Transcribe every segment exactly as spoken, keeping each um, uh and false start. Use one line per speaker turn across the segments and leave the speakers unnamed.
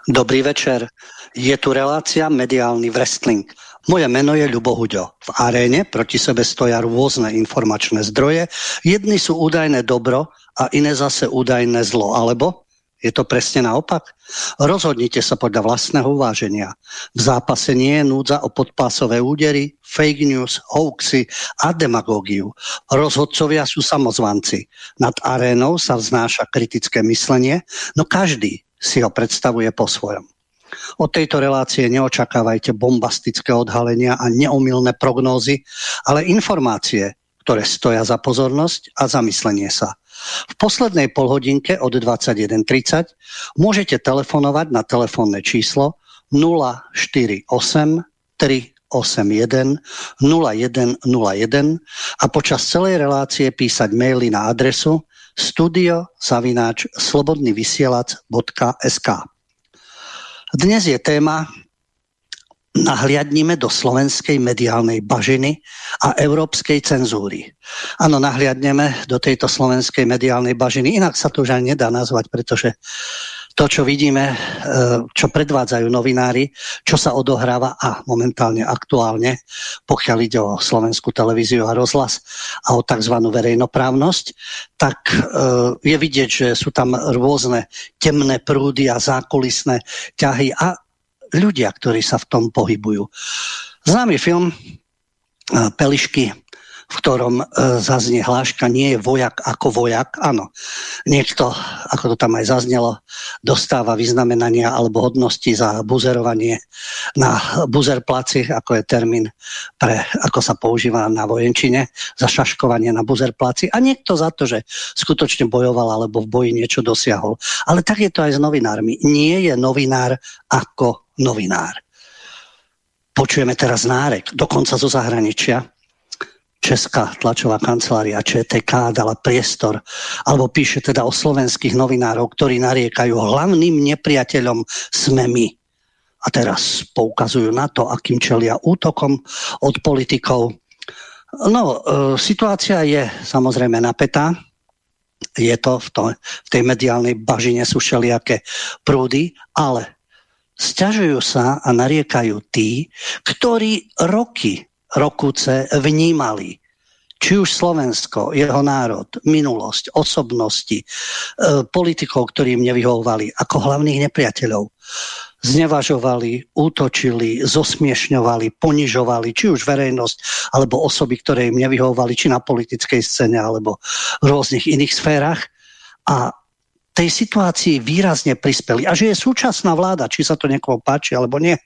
Dobrý večer. Je tu relácia Mediálny wrestling. Moje meno je Ľubo Huďo. V aréne proti sebe stoja rôzne informačné zdroje. Jedni sú údajné dobro a iné zase údajné zlo. Alebo je to presne naopak? Rozhodnite sa podľa vlastného uváženia. V zápase nie je núdza o podpásové údery, fake news, hoaxy a demagógiu. Rozhodcovia sú samozvanci. Nad arénou sa vznáša kritické myslenie, no každý si ho predstavuje po svojom. Od tejto relácie neočakávajte bombastické odhalenia a neomylné prognózy, ale informácie, ktoré stoja za pozornosť a zamyslenie sa. V poslednej polhodinke od dvadsaťjeden tridsať môžete telefonovať na telefónne číslo nula štyri osem tri osem jeden nula jeden nula jeden a počas celej relácie písať maily na adresu studio zavináč slobodnyvysielac bodka es ká. Dnes je téma Nahliadnime do slovenskej mediálnej bažiny a európskej cenzúry. Áno, nahliadneme do tejto slovenskej mediálnej bažiny, inak sa to už ani nedá nazvať, pretože to, čo vidíme, čo predvádzajú novinári, čo sa odohráva a momentálne aktuálne, pokiaľ ide o slovenskú televíziu a rozhlas a o tzv. Verejnoprávnosť, tak je vidieť, že sú tam rôzne temné prúdy a zákulisné ťahy a ľudia, ktorí sa v tom pohybujú. Známy film Pelišky, v ktorom zaznie hláška nie je vojak ako vojak. Áno, niekto, ako to tam aj zaznelo, dostáva vyznamenania alebo hodnosti za buzerovanie na buzerplaci, ako je termín, pre, ako sa používa na vojenčine, za šaškovanie na buzerplaci. A niekto za to, že skutočne bojoval alebo v boji niečo dosiahol. Ale tak je to aj s novinármi. Nie je novinár ako novinár. Počujeme teraz nárek, dokonca zo zahraničia. Česká tlačová kancelária Č T K dala priestor, alebo píše teda o slovenských novinárov, ktorí nariekajú, hlavným nepriateľom sme my. A teraz poukazujú na to, akým čelia útokom od politikov. No, e, situácia je samozrejme napätá. Je to v, to v tej mediálnej bažine sú všelijaké prúdy, ale sťažujú sa a nariekajú tí, ktorí roky rokuce vnímali, či už Slovensko, jeho národ, minulosť, osobnosti, e, politikov, ktorí im nevyhovovali, ako hlavných nepriateľov. Znevažovali, útočili, zosmiešňovali, ponižovali, či už verejnosť, alebo osoby, ktoré im nevyhovovali, či na politickej scéne, alebo v rôznych iných sférach. A tej situácii výrazne prispeli. A že je súčasná vláda, či sa to niekoho páči, alebo nie,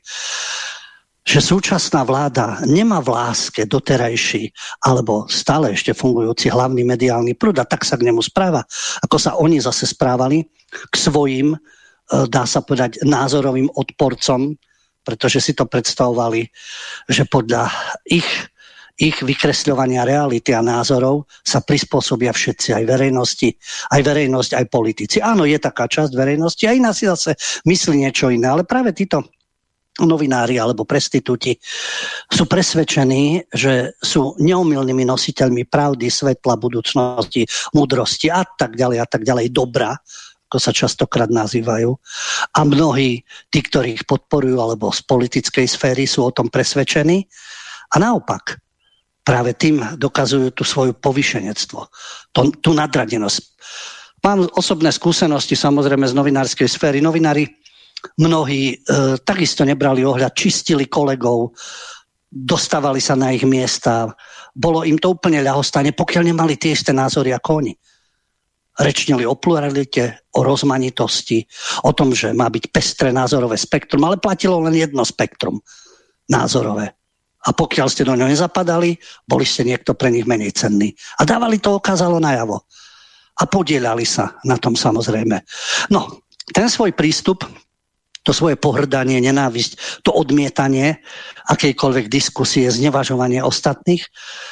že súčasná vláda nemá v láske doterajší alebo stále ešte fungujúci hlavný mediálny prúd a tak sa k nemu správa, ako sa oni zase správali k svojim, dá sa povedať, názorovým odporcom, pretože si to predstavovali, že podľa ich, ich vykresľovania reality a názorov sa prispôsobia všetci, aj verejnosti, aj verejnosť, aj politici. Áno, je taká časť verejnosti a iná si zase myslí niečo iné, ale práve títo novinári alebo prestitúti sú presvedčení, že sú neomylnými nositeľmi pravdy, svetla, budúcnosti, múdrosti a tak ďalej a tak ďalej, dobra, ako sa častokrát nazývajú. A mnohí, tí, ktorí ich podporujú alebo z politickej sféry, sú o tom presvedčení. A naopak, práve tým dokazujú tú svoju povyšenectvo, tú, tú nadradenosť. Mám osobné skúsenosti samozrejme z novinárskej sféry. Novinári mnohí e, takisto nebrali ohľad, čistili kolegov, dostávali sa na ich miesta, bolo im to úplne ľahostajné, pokiaľ nemali tie isté názory ako oni. Rečnili o pluralite, o rozmanitosti, o tom, že má byť pestré názorové spektrum, ale platilo len jedno spektrum názorové. A pokiaľ ste do ňoho nezapadali, boli ste niekto pre nich menej cenný. A dávali to okázalo najavo. A podielali sa na tom samozrejme. No, ten svoj prístup, to svoje pohrdanie, nenávisť, to odmietanie akejkoľvek diskusie, znevažovanie ostatných,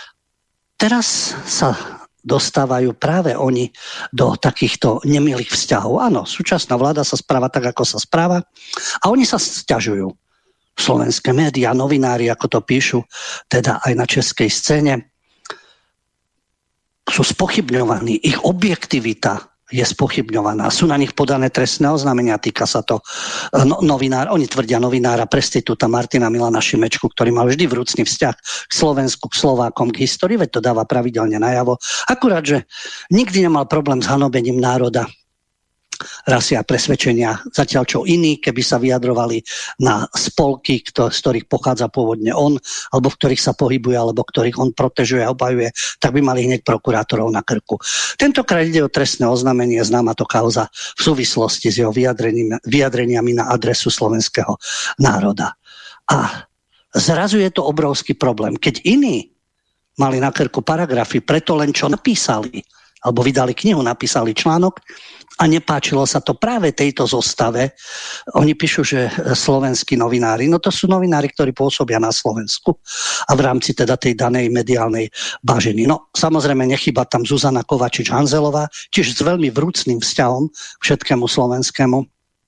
teraz sa dostávajú práve oni do takýchto nemilých vzťahov. Áno, súčasná vláda sa správa tak, ako sa správa a oni sa sťažujú. Slovenské médiá, novinári, ako to píšu, teda aj na českej scéne, sú spochybňovaní. Ich objektivita je spochybňovaná. Sú na nich podané trestné oznámenia, týka sa to no, novinár, oni tvrdia novinára, prestitúta Martina Milana Šimečku, ktorý mal vždy vrúcný vzťah k Slovensku, k Slovákom, k histórii, veď to dáva pravidelne najavo. Akurát, že nikdy nemal problém s hanobením národa, rasy a presvedčenia, zatiaľ čo iní, keby sa vyjadrovali na spolky, kto, z ktorých pochádza pôvodne on, alebo v ktorých sa pohybuje, alebo ktorých on protežuje a obhajuje, tak by mali hneď prokurátorov na krku. Tentokrát ide o trestné oznámenie, známa to kauza v súvislosti s jeho vyjadreniami, vyjadreniami na adresu slovenského národa. A zrazu je to obrovský problém. Keď iní mali na krku paragrafy, preto len čo napísali, alebo vydali knihu, napísali článok, a nepáčilo sa to práve tejto zostave. Oni píšu, že slovenskí novinári, no to sú novinári, ktorí pôsobia na Slovensku a v rámci teda tej danej mediálnej bažiny. No samozrejme nechýba tam Zuzana Kovačič-Hanzelová, čiže s veľmi vrúcným vzťahom k všetkému slovenskému.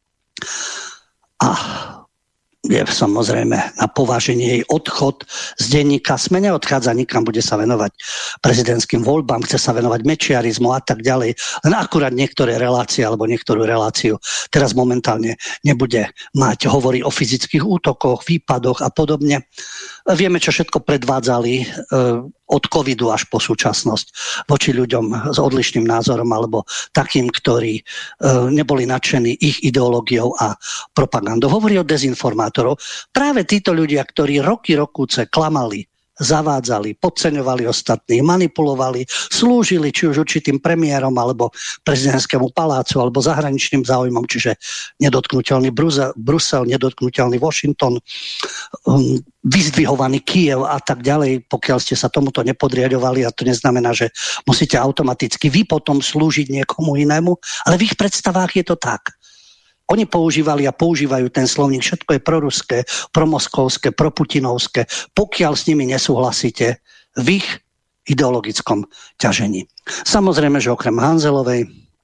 A je samozrejme na pováženie jej odchod z denníka SME, neodchádza nikam, bude sa venovať prezidentským voľbám, chce sa venovať mečiarizmu a tak ďalej. Len akurát niektoré relácie alebo niektorú reláciu teraz momentálne nebude mať. Hovorí o fyzických útokoch, výpadoch a podobne. Vieme, čo všetko predvádzali e, od covidu až po súčasnosť voči ľuďom s odlišným názorom alebo takým, ktorí e, neboli nadšení ich ideológiou a propagandou. Hovorí o dezinformátorov. Práve títo ľudia, ktorí roky, rokúce klamali, zavádzali, podceňovali ostatných, manipulovali, slúžili či už určitým premiérom alebo prezidentskému palácu alebo zahraničným záujmom, čiže nedotknuteľný Brusel, Brusel nedotknuteľný Washington, um, vyzdvihovaný Kyjev a tak ďalej, pokiaľ ste sa tomuto nepodriadovali, a to neznamená, že musíte automaticky vy potom slúžiť niekomu inému, ale v ich predstavách je to tak. Oni používali a používajú ten slovník, všetko je proruské, promoskovské, proputinovské, pokiaľ s nimi nesúhlasíte v ich ideologickom ťažení. Samozrejme, že okrem Hanzelovej,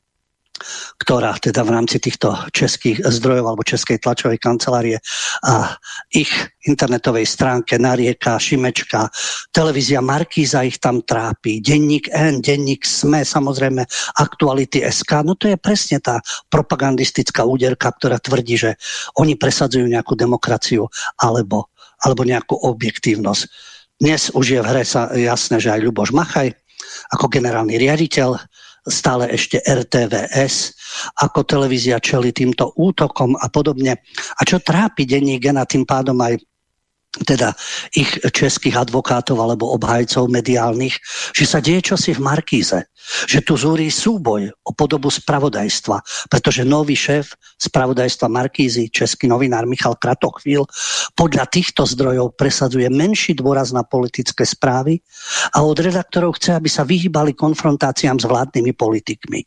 ktorá teda v rámci týchto českých zdrojov alebo českej tlačovej kancelárie a ich internetovej stránke narieka Šimečka, televízia Markíza ich tam trápi, denník N, denník SME, samozrejme Aktuality bodka es ká, no to je presne tá propagandistická úderka, ktorá tvrdí, že oni presadzujú nejakú demokraciu alebo, alebo nejakú objektívnosť. Dnes už je v hre sa jasné, že aj Ľuboš Machaj ako generálny riaditeľ, stále ešte er té vé es, ako televízia čeli týmto útokom a podobne. A čo trápi denník N a tým pádom aj teda ich českých advokátov alebo obhajcov mediálnych, že sa deje čosi v Markíze, že tu zúri súboj o podobu spravodajstva, pretože nový šéf spravodajstva Markízy, český novinár Michal Kratochvíl, podľa týchto zdrojov presadzuje menší dôraz na politické správy a od redaktorov chce, aby sa vyhýbali konfrontáciám s vládnymi politikmi.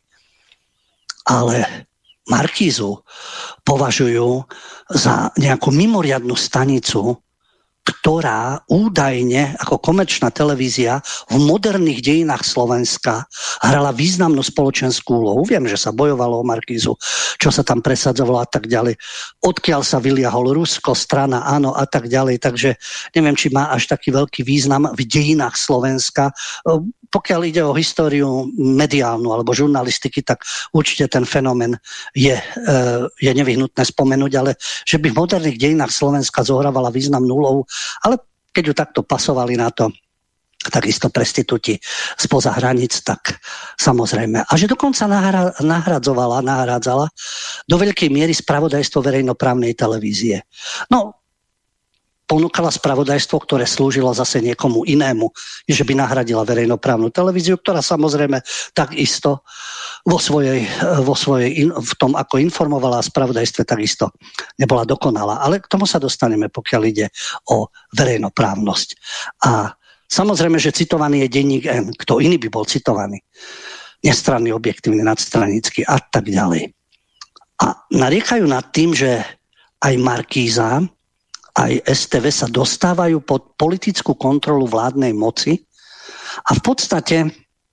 Ale Markízu považujú za nejakú mimoriadnu stanicu, ktorá údajne ako komerčná televízia v moderných dejinách Slovenska hrala významnú spoločenskú úlohu. Viem, že sa bojovalo o Markízu, čo sa tam presadzovalo a tak ďalej. Odkiaľ sa vyliahol Rusko, strana Áno a tak ďalej. Takže neviem, či má až taký veľký význam v dejinách Slovenska. Pokiaľ ide o históriu mediálnu alebo žurnalistiky, tak určite ten fenomén je, je nevyhnutné spomenúť, ale že by v moderných dejinách Slovenska zohrávala významnú úlohu, ale keď ju takto pasovali na to, takisto prestitúti spoza hraníc, tak samozrejme. A že dokonca nahra, nahradzovala, nahrádzala do veľkej miery spravodajstvo verejnoprávnej televízie. No, ponúkala spravodajstvo, ktoré slúžilo zase niekomu inému, že by nahradila verejnoprávnu televíziu, ktorá samozrejme takisto vo svojej, vo svojej v tom, ako informovala spravodajstve, takisto nebola dokonalá. Ale k tomu sa dostaneme, pokiaľ ide o verejnoprávnosť. A samozrejme, že citovaný je denník N. Kto iný by bol citovaný? Nestranný, objektívny, nadstranický a tak ďalej. A nariekajú nad tým, že aj Markíza, aj es té vé sa dostávajú pod politickú kontrolu vládnej moci a v podstate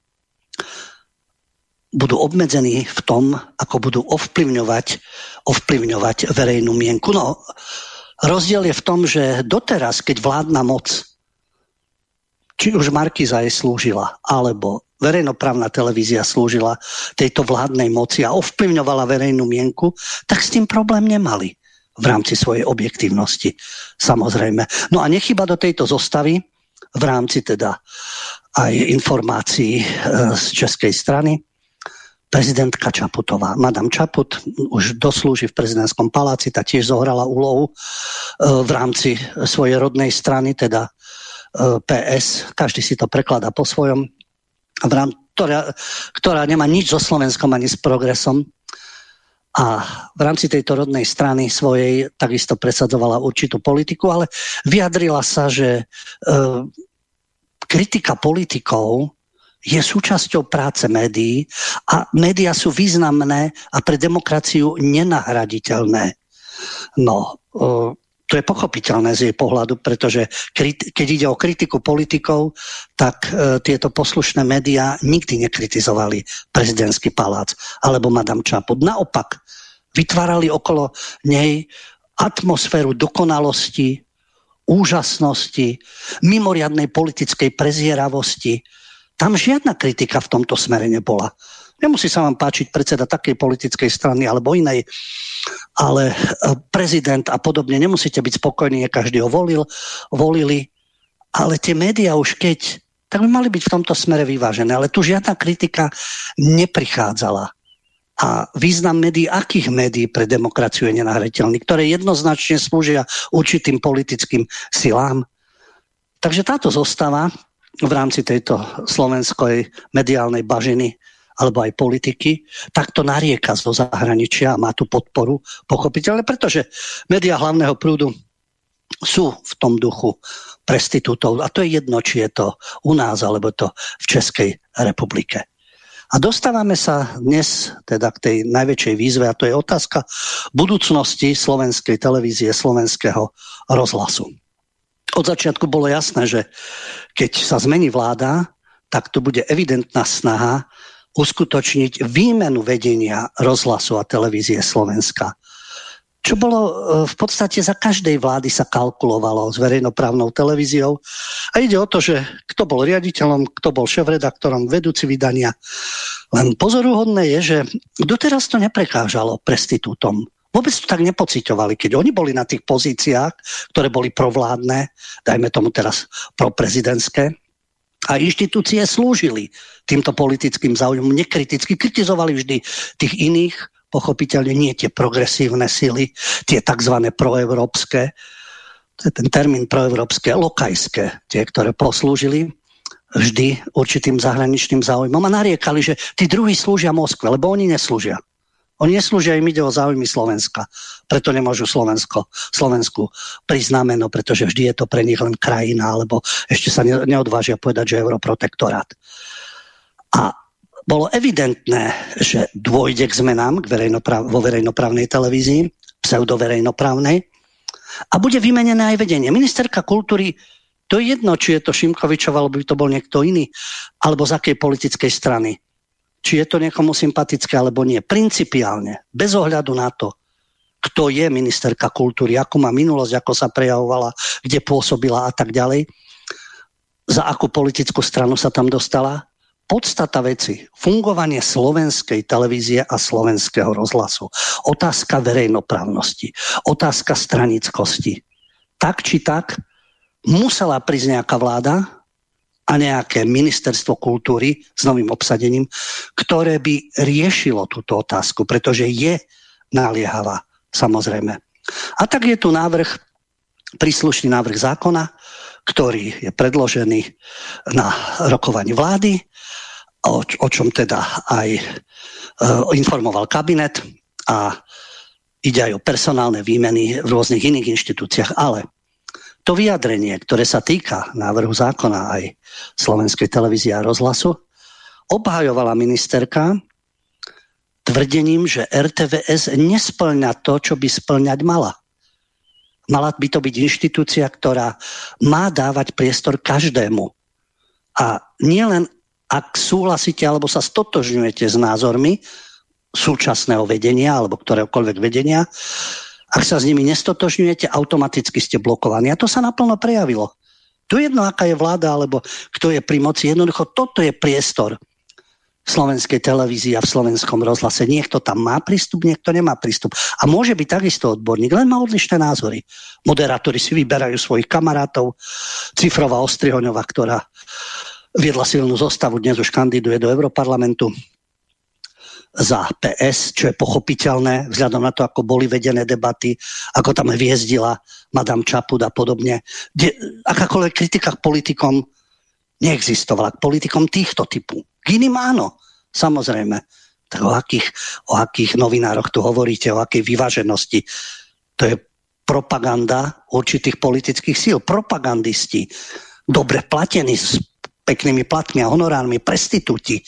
budú obmedzení v tom, ako budú ovplyvňovať, ovplyvňovať verejnú mienku. No, rozdiel je v tom, že doteraz, keď vládna moc, či už Markíza jej slúžila, alebo verejnoprávna televízia slúžila tejto vládnej moci a ovplyvňovala verejnú mienku, tak s tým problém nemali v rámci svojej objektívnosti, samozrejme. No a nechýba do tejto zostavy v rámci teda aj informácií z českej strany prezidentka Čaputová. Madame Čaput už doslúži v prezidentskom paláci, tá tiež zohrala úlohu v rámci svojej rodnej strany, teda pé es, každý si to prekladá po svojom, v rámci, ktorá, ktorá nemá nič so Slovenskom ani s Progresom. A v rámci tejto rodnej strany svojej takisto presadzovala určitú politiku, ale vyjadrila sa, že e, kritika politikov je súčasťou práce médií a médiá sú významné a pre demokraciu nenahraditeľné. No, to je pochopiteľné z jej pohľadu, pretože keď ide o kritiku politikov, tak tieto poslušné médiá nikdy nekritizovali prezidentský palác alebo Madame Čaput. Naopak, vytvárali okolo nej atmosféru dokonalosti, úžasnosti, mimoriadnej politickej prezieravosti. Tam žiadna kritika v tomto smere nebola. Nemusí sa vám páčiť predseda takej politickej strany alebo inej, ale prezident a podobne, nemusíte byť spokojní, každý ho volil, volili, ale tie médiá už keď, tak by mali byť v tomto smere vyvážené, ale tu žiadna kritika neprichádzala. A význam médií, akých médií pre demokraciu je nenahraditeľný, ktoré jednoznačne slúžia určitým politickým silám. Takže táto zostava v rámci tejto slovenskej mediálnej bažiny alebo aj politiky, takto narieka zo zahraničia a má tu podporu, pochopiteľne, pretože médiá hlavného prúdu sú v tom duchu prestitútov a to je jedno, či je to u nás alebo to v Českej republike. A dostávame sa dnes teda k tej najväčšej výzve a to je otázka budúcnosti slovenskej televízie, slovenského rozhlasu. Od začiatku bolo jasné, že keď sa zmení vláda, tak tu bude evidentná snaha uskutočniť výmenu vedenia rozhlasu a televízie Slovenska. Čo bolo v podstate za každej vlády sa kalkulovalo s verejnoprávnou televíziou. A ide o to, že kto bol riaditeľom, kto bol šéfredaktorom, vedúci vydania. Len pozoruhodné je, že doteraz to neprekážalo prestitútom. Vôbec to tak nepociťovali, keď oni boli na tých pozíciách, ktoré boli provládne, dajme tomu teraz proprezidentské, a inštitúcie slúžili týmto politickým záujmom, nekriticky kritizovali vždy tých iných, pochopiteľne nie tie progresívne sily, tie tzv. Proeurópske, to je ten termín proeurópske, lokajské, tie, ktoré poslúžili vždy určitým zahraničným záujmom a nariekali, že tí druhí slúžia Moskve, lebo oni neslúžia. Oni neslúžia, im ide o záujmy Slovenska. Preto nemôžu Slovensko, Slovensku priznameno, pretože vždy je to pre nich len krajina, alebo ešte sa neodvážia povedať, že europrotektorát. A bolo evidentné, že dôjde k zmenám k verejnoprav- vo verejnoprávnej televízii, pseudoverejnoprávnej, a bude vymenené aj vedenie. Ministerka kultúry, to je jedno, či je to Šimkovičová, alebo by to bol niekto iný, alebo z akej politickej strany. Či je to niekomu sympatické, alebo nie. Principiálne, bez ohľadu na to, kto je ministerka kultúry, akú má minulosť, ako sa prejavovala, kde pôsobila a tak ďalej, za akú politickú stranu sa tam dostala. Podstata veci, fungovanie slovenskej televízie a slovenského rozhlasu. Otázka verejnoprávnosti, otázka stranickosti. Tak či tak musela prísť nejaká vláda a nejaké ministerstvo kultúry s novým obsadením, ktoré by riešilo túto otázku, pretože je naliehavá, samozrejme. A tak je tu návrh, príslušný návrh zákona, ktorý je predložený na rokovaní vlády, o, o čom teda aj e, informoval kabinet a ide aj o personálne výmeny v rôznych iných inštitúciách, ale to vyjadrenie, ktoré sa týka návrhu zákona aj slovenskej televízie a rozhlasu, obhajovala ministerka tvrdením, že er té vé es nespĺňa to, čo by spĺňať mala. Mala by to byť inštitúcia, ktorá má dávať priestor každému. A nielen ak súhlasíte alebo sa stotožňujete s názormi súčasného vedenia alebo ktoréhokoľvek vedenia, ak sa s nimi nestotožňujete, automaticky ste blokovaní. A to sa naplno prejavilo. To je jedno, aká je vláda, alebo kto je pri moci. Jednoducho, toto je priestor slovenskej televízie a v slovenskom rozhlase. Niekto tam má prístup, niekto nemá prístup. A môže byť takisto odborník, len má odlišné názory. Moderátori si vyberajú svojich kamarátov. Cifrová Ostrihoňová, ktorá viedla silnú zostavu, dnes už kandiduje do Europarlamentu za pé es, čo je pochopiteľné, vzhľadom na to, ako boli vedené debaty, ako tam hviezdila Madame Čaput a podobne. Kde, akákoľvek kritika k politikom neexistovala. K politikom týchto typu. K iným áno, samozrejme. Tak o akých, o akých novinároch tu hovoríte, o akej vyváženosti? To je propaganda určitých politických síl. Propagandisti, dobre platení s peknými platmi a honorármi, prestitúti.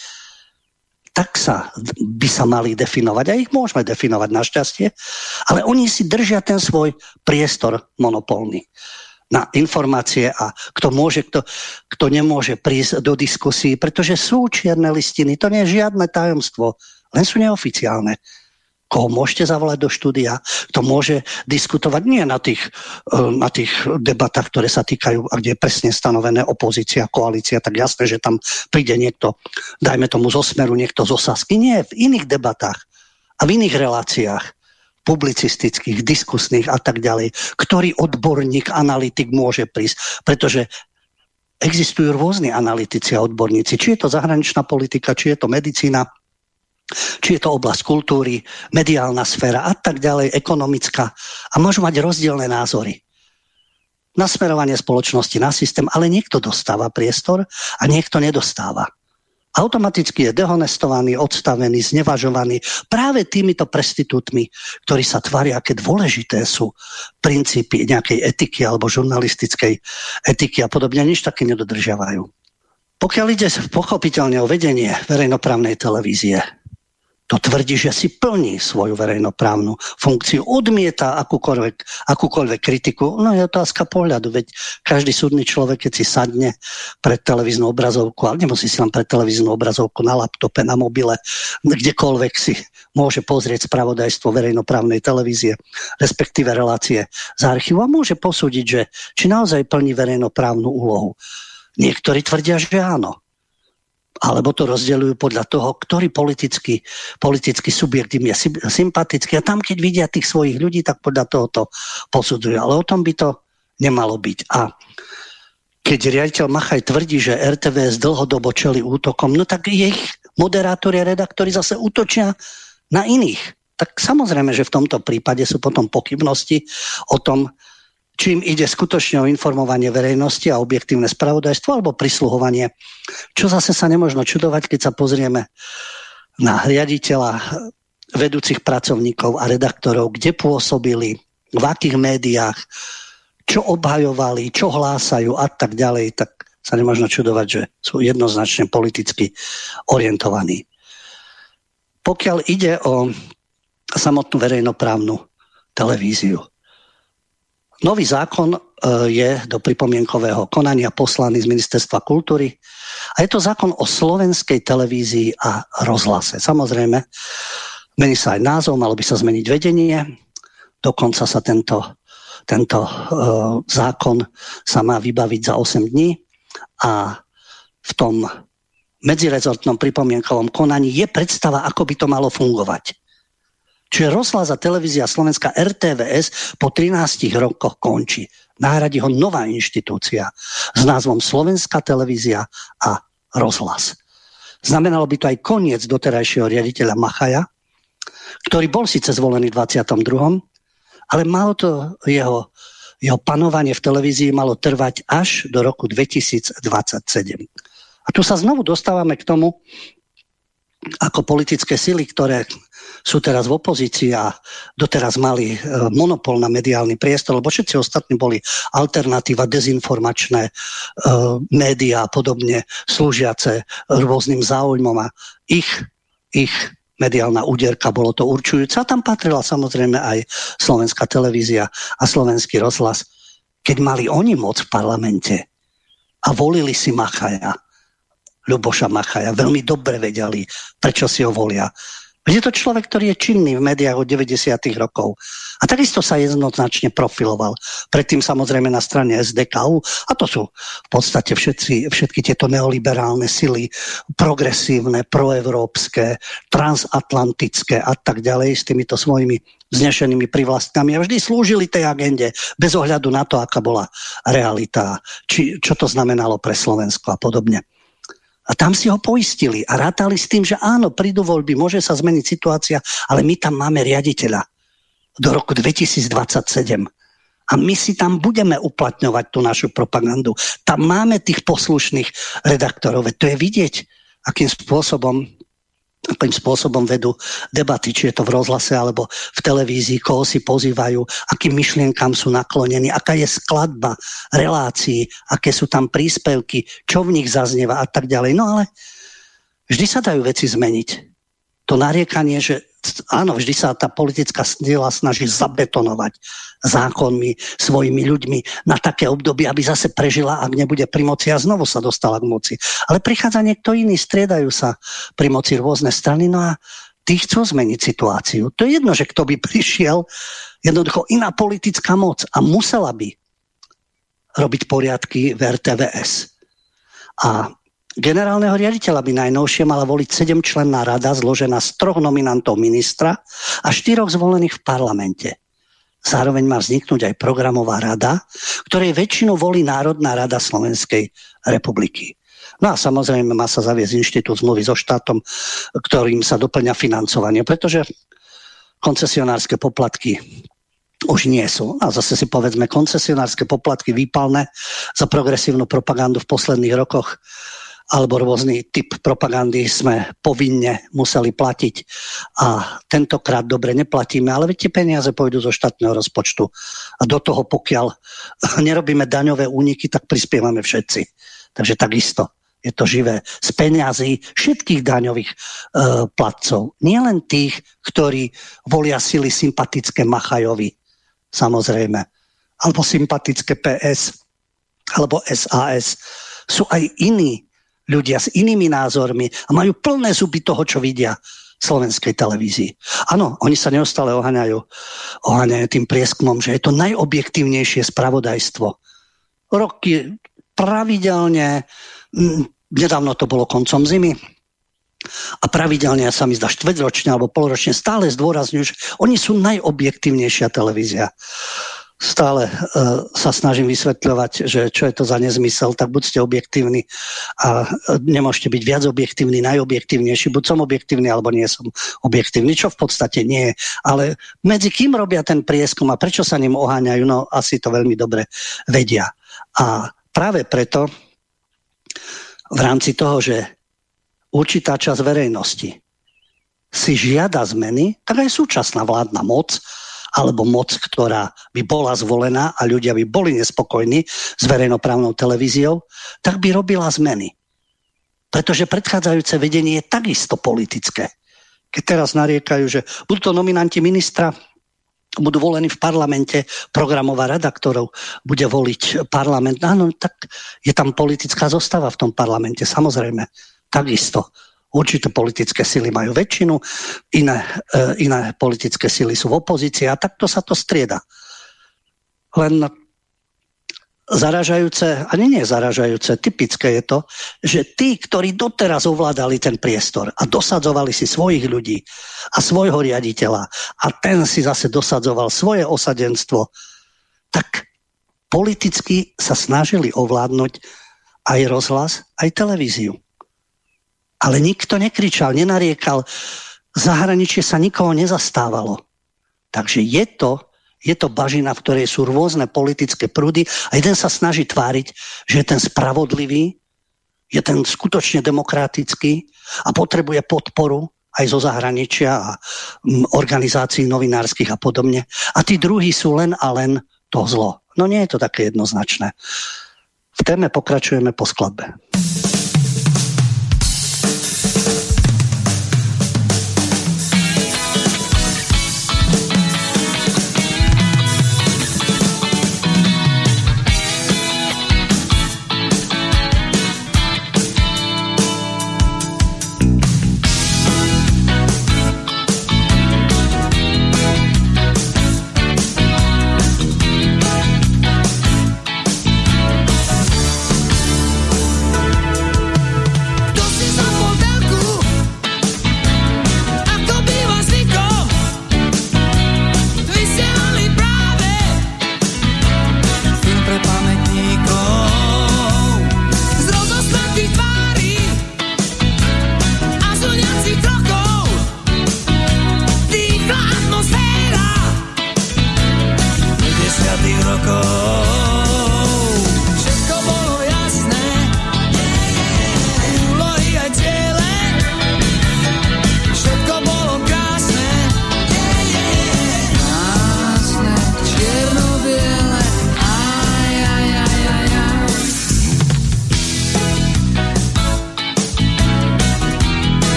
Tak sa by sa mali definovať. A ich môžeme definovať našťastie. Ale oni si držia ten svoj priestor monopolný na informácie a kto môže, kto, kto nemôže prísť do diskusí, pretože sú čierne listiny. To nie je žiadne tajomstvo, len sú neoficiálne. Koho môžete zavolať do štúdia, kto môže diskutovať nie na tých, na tých debatách, ktoré sa týkajú, a kde je presne stanovené opozícia, koalícia, tak jasné, že tam príde niekto, dajme tomu zo Smeru, niekto z Osasky. Nie, v iných debatách a v iných reláciách, publicistických, diskusných a tak ďalej, ktorý odborník, analytik môže prísť, pretože existujú rôzni analytici a odborníci, či je to zahraničná politika, či je to medicína, či je to oblasť kultúry, mediálna sféra a tak ďalej, ekonomická. A môžu mať rozdielne názory na smerovanie spoločnosti, na systém, ale niekto dostáva priestor a niekto nedostáva. Automaticky je dehonestovaný, odstavený, znevažovaný práve týmito prestitútmi, ktorí sa tvária, aké dôležité sú princípy nejakej etiky alebo žurnalistickej etiky a podobne, nič také nedodržiavajú. Pokiaľ ide pochopiteľne o vedenie verejnoprávnej televízie, to tvrdí, že si plní svoju verejnoprávnu funkciu, odmieta akúkoľvek, akúkoľvek kritiku. No je otázka pohľadu, veď každý súdny človek, keď si sadne pred televíznu obrazovku, ale nemusí si len pred televíznu obrazovku na laptope, na mobile, kdekoľvek si môže pozrieť spravodajstvo verejnoprávnej televízie, respektíve relácie z archívu a môže posúdiť, že či naozaj plní verejnoprávnu úlohu. Niektorí tvrdia, že áno. Alebo to rozdeľujú podľa toho, ktorý politický, politický subjekt im je sympatický. A tam, keď vidia tých svojich ľudí, tak podľa toho to posudzujú. Ale o tom by to nemalo byť. A keď riaditeľ Machaj tvrdí, že er té vé es dlhodobo čelí útokom, no tak ich moderátori a redaktori zase útočia na iných. Tak samozrejme, že v tomto prípade sú potom pochybnosti o tom, čím ide skutočne o informovanie verejnosti a objektívne spravodajstvo alebo prisluhovanie. Čo zase sa nemožno čudovať, keď sa pozrieme na riaditeľa, vedúcich pracovníkov a redaktorov, kde pôsobili, v akých médiách, čo obhajovali, čo hlásajú a tak ďalej, tak sa nemožno čudovať, že sú jednoznačne politicky orientovaní. Pokiaľ ide o samotnú verejnoprávnu televíziu, nový zákon je do pripomienkového konania poslaný z Ministerstva kultúry a je to zákon o slovenskej televízii a rozhlase. Samozrejme, mení sa aj názov, malo by sa zmeniť vedenie, dokonca sa tento, tento uh, zákon sa má vybaviť za osem dní a v tom medzirezortnom pripomienkovom konaní je predstava, ako by to malo fungovať. Čiže rozhlas a televízia Slovenska er té vé es po trinástich rokoch končí. Nahradí ho nová inštitúcia s názvom Slovenská televízia a rozhlas. Znamenalo by to aj koniec doterajšieho riaditeľa Machaja, ktorý bol síce zvolený v dvadsiatom druhom ale malo to jeho, jeho panovanie v televízii malo trvať až do roku dvetisícdvadsaťsedem. A tu sa znovu dostávame k tomu, ako politické sily, ktoré sú teraz v opozícii a doteraz mali monopol na mediálny priestor, lebo všetci ostatní boli alternatíva, dezinformačné e, médiá a podobne, slúžiace rôznym záujmom a ich, ich mediálna úderka, bolo to určujúce. A tam patrila samozrejme aj Slovenská televízia a Slovenský rozhlas. Keď mali oni moc v parlamente a volili si Machaja, Ľuboša Machaja, veľmi dobre vedeli, prečo si ho volia. Je to človek, ktorý je činný v médiách od deväťdesiatych rokov. A takisto sa jednoznačne profiloval. Predtým samozrejme na strane es dé ká ú. A to sú v podstate všetci, všetky tieto neoliberálne sily, progresívne, proevropské, transatlantické a tak ďalej s týmito svojimi vznešenými privlastkami. A vždy slúžili tej agende bez ohľadu na to, aká bola realita, či, čo to znamenalo pre Slovensko a podobne. A tam si ho poistili a rátali s tým, že áno, prídu voľby, môže sa zmeniť situácia, ale my tam máme riaditeľa do roku dvetisícdvadsaťsedem. A my si tam budeme uplatňovať tú našu propagandu. Tam máme tých poslušných redaktorov. To je vidieť, akým spôsobom akým spôsobom vedú debaty, či je to v rozhlase alebo v televízii, koho si pozývajú, akým myšlienkam sú naklonení, aká je skladba relácií, aké sú tam príspevky, čo v nich zaznieva a tak ďalej. No ale vždy sa dajú veci zmeniť. To nariekanie, že áno, vždy sa tá politická sila snaží zabetonovať zákonmi, svojimi ľuďmi na také obdobie, aby zase prežila, ak nebude pri moci a znovu sa dostala k moci. Ale prichádza niekto iný, striedajú sa pri moci rôzne strany, no a tí chcú zmeniť situáciu. To je jedno, že kto by prišiel, jednoducho iná politická moc a musela by robiť poriadky v er té vé es. A generálneho riaditeľa by najnovšie mala voliť sedemčlenná rada zložená z troch nominantov ministra a štyroch zvolených v parlamente. Zároveň má vzniknúť aj programová rada, ktorej väčšinu volí Národná rada Slovenskej republiky. No a samozrejme má sa zaviesť inštitút zmluvy so štátom, ktorým sa doplňa financovanie, pretože koncesionárske poplatky už nie sú. A zase si povedzme, koncesionárske poplatky výpalné za progresívnu propagandu v posledných rokoch alebo rôzny typ propagandy sme povinne museli platiť a tentokrát dobre neplatíme, ale tie peniaze pôjdu zo štátneho rozpočtu a do toho, pokiaľ nerobíme daňové úniky, tak prispievame všetci. Takže takisto je to živé z peňazí všetkých daňových e, platcov. Nie len tých, ktorí volia sily sympatické Machajovi, samozrejme, alebo sympatické pé es, alebo es a es. Sú aj iní ľudia s inými názormi a majú plné zuby toho, čo vidia v slovenskej televízii. Áno, oni sa neustále oháňajú, oháňajú tým prieskumom, že je to najobjektívnejšie spravodajstvo. Roky pravidelne, nedávno to bolo koncom zimy, a pravidelne sa mi zdá štvrťročne alebo polročne stále zdôrazňujú, že oni sú najobjektívnejšia televízia. Stále uh, sa snažím vysvetľovať, že čo je to za nezmysel, tak buď ste objektívni a nemôžete byť viac objektívni, najobjektívnejší, buď som objektívny, alebo nie som objektívny, čo v podstate nie je. Ale medzi kým robia ten prieskum a prečo sa ním oháňajú, no asi to veľmi dobre vedia. A práve preto v rámci toho, že určitá časť verejnosti si žiada zmeny, tak aj súčasná vládna moc alebo moc, ktorá by bola zvolená a ľudia by boli nespokojní s verejnoprávnou televíziou, tak by robila zmeny. Pretože predchádzajúce vedenie je takisto politické. Keď teraz nariekajú, že budú to nominanti ministra, budú volení v parlamente, programová rada, ktorou bude voliť parlament, áno, tak je tam politická zostava v tom parlamente, samozrejme, takisto. Určité politické sily majú väčšinu, iné, e, iné politické sily sú v opozícii a takto sa to strieda. Len zaražajúce, ani nie zaražajúce, typické je to, že tí, ktorí doteraz ovládali ten priestor a dosadzovali si svojich ľudí a svojho riaditeľa a ten si zase dosadzoval svoje osadenstvo, tak politicky sa snažili ovládnuť aj rozhlas, aj televíziu. Ale nikto nekričal, nenariekal, zahraničie sa nikoho nezastávalo. Takže je to, je to bažina, v ktorej sú rôzne politické prúdy a jeden sa snaží tváriť, že je ten spravodlivý, je ten skutočne demokratický a potrebuje podporu aj zo zahraničia a organizácií novinárskych a podobne. A tí druhí sú len a len to zlo. No nie je to také jednoznačné. V téme pokračujeme po skladbe.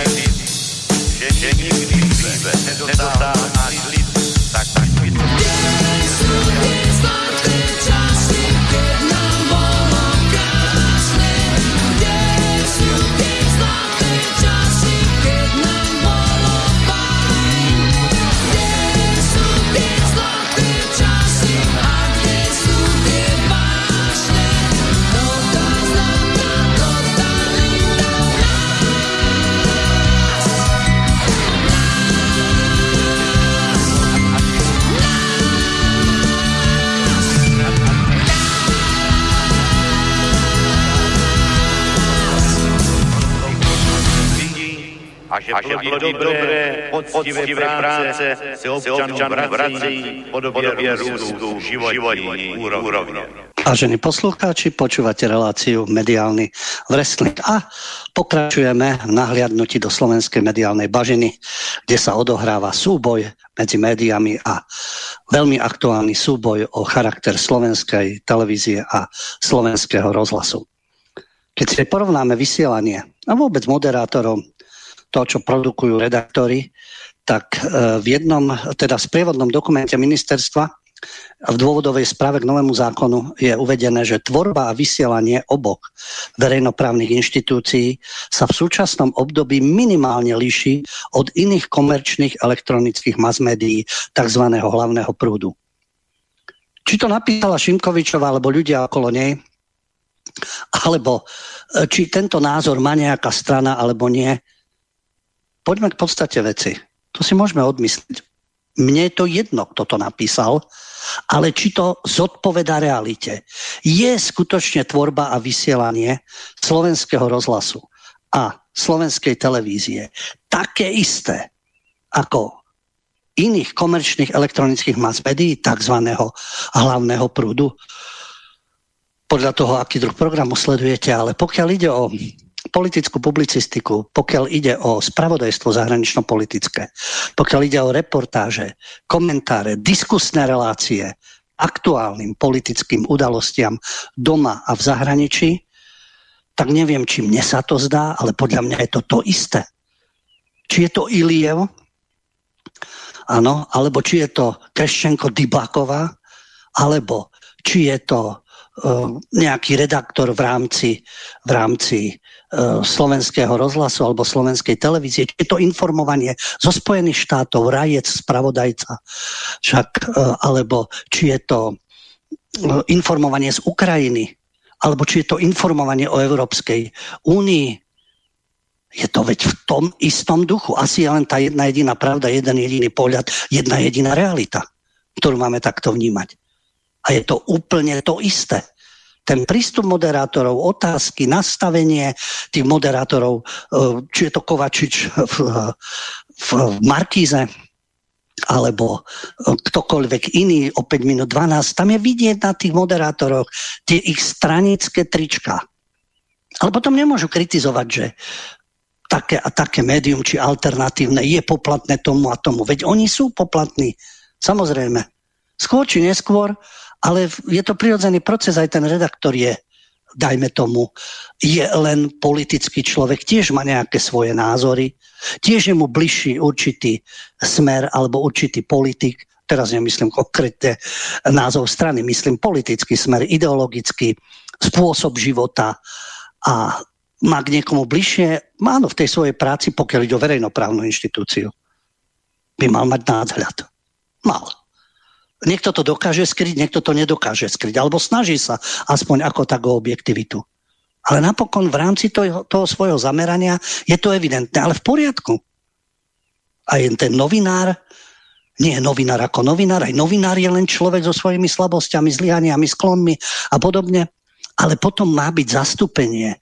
že nikdy dříve nedotáhl náš lid tak tak a že plodí dobré, poctivé práce se občanům vracejí po době růstu životní úrovně.
Vážení poslucháči, počúvate reláciu Mediálny wrestling a pokračujeme v nahliadnutí do slovenskej mediálnej bažiny, kde sa odohráva súboj medzi médiami a veľmi aktuálny súboj o charakter slovenskej televízie a slovenského rozhlasu. Keď si porovnáme vysielanie a vôbec moderátorov, to, čo produkujú redaktori, tak v jednom, teda v sprievodnom dokumente ministerstva v dôvodovej správe k novému zákonu je uvedené, že tvorba a vysielanie oboch verejnoprávnych inštitúcií sa v súčasnom období minimálne líši od iných komerčných elektronických masmédií tzv. Hlavného prúdu. Či to napísala Šimkovičová alebo ľudia okolo nej, alebo či tento názor má nejaká strana alebo nie, poďme k podstate veci. To si môžeme odmyslieť. Mne je to jedno, kto to napísal, ale či to zodpovedá realite. Je skutočne tvorba a vysielanie slovenského rozhlasu a slovenskej televízie také isté ako iných komerčných elektronických masmédií, takzvaného hlavného prúdu? Podľa toho, aký druh programu sledujete, ale pokiaľ ide o politickú publicistiku, pokiaľ ide o spravodajstvo zahranično-politické, pokiaľ ide o reportáže, komentáre, diskusné relácie aktuálnym politickým udalostiam doma a v zahraničí, tak neviem, či mne sa to zdá, ale podľa mňa je to to isté. Či je to Iliev, áno, alebo či je to Kreščenko Dybáková, alebo či je to uh, nejaký redaktor v rámci, v rámci slovenského rozhlasu alebo slovenskej televízie, či je to informovanie zo Spojených štátov, rajec, spravodajca, však, alebo či je to informovanie z Ukrajiny, alebo či je to informovanie o Európskej únii. Je to veď v tom istom duchu. Asi je len tá jedna jediná pravda, jeden jediný pohľad, jedna jediná realita, ktorú máme takto vnímať. A je to úplne to isté. Ten prístup moderátorov, otázky, nastavenie tých moderátorov, či je to Kovačič v, v Markíze, alebo ktokoľvek iný o päť minút dvanásť, tam je vidieť na tých moderátoroch tie ich stranické trička. Ale potom nemôžu kritizovať, že také a také médium, či alternatívne, je poplatné tomu a tomu. Veď oni sú poplatní, samozrejme. Skôr či neskôr, ale je to prirodzený proces, aj ten redaktor je, dajme tomu, je len politický človek, tiež má nejaké svoje názory, tiež je mu bližší určitý smer alebo určitý politik, teraz nemyslím konkrétne názov strany, myslím politický smer, ideologický spôsob života a má k niekomu bližšie, má no v tej svojej práci, pokiaľ ide o verejnoprávnu inštitúciu, by mal mať náhľad. Mal. Niekto to dokáže skryť, niekto to nedokáže skryť, alebo snaží sa aspoň ako tak o objektivitu. Ale napokon v rámci toho, toho svojho zamerania je to evidentné, ale v poriadku. Aj ten novinár, nie je novinár ako novinár, aj novinár je len človek so svojimi slabosťami, zlyhaniami, sklonmi a podobne, ale potom má byť zastúpenie,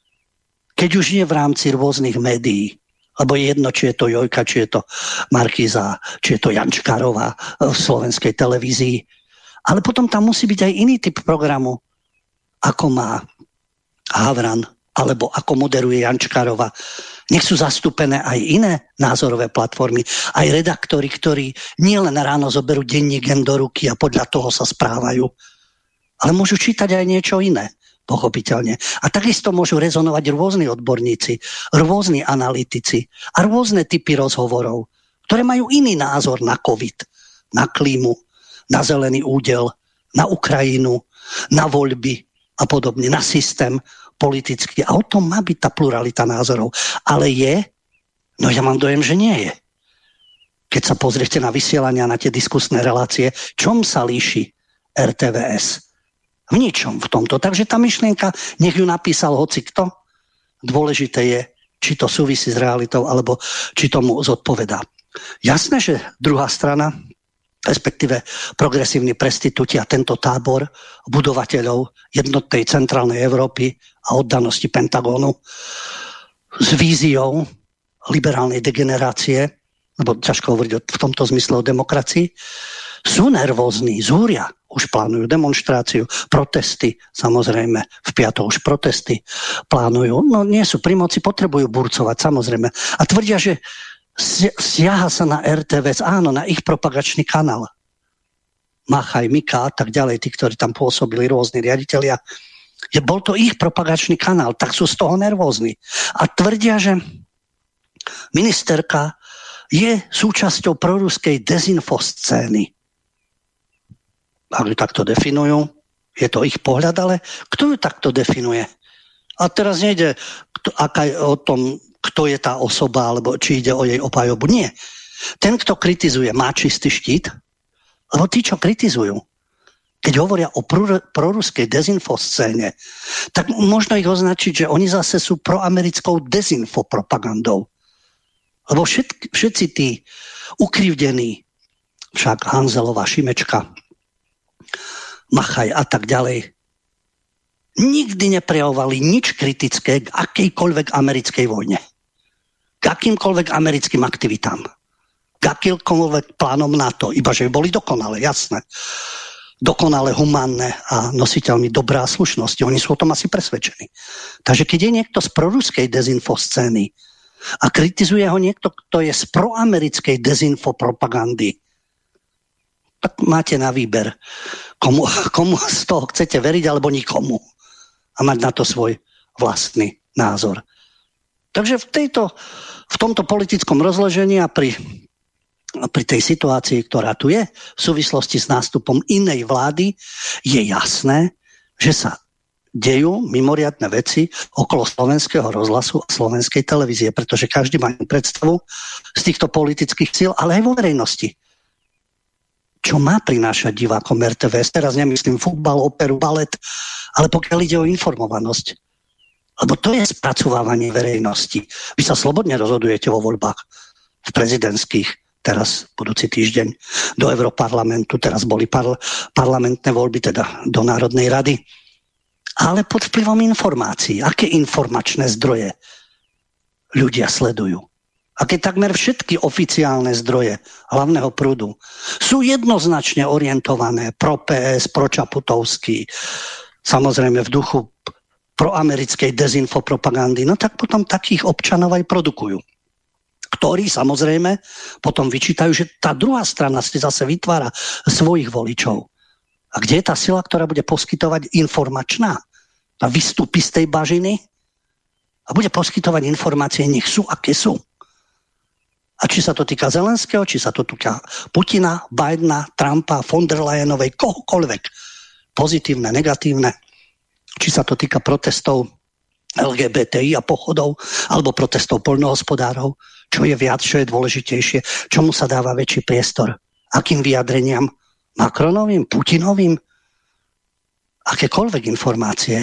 keď už nie v rámci rôznych médií, lebo je jedno, či je to Jojka, či je to Markíza, či je to Jančkárová v slovenskej televízii. Ale potom tam musí byť aj iný typ programu, ako má Havran, alebo ako moderuje Jančkárova. Nech sú zastúpené aj iné názorové platformy, aj redaktori, ktorí nielen ráno zoberú denník do ruky a podľa toho sa správajú, ale môžu čítať aj niečo iné. pochopiteľne. A takisto môžu rezonovať rôzni odborníci, rôzni analytici a rôzne typy rozhovorov, ktoré majú iný názor na COVID, na klímu, na zelený údel, na Ukrajinu, na voľby a podobne, na systém politický. A o tom má byť tá pluralita názorov. Ale je? No ja mám dojem, že nie je. Keď sa pozriete na vysielania, na tie diskusné relácie, čom sa líši er té vé es? V ničom v tomto. Takže tá myšlienka, nech ju napísal hocikto, dôležité je, či to súvisí s realitou, alebo či tomu zodpovedá. Jasné, že druhá strana, respektíve progresívni prestitúti a tento tábor budovateľov jednotnej centrálnej Európy a oddanosti Pentagónu s víziou liberálnej degenerácie, lebo ťažko hovoriť v tomto zmysle o demokracii, sú nervózni, zúria, už plánujú demonštráciu, protesty, samozrejme, v piatok už protesty plánujú, no nie sú pri moci, potrebujú burcovať, samozrejme. A tvrdia, že siaha sa na er té vé es, áno, na ich propagačný kanál. Machaj, Mika a tak ďalej, tí, ktorí tam pôsobili, rôzni riaditelia, je, bol to ich propagačný kanál, tak sú z toho nervózni. A tvrdia, že ministerka je súčasťou proruskej dezinfoscény. Ak ju takto definujú, je to ich pohľad, ale kto ju takto definuje? A teraz nejde kto, aká je o tom, kto je tá osoba, alebo či ide o jej obhajobu. Nie. Ten, kto kritizuje, má čistý štít, lebo tí, čo kritizujú, keď hovoria o pror- proruskej dezinfoscéne, tak možno ich označiť, že oni zase sú proamerickou dezinfopropagandou. Lebo všetky, všetci tí ukrivdení, však Hanzelová, Šimečka, Machaj a tak ďalej, nikdy neprejavovali nič kritické k akejkoľvek americkej vojne. K akýmkoľvek americkým aktivitám. K akýmkoľvek plánom NATO. Iba, že boli dokonale, jasné. Dokonale humánne a nositeľmi dobrá a slušnosti. Oni sú o tom asi presvedčení. Takže keď je niekto z proruskej dezinfoscény a kritizuje ho niekto, kto je z proamerickej dezinfopropagandy, tak máte na výber, komu, komu z toho chcete veriť, alebo nikomu. A mať na to svoj vlastný názor. Takže v, tejto, v tomto politickom rozložení a pri, pri tej situácii, ktorá tu je, v súvislosti s nástupom inej vlády, je jasné, že sa dejú mimoriadne veci okolo slovenského rozhlasu a slovenskej televízie, pretože každý má predstavu z týchto politických síl, ale aj vo verejnosti. Čo má prinášať divákom er té vé es? Teraz nemyslím futbal, operu, balet, ale pokiaľ ide o informovanosť. Lebo to je spracovávanie verejnosti. Vy sa slobodne rozhodujete vo voľbách v prezidentských, teraz budúci týždeň do Europarlamentu, teraz boli parl- parlamentné voľby, teda do Národnej rady. Ale pod vplyvom informácií. Aké informačné zdroje ľudia sledujú? Aké takmer všetky oficiálne zdroje hlavného prúdu sú jednoznačne orientované pro pé es, pro Čaputovský, samozrejme v duchu proamerickej dezinfopropagandy, no tak potom takých občanov aj produkujú. Ktorí samozrejme potom vyčítajú, že tá druhá strana si zase vytvára svojich voličov. A kde je tá sila, ktorá bude poskytovať informačná? A vystúpi z tej bažiny a bude poskytovať informácie, nech sú, aké sú. A či sa to týka Zelenského, či sa to týka Putina, Bidena, Trumpa, von der Leyenovej, kohokoľvek. Pozitívne, negatívne. Či sa to týka protestov el gé bé té í a pochodov, alebo protestov poľnohospodárov. Čo je viac, čo je dôležitejšie. Čomu sa dáva väčší priestor. Akým vyjadreniam? Macronovým, Putinovým? Akékoľvek informácie.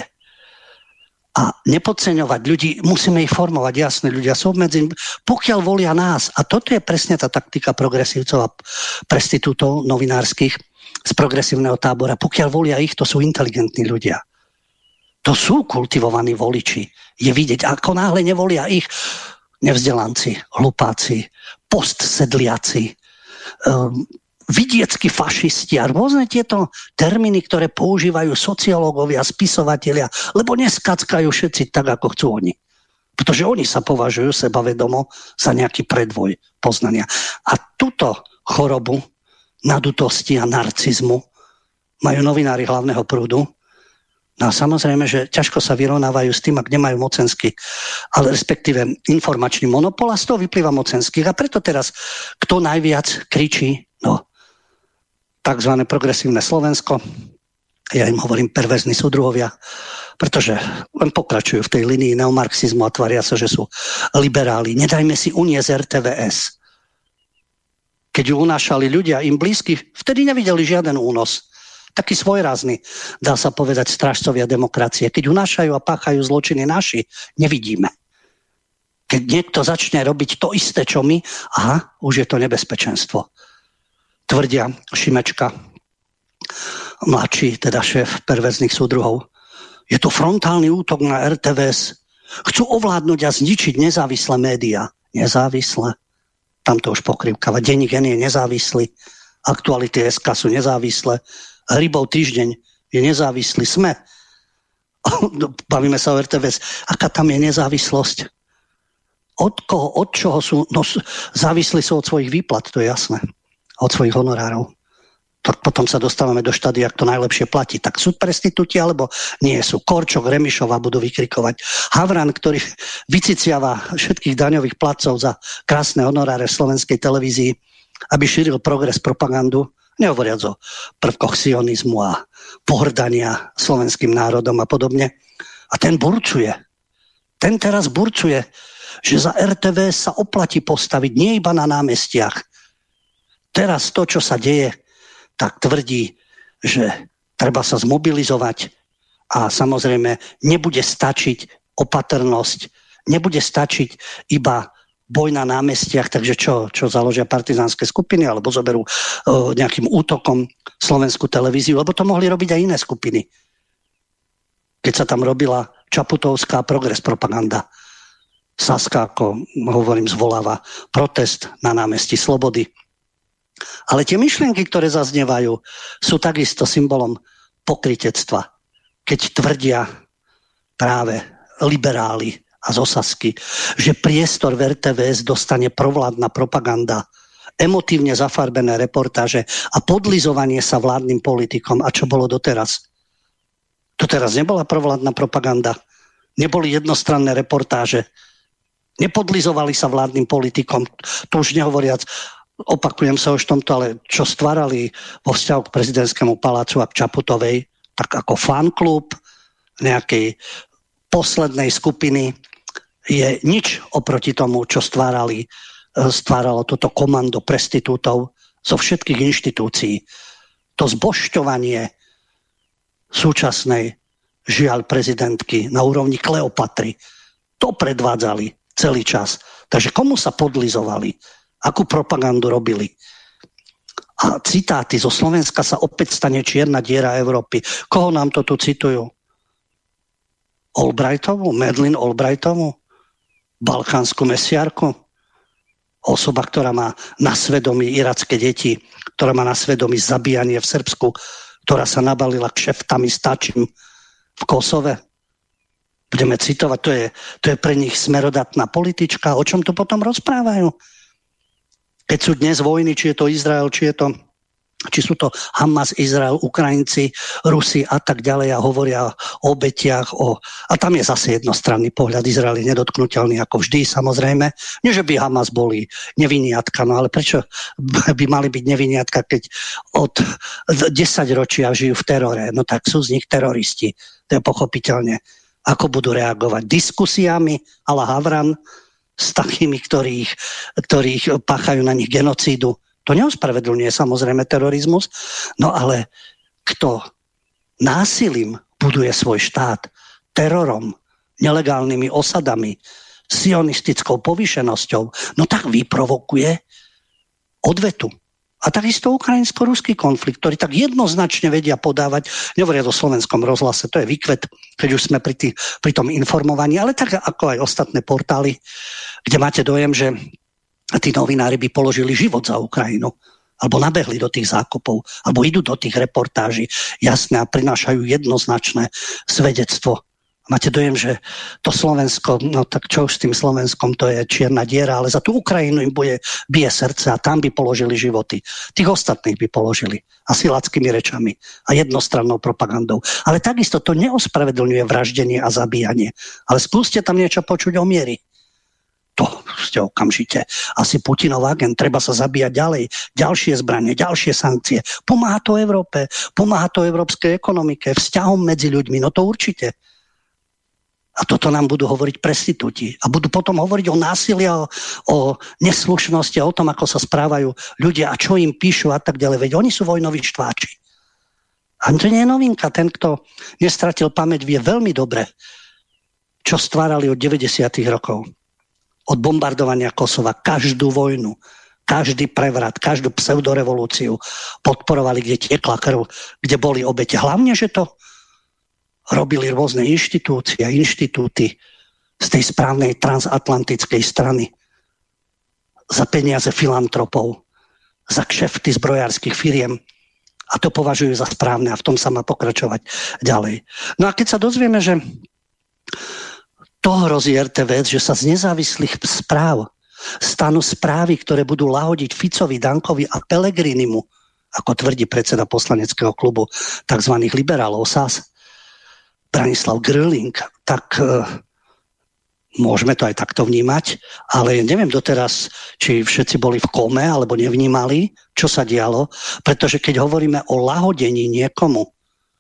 A nepodceňovať ľudí, musíme ich formovať, jasné, ľudia sú obmedzení, pokiaľ volia nás. A toto je presne tá taktika progresívcov a prestitútov novinárskych z progresívneho tábora. Pokiaľ volia ich, to sú inteligentní ľudia. To sú kultivovaní voliči. Je vidieť, ako náhle nevolia ich nevzdelanci, hlupáci, postsedliaci, um, vidieckí fašisti a rôzne tieto termíny, ktoré používajú sociológovia, spisovatelia, lebo neskackajú všetci tak, ako chcú oni. Pretože oni sa považujú sebavedomo za nejaký predvoj poznania. A túto chorobu nadutosti a narcizmu majú novinári hlavného prúdu, No a samozrejme, že ťažko sa vyrovnávajú s tým, ak nemajú mocenský, ale respektíve informačný monopol a z toho vyplýva mocenských. A preto teraz kto najviac kričí, no, takzvané progresívne Slovensko, ja im hovorím perverzní súdruhovia, pretože len pokračujú v tej linii neomarxizmu a tvária sa, že sú liberáli. Nedajme si uniesť er té vé es. Keď ju unášali ľudia im blízky, vtedy nevideli žiaden únos. Taký svojrázny, dá sa povedať, strážcovia demokracie. Keď unášajú a páchajú zločiny naši, nevidíme. Keď niekto začne robiť to isté, čo my, aha, už je to nebezpečenstvo. Tvrdia Šimečka, mladší, teda šéf perverzných súdruhov. Je to frontálny útok na er té vé es. Chcú ovládnuť a zničiť nezávislé médiá. Nezávislé? Tam to už pokrývkava. Denník N je nezávislý. Aktuality es ká sú nezávislé. Rybov týždeň je nezávislý. Sme. Bavíme sa o er té vé es. Aká tam je nezávislosť? Od koho, od čoho sú? No, závislí sú od svojich výplat, to je jasné. Od svojich honorárov. Tak potom sa dostávame do štádia, ak to najlepšie platí. Tak sú prestitúti, alebo nie sú. Korčok, Remišová budú vykrikovať. Havran, ktorý vyciciava všetkých daňových platcov za krásne honoráre v slovenskej televízii, aby šíril progres propagandu, nehovoriac o prvkoch sionizmu a pohrdania slovenským národom a podobne. A ten burcuje. Ten teraz burcuje, že za er té vé sa oplatí postaviť nie iba na námestiach. Teraz to, čo sa deje, tak tvrdí, že treba sa zmobilizovať a samozrejme nebude stačiť opatrnosť, nebude stačiť iba boj na námestiach, takže čo, čo založia partizánske skupiny alebo zoberú uh, nejakým útokom slovenskú televíziu, lebo to mohli robiť aj iné skupiny. Keď sa tam robila čaputovská progres propaganda. Saska, ako hovorím, zvoláva protest na námestí Slobody. Ale tie myšlienky, ktoré zaznievajú, sú takisto symbolom pokrytectva. Keď tvrdia práve liberáli a zo Sasky, že priestor v er té vé es dostane provládna propaganda, emotívne zafarbené reportáže a podlizovanie sa vládnym politikom. A čo bolo doteraz? Doteraz nebola provládna propaganda, neboli jednostranné reportáže, nepodlizovali sa vládnym politikom, to už nehovoriac, opakujem sa už tomto, ale čo stvárali vo vzťahu k prezidentskému palácu a k Čaputovej, tak ako fanklub nejakej poslednej skupiny je nič oproti tomu, čo stvárali, stváralo toto komando prestitútov zo všetkých inštitúcií. To zbožťovanie súčasnej žiaľ prezidentky na úrovni Kleopatry, to predvádzali celý čas. Takže komu sa podlizovali? Akú propagandu robili? A citáty zo Slovenska sa opäť stane čierna diera Európy. Koho nám to tu citujú? Albrightovú? Madeleine Albrightovú? Balkánsku mesiarku? Osoba, ktorá má na svedomí iracké deti, ktorá má na svedomí zabíjanie v Srbsku, ktorá sa nabalila kšeftami s tačím v Kosove. Budeme citovať, to je, to je pre nich smerodatná politička. O čom to potom rozprávajú? Keď sú dnes vojny, či je to Izrael, či je to, či sú to Hamas, Izrael, Ukrajinci, Rusi a tak ďalej a hovoria o obetiach. O... A tam je zase jednostranný pohľad. Izrael je nedotknuteľný ako vždy, samozrejme. Nie, že by Hamas boli neviniatka, no ale prečo by mali byť neviniatka, keď od desaťročia žijú v terore? No tak sú z nich teroristi. To je pochopiteľne. Ako budú reagovať? Diskusiami a la Havran s takými, ktorých, ktorých páchajú na nich genocídu. To neospravedlňuje samozrejme terorizmus, no ale kto násilím buduje svoj štát, terorom, nelegálnymi osadami, sionistickou povýšenosťou, no tak vyprovokuje odvetu. A takisto ukrajinsko-ruský konflikt, ktorý tak jednoznačne vedia podávať, nehovoria o slovenskom rozhlase, to je výkvet, keď už sme pri, tý, pri tom informovaní, ale tak ako aj ostatné portály, kde máte dojem, že tí novinári by položili život za Ukrajinu, alebo nabehli do tých zákopov, alebo idú do tých reportáží, jasné, a prinášajú jednoznačné svedectvo Máte dojem, že to Slovensko, no tak čo už s tým Slovenskom, to je čierna diera, ale za tú Ukrajinu im bude bije srdce a tam by položili životy. Tých ostatných by položili a siláckými rečami a jednostrannou propagandou. Ale takisto to neospravedlňuje vraždenie a zabíjanie. Ale skúste tam niečo počuť o miery. To ste okamžite. Asi Putinov agent, treba sa zabíjať ďalej. Ďalšie zbranie, ďalšie sankcie. Pomáha to Európe, pomáha to európskej ekonomike, vzťahom medzi ľuďmi, no to určite. A toto nám budú hovoriť prestitúti. A budú potom hovoriť o násilí, o, o neslušnosti, o tom, ako sa správajú ľudia a čo im píšu a tak ďalej. Veď oni sú vojnoví štváči. A to nie je novinka. Ten, kto nestratil pamäť, vie veľmi dobre, čo stvárali od deväťdesiatych rokov. Od bombardovania Kosova. Každú vojnu, každý prevrat, každú pseudorevolúciu podporovali, kde tiekla krv, kde boli obete. Hlavne, že to robili rôzne inštitúcie a inštitúty z tej správnej transatlantickej strany za peniaze filantropov, za kšefty zbrojárskych firiem. A to považujú za správne a v tom sa má pokračovať ďalej. No a keď sa dozvieme, že to hrozí er té vé, že sa z nezávislých správ stanú správy, ktoré budú lahodiť Ficovi, Dankovi a Pellegrinimu, ako tvrdí predseda poslaneckého klubu tzv. Liberálov es á es, Branislav Gröling, tak e, môžeme to aj takto vnímať, ale neviem doteraz, či všetci boli v kome, alebo nevnímali, čo sa dialo, pretože keď hovoríme o lahodení niekomu,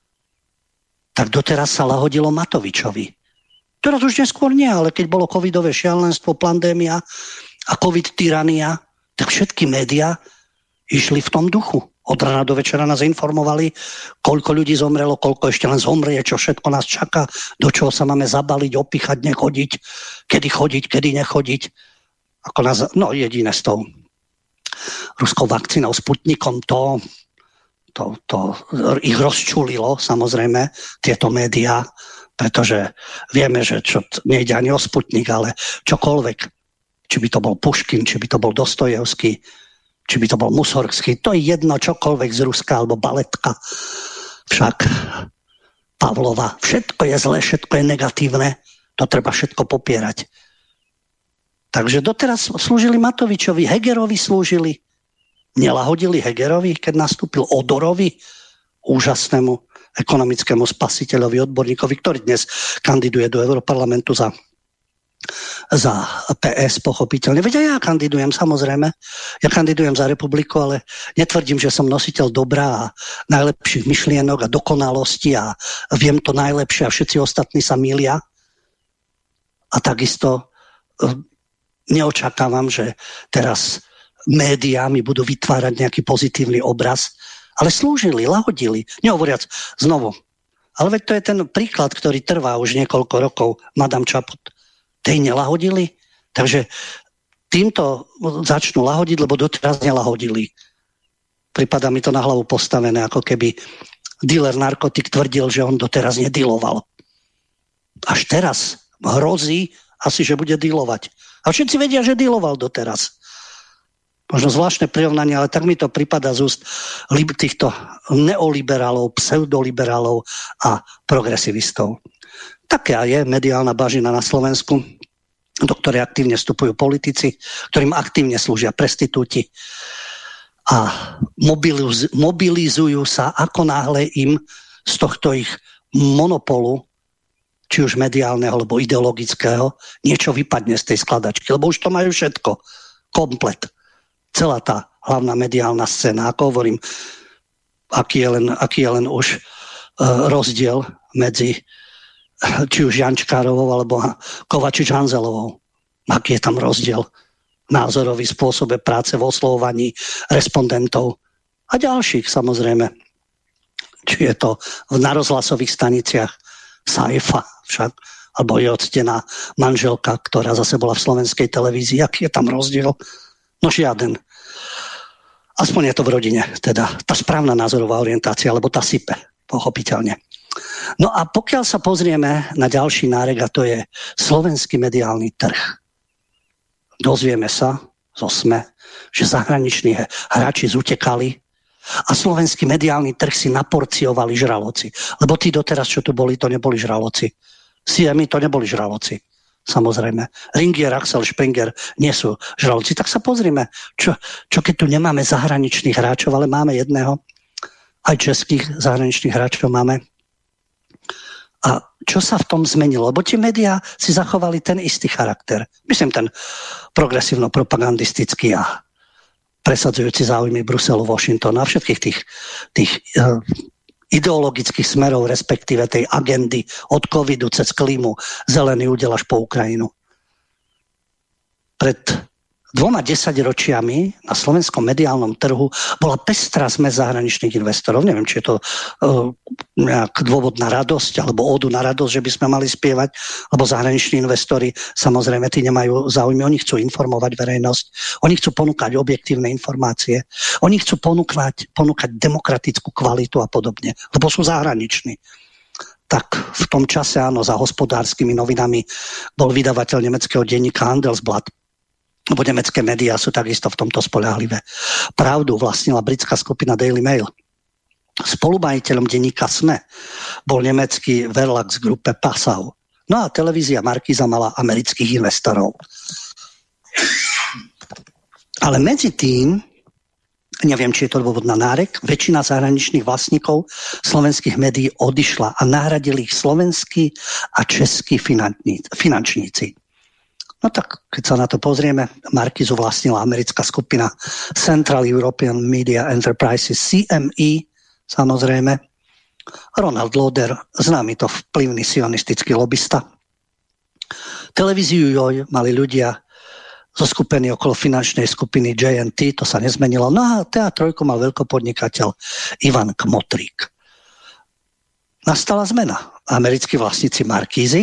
tak doteraz sa lahodilo Matovičovi. Teraz už neskôr nie, ale keď bolo covidové šialenstvo, pandémia a covid tyrania, tak všetky médiá išli v tom duchu. Od rána do večera nás informovali, koľko ľudí zomrelo, koľko ešte len zomrie, čo všetko nás čaká, do čoho sa máme zabaliť, opichať, nechodiť, kedy chodiť, kedy nechodiť. Ako nás, no jediné s tou ruskou vakcínou, Sputnikom, to, to, to ich rozčulilo, samozrejme, tieto médiá, pretože vieme, že čo, nejde ani o Sputnik, ale čokoľvek. Či by to bol Puškin, či by to bol Dostojevský, či by to bol Musorgský, to je jedno čokoľvek z Ruska alebo Baletka. Však Pavlova, všetko je zlé, všetko je negatívne, to treba všetko popierať. Takže doteraz slúžili Matovičovi, Hegerovi slúžili, nelahodili Hegerovi, keď nastúpil Odorovi, úžasnému ekonomickému spasiteľovi, odborníkovi, ktorý dnes kandiduje do Europarlamentu za za pé es, pochopiteľne. Veď aj ja kandidujem, samozrejme. Ja kandidujem za Republiku, ale netvrdím, že som nositeľ dobra a najlepších myšlienok a dokonalosti a viem to najlepšie a všetci ostatní sa mýlia. A takisto neočakávam, že teraz médiá mi budú vytvárať nejaký pozitívny obraz, ale slúžili, lahodili. Nehovoriac znovu. Ale veď to je ten príklad, ktorý trvá už niekoľko rokov, Madame Čaput. Tej nelahodili, takže týmto začnú lahodiť, lebo doteraz nelahodili. Pripadá mi to na hlavu postavené, ako keby dealer narkotik tvrdil, že on doteraz nediloval. Až teraz hrozí asi, že bude dilovať. A všetci vedia, že diloval doteraz. Možno zvláštne prirovnanie, ale tak mi to pripadá z úst týchto neoliberálov, pseudoliberálov a progresivistov. Taká je mediálna bažina na Slovensku, do ktorej aktívne vstupujú politici, ktorým aktívne slúžia prestitúti a mobiliz- mobilizujú sa, ako náhle im z tohto ich monopolu, či už mediálneho alebo ideologického, niečo vypadne z tej skladačky, lebo už to majú všetko, komplet. Celá tá hlavná mediálna scéna, ako hovorím, aký je len, aký je len už uh, rozdiel medzi či už Jančkárovou alebo Kovačič-Hanzelovou. Aký je tam rozdiel názorový spôsobe práce v oslovovaní respondentov a ďalších samozrejme. Či je to na rozhlasových staniciach Saifa však, alebo je octená manželka, ktorá zase bola v slovenskej televízii. Aký je tam rozdiel? No žiaden. Aspoň je to v rodine, teda tá správna názorová orientácia, alebo tá sype, pochopiteľne. No a pokiaľ sa pozrieme na ďalší nárek, a to je slovenský mediálny trh. Dozvieme sa zo es em e, že zahraniční hráči zutekali a slovenský mediálny trh si naporciovali žraloci. Lebo tí doteraz, čo tu boli, to neboli žraloci. C M E to neboli žraloci. Samozrejme. Ringier, Axel Springer nie sú žraloci. Tak sa pozrime, čo, čo keď tu nemáme zahraničných hráčov, ale máme jedného, aj českých zahraničných hráčov máme. A čo sa v tom zmenilo? Lebo tie médiá si zachovali ten istý charakter. Myslím, ten progresívno-propagandistický a presadzujúci záujmy Bruselu, Washingtonu a všetkých tých, tých uh, ideologických smerov, respektíve tej agendy od covidu cez klímu, zelený údel až po Ukrajinu. Pred dvoma desaťročiami na slovenskom mediálnom trhu bola pestrá zmes zahraničných investorov. Neviem, či je to uh, nejak dôvod na radosť alebo ódu na radosť, že by sme mali spievať, lebo zahraniční investori, samozrejme, tí nemajú záujmy. Oni chcú informovať verejnosť, oni chcú ponúkať objektívne informácie, oni chcú ponúkať, ponúkať demokratickú kvalitu a podobne, lebo sú zahraniční. Tak v tom čase, áno, za Hospodárskymi novinami bol vydavateľ nemeckého denníka Handelsblatt, lebo nemecké médiá sú takisto v tomto spoľahlivé. Pravdu vlastnila britská skupina Daily Mail. Spolumajiteľom denníka SME bol nemecký Verlags Gruppe Passau. No a televízia Markíza mala amerických investorov. Ale medzi tým, neviem, či je to dôvod na nárek, väčšina zahraničných vlastníkov slovenských médií odišla a nahradili ich slovenskí a českí finančníci. No tak, keď sa na to pozrieme, Markízu vlastnila americká skupina Central European Media Enterprises, C M E, samozrejme. Ronald Lauder, známy to vplyvný sionistický lobista. Televíziu Joj mali ľudia zo skupiny okolo finančnej skupiny J and T, to sa nezmenilo. No a té á tri mal veľkopodnikateľ Ivan Kmotrík. Nastala zmena. Americkí vlastníci Markízy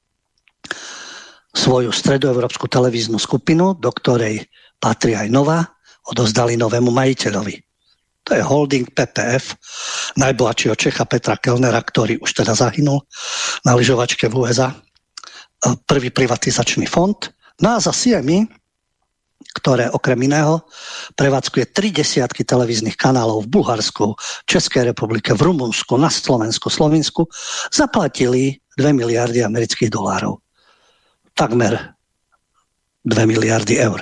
svoju stredoeurópsku televíznu skupinu, do ktorej patrí aj Nova, odovzdali novému majiteľovi. To je holding P P F, najbohatšieho Čecha Petra Kellnera, ktorý už teda zahynul na lyžovačke v U S A. Prvý privatizačný fond. No a za C M E, ktoré okrem iného prevádzkuje tri desiatky televíznych kanálov v Bulharsku, Českej republike, v Rumunsku, na Slovensku, Slovinsku, zaplatili dve miliardy amerických dolárov. Takmer dve miliardy eur.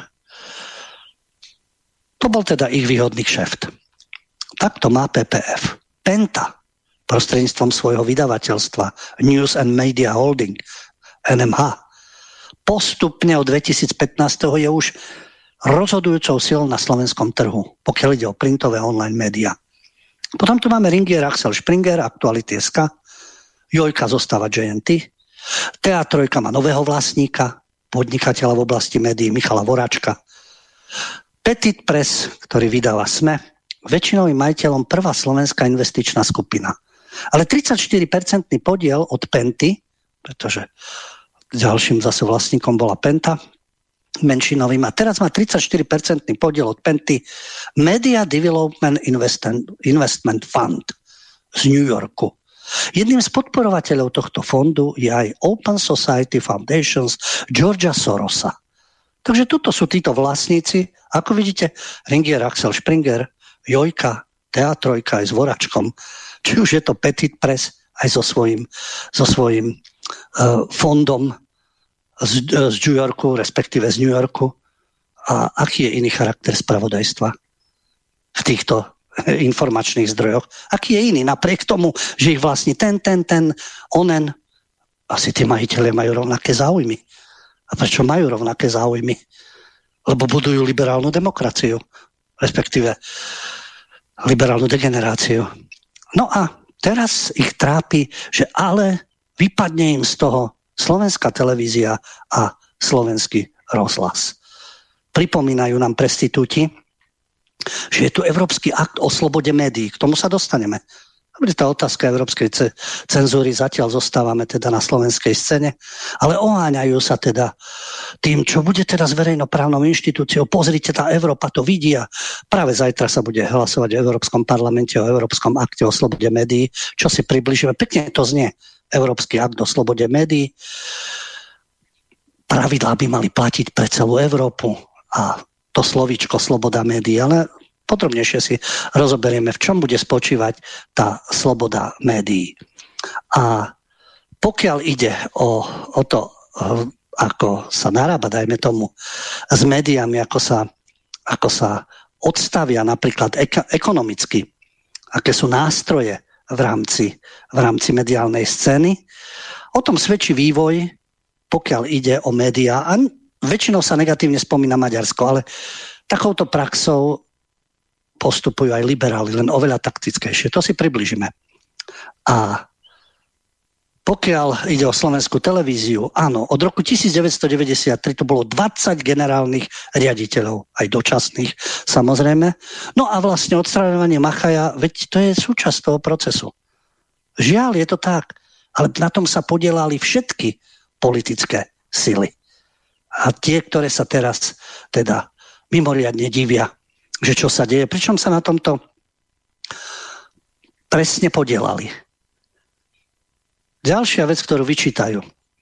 To bol teda ich výhodný kšeft. Takto má P P F. Penta prostredníctvom svojho vydavateľstva News and Media Holding, N M H, postupne od dvetisícpätnásť je už rozhodujúcou silou na slovenskom trhu, pokiaľ ide o printové online médiá. Potom tu máme Ringier, Axel Springer, Aktuality bodka es ká, Jojka zostáva J and T, té á tri má nového vlastníka, podnikateľa v oblasti médií Michala Voráčka. Petit Press, ktorý vydáva SME, väčšinovým majiteľom prvá slovenská investičná skupina. Ale tridsaťštyri percent podiel od Penty, pretože ďalším zase vlastníkom bola Penta, menšinovým, a teraz má tridsaťštyri percent podiel od Penty Media Development Investment Fund z New Yorku. Jedným z podporovateľov tohto fondu je aj Open Society Foundations Georgia Sorosa. Takže tuto sú títo vlastníci. Ako vidíte, Ringier, Axel Springer, Jojka, té á tri aj s Voračkom. Či už je to Petit Press aj so svojím, so svojím uh, fondom z, z New Yorku, respektíve z New Yorku. A aký je iný charakter spravodajstva v týchto informačných zdrojoch? Aký je iný? Napriek tomu, že ich vlastní ten, ten, ten, onen. Asi tí majiteľe majú rovnaké záujmy. A prečo majú rovnaké záujmy? Lebo budujú liberálnu demokraciu, respektíve liberálnu degeneráciu. No a teraz ich trápi, že ale vypadne im z toho slovenská televízia a slovenský rozhlas. Pripomínajú nám prestitúti, že je tu Európsky akt o slobode médií. K tomu sa dostaneme. Tá otázka európskej cenzúry, zatiaľ zostávame teda na slovenskej scéne, ale oháňajú sa teda tým, čo bude teda s verejnoprávnou inštitúciou. Pozrite, tá Európa to vidí a práve zajtra sa bude hlasovať v Európskom parlamente o Európskom akte o slobode médií, čo si približíme. Pekne to znie. Európsky akt o slobode médií. Pravidlá by mali platiť pre celú Európu a to slovíčko sloboda médií, ale podrobnejšie si rozoberieme, v čom bude spočívať tá sloboda médií. A pokiaľ ide o, o to, ako sa narába, dajme tomu, s médiami, ako sa, ako sa odstavia napríklad ek- ekonomicky, aké sú nástroje v rámci, v rámci mediálnej scény, o tom svedčí vývoj, pokiaľ ide o médiá. A väčšinou sa negatívne spomína Maďarsko, ale takouto praxou postupujú aj liberáli, len oveľa taktickejšie. To si približíme. A pokiaľ ide o slovenskú televíziu, áno, od roku devätnásťstodeväťdesiattri to bolo dvadsať generálnych riaditeľov, aj dočasných, samozrejme. No a vlastne odstraňovanie Machaja, veď to je súčasť toho procesu. Žiaľ, je to tak, ale na tom sa podielali všetky politické sily. A tie, ktoré sa teraz teda mimoriadne divia, že čo sa deje, pričom sa na tomto presne podielali. Ďalšia vec, ktorú vyčítajú.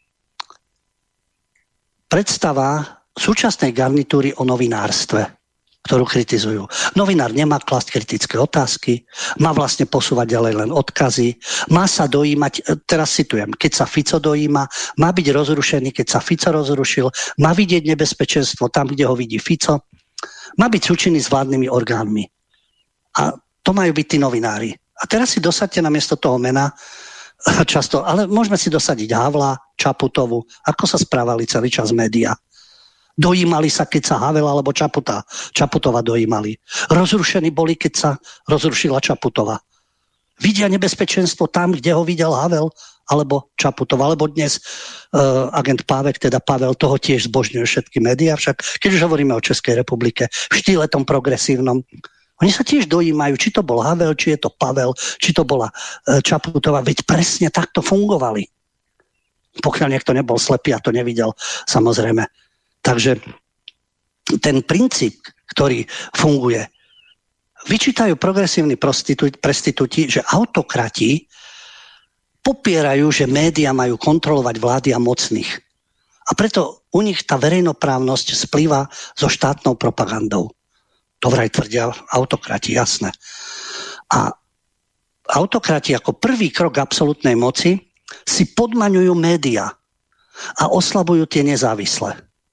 Predstava súčasnej garnitúry o novinárstve, ktorú kritizujú. Novinár nemá klásť kritické otázky, má vlastne posúvať ďalej len odkazy, má sa dojímať, teraz citujem, keď sa Fico dojíma, má byť rozrušený, keď sa Fico rozrušil, má vidieť nebezpečenstvo tam, kde ho vidí Fico, má byť súčinný s vládnymi orgánmi. A to majú byť tí novinári. A teraz si dosadte namiesto toho mena často, ale môžeme si dosadiť Havla, Čaputovu, ako sa správali celý čas médiá. Dojímali sa, keď sa Havel alebo Čaputa, Čaputova dojímali. Rozrušení boli, keď sa rozrušila Čaputova. Vidia nebezpečenstvo tam, kde ho videl Havel alebo Čaputova. Alebo dnes uh, agent Pávek, teda Pavel, toho tiež zbožňuje všetky médiá. Však keď už hovoríme o Českej republike, v štýle tom progresívnom, oni sa tiež dojímajú, či to bol Havel, či je to Pavel, či to bola uh, Čaputová. Veď presne takto fungovali. Pokiaľ niekto nebol slepý a to nevidel, samozrejme. Takže ten princíp, ktorý funguje, vyčítajú progresívni prestitúti, že autokrati popierajú, že médiá majú kontrolovať vlády a mocných. A preto u nich tá verejnoprávnosť splýva so štátnou propagandou. To vraj tvrdia autokrati, jasné. A autokrati ako prvý krok absolútnej moci si podmaňujú médiá a oslabujú tie nezávislé.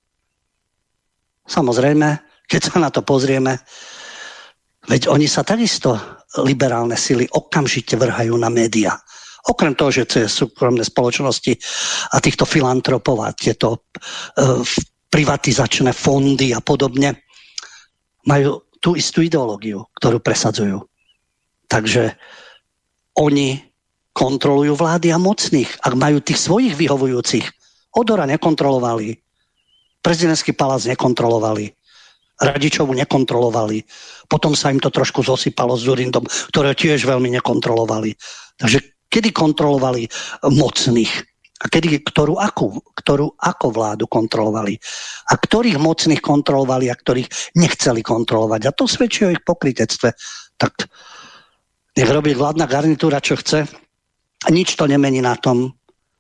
Samozrejme, keď sa na to pozrieme, veď oni sa takisto, liberálne sily, okamžite vrhajú na médiá. Okrem toho, že cez súkromné spoločnosti a týchto filantropov a tieto uh, privatizačné fondy a podobne majú tú istú ideológiu, ktorú presadzujú. Takže oni kontrolujú vlády a mocných. Ak majú tých svojich vyhovujúcich, Odora nekontrolovali, prezidentský palác nekontrolovali, Radičovu nekontrolovali, potom sa im to trošku zosypalo s Dzurindom, ktoré tiež veľmi nekontrolovali. Takže kedy kontrolovali mocných? A kedy, ktorú, akú, ktorú ako vládu kontrolovali? A ktorých mocných kontrolovali a ktorých nechceli kontrolovať? A to svedčí o ich pokrytectve. Tak nech robí vládna garnitúra, čo chce. A nič to nemení na tom,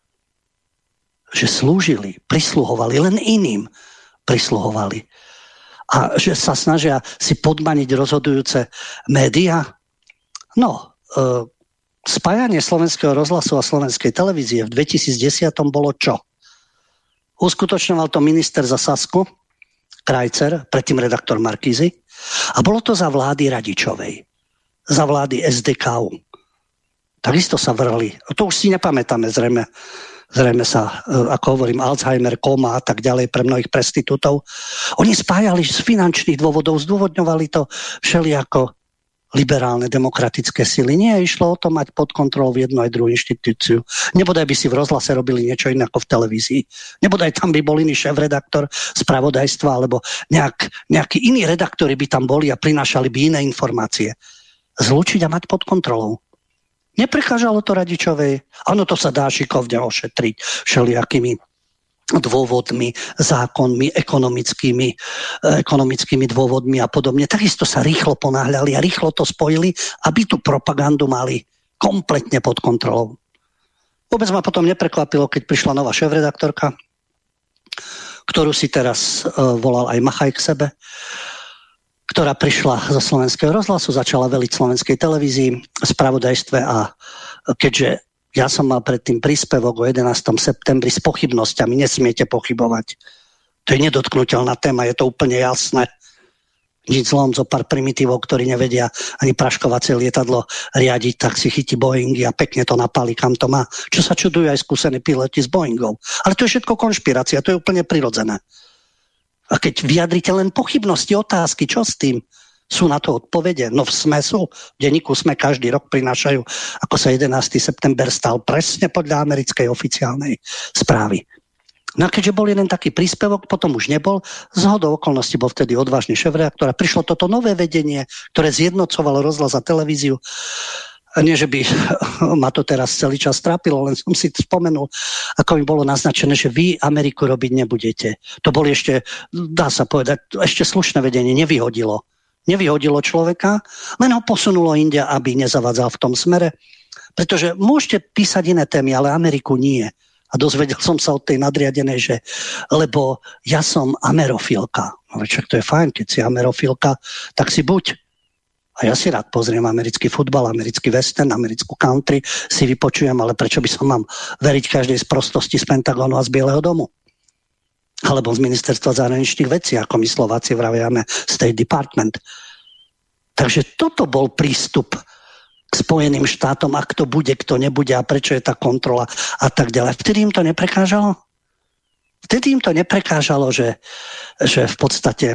že slúžili, prisluhovali, len iným prisluhovali. A že sa snažia si podmaniť rozhodujúce médiá. No, e, spájanie Slovenského rozhlasu a Slovenskej televízie v dvetisícdesať bolo čo? Uskutočňoval to minister za Sasku, Krajcer, predtým redaktor Markízy. A bolo to za vlády Radičovej. Za vlády es dé ká ú. Takisto sa vrhli. To už si nepamätáme zrejme. Zrejme sa, ako hovorím, Alzheimer, koma a tak ďalej pre mnohých prestitútov. Oni spájali z finančných dôvodov, zdôvodňovali to všelijako liberálne demokratické sily. Nie, išlo o to mať pod kontrolou jednu aj druhú inštitúciu. Nebodaj by si v rozhlase robili niečo iné ako v televízii. Nebodaj tam by bol iný šéf-redaktor spravodajstva, alebo nejak, nejakí iní redaktori by tam boli a prinášali by iné informácie. Zlúčiť a mať pod kontrolou. Neprekážalo to Radičovej. Áno, to sa dá šikovne ošetriť všelijakými dôvodmi, zákonmi, ekonomickými, ekonomickými dôvodmi a podobne. Takisto sa rýchlo ponáhľali a rýchlo to spojili, aby tú propagandu mali kompletne pod kontrolou. Vôbec ma potom neprekvapilo, keď prišla nová šéfredaktorka, ktorú si teraz uh, volal aj Machaj k sebe, ktorá prišla zo Slovenského rozhlasu, začala veliť Slovenskej televízii, spravodajstve a keďže Ja som mal predtým príspevok o jedenásteho septembri s pochybnosťami. Nesmiete pochybovať. To je nedotknuteľná téma, je to úplne jasné. Nič zlom, zo pár primitívov, ktorí nevedia ani praškovacie lietadlo riadiť, tak si chytí Boeingy a pekne to napáli, kam to má. Čo sa čudujú aj skúsení piloti s Boeingov. Ale to je všetko konšpirácia, to je úplne prirodzené. A keď vyjadrite len pochybnosti, otázky, čo s tým? Sú na to odpovede? No v SME sú. V denníku SME každý rok prinášajú, ako sa jedenásteho september stal presne podľa americkej oficiálnej správy. No a keďže bol jeden taký príspevok, potom už nebol, zhodou okolností bol vtedy odvážny šéfredaktor a prišlo toto nové vedenie, ktoré zjednocovalo rozhlas a televíziu. Nie, že by ma to teraz celý čas trápilo, len som si spomenul, ako mi bolo naznačené, že vy Ameriku robiť nebudete. To boli ešte, dá sa povedať, ešte slušné vedenie, nevyhodilo. Nevyhodilo človeka, len ho posunulo inde, aby nezavadzal v tom smere. Pretože môžete písať iné témy, ale Ameriku nie. A dozvedel som sa od tej nadriadenej, že lebo ja som amerofilka. No však to je fajn, keď si amerofilka, tak si buď. A ja si rád pozriem americký futbal, americký western, americkú country, si vypočujem, ale prečo by som mám veriť každej z prostosti z Pentagonu a z Bieleho domu? Alebo z ministerstva zahraničných vecí, ako my Slováci vraviame State Department. Takže toto bol prístup k Spojeným štátom, a kto bude, kto nebude a prečo je tá kontrola a tak ďalej. Vtedy im to neprekážalo? Vtedy im to neprekážalo, že, že v podstate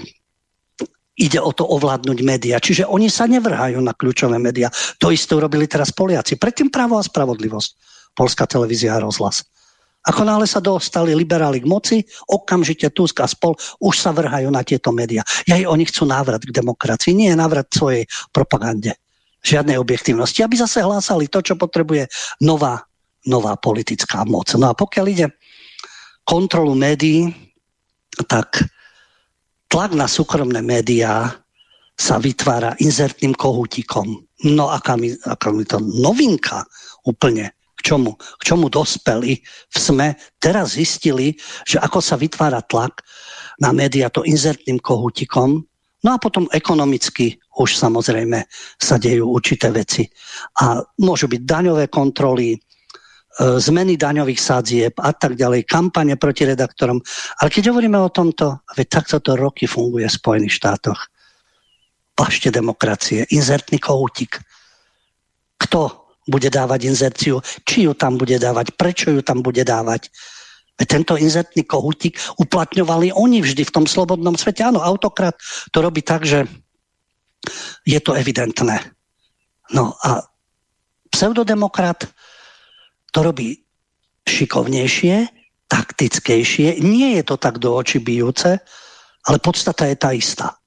ide o to ovládnuť médiá. Čiže oni sa nevrhajú na kľúčové médiá. To isté urobili teraz Poliaci. Predtým Právo a spravodlivosť. Polská televízia a rozhlas. Ako náhle sa dostali liberáli k moci, okamžite Tusk a spol už sa vrhajú na tieto médiá. Ja oni chcú návrat k demokracii, nie návrat k svojej propagande. Žiadnej objektívnosti, aby zase hlásali to, čo potrebuje nová, nová politická moc. No a pokiaľ ide kontrolu médií, tak tlak na súkromné médiá sa vytvára inzertným kohútikom. No aká mi, aká mi to novinka úplne, k čomu, k čomu dospeli v SME, teraz zistili, že ako sa vytvára tlak na médiá to inzertným kohútikom. No a potom ekonomicky už samozrejme sa dejú určité veci. A môžu byť daňové kontroly, zmeny daňových sadzieb a tak ďalej, kampane proti redaktorom. Ale keď hovoríme o tomto, veď takto to roky funguje v Spojených štátoch. Pašte demokracie, inzertný kohútik. Kto bude dávať inzerciu? Či ju tam bude dávať? Prečo ju tam bude dávať? Tento inzertný kohútik uplatňovali oni vždy v tom slobodnom svete. Áno, autokrat to robí tak, že je to evidentné. No a pseudodemokrat to robí šikovnejšie, taktickejšie. Nie je to tak do očí bijúce, ale podstata je tá istá.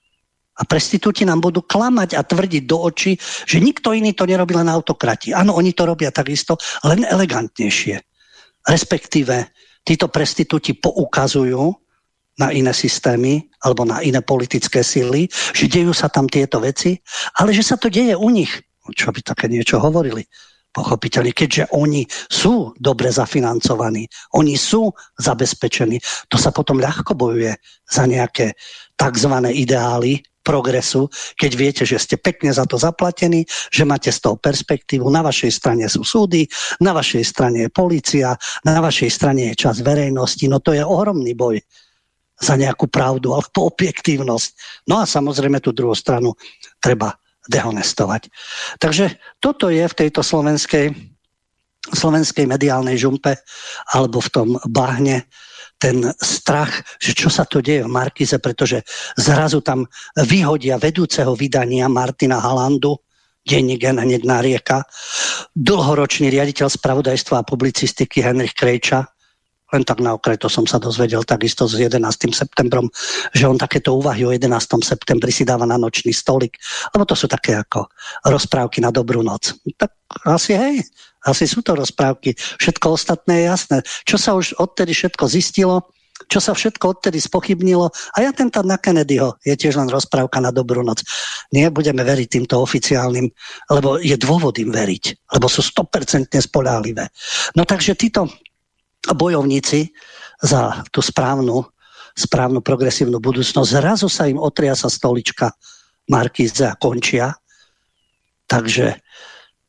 A prestitúti nám budú klamať a tvrdiť do očí, že nikto iný to nerobí, len autokrati. Áno, oni to robia takisto, len elegantnejšie. Respektíve títo prestitúti poukazujú na iné systémy alebo na iné politické síly, že dejú sa tam tieto veci, ale že sa to deje u nich. Čo by také niečo hovorili? Pochopiteľne, keďže oni sú dobre zafinancovaní, oni sú zabezpečení, to sa potom ľahko bojuje za nejaké takzvané ideály progresu, keď viete, že ste pekne za to zaplatení, že máte z toho perspektívu, na vašej strane sú súdy, na vašej strane je polícia, na vašej strane je časť verejnosti, no to je ohromný boj za nejakú pravdu alebo objektívnosť. No a samozrejme tú druhú stranu treba dehonestovať. Takže toto je v tejto slovenskej, slovenskej mediálnej žumpe alebo v tom bahne ten strach, že čo sa to deje v Markize, pretože zrazu tam vyhodia vedúceho vydania Martina Halandu, denník N hneď na rieka, dlhoročný riaditeľ spravodajstva a publicistiky Henrich Krejča, len tak na okraj, to som sa dozvedel takisto s jedenástym septembrom, že on takéto úvahy o jedenástom septembri si dáva na nočný stolik, lebo to sú také ako rozprávky na dobrú noc. Tak asi hej, asi sú to rozprávky. Všetko ostatné je jasné. Čo sa už odtedy všetko zistilo, čo sa všetko odtedy spochybnilo. A ja tento na Kennedyho je tiež len rozprávka na dobrú noc. Nie budeme veriť týmto oficiálnym, lebo je dôvod im veriť, lebo sú sto percent spoľahlivé. No takže títo bojovníci za tú správnu, správnu progresívnu budúcnosť, zrazu sa im otriasa stolička Markíze a končia. Takže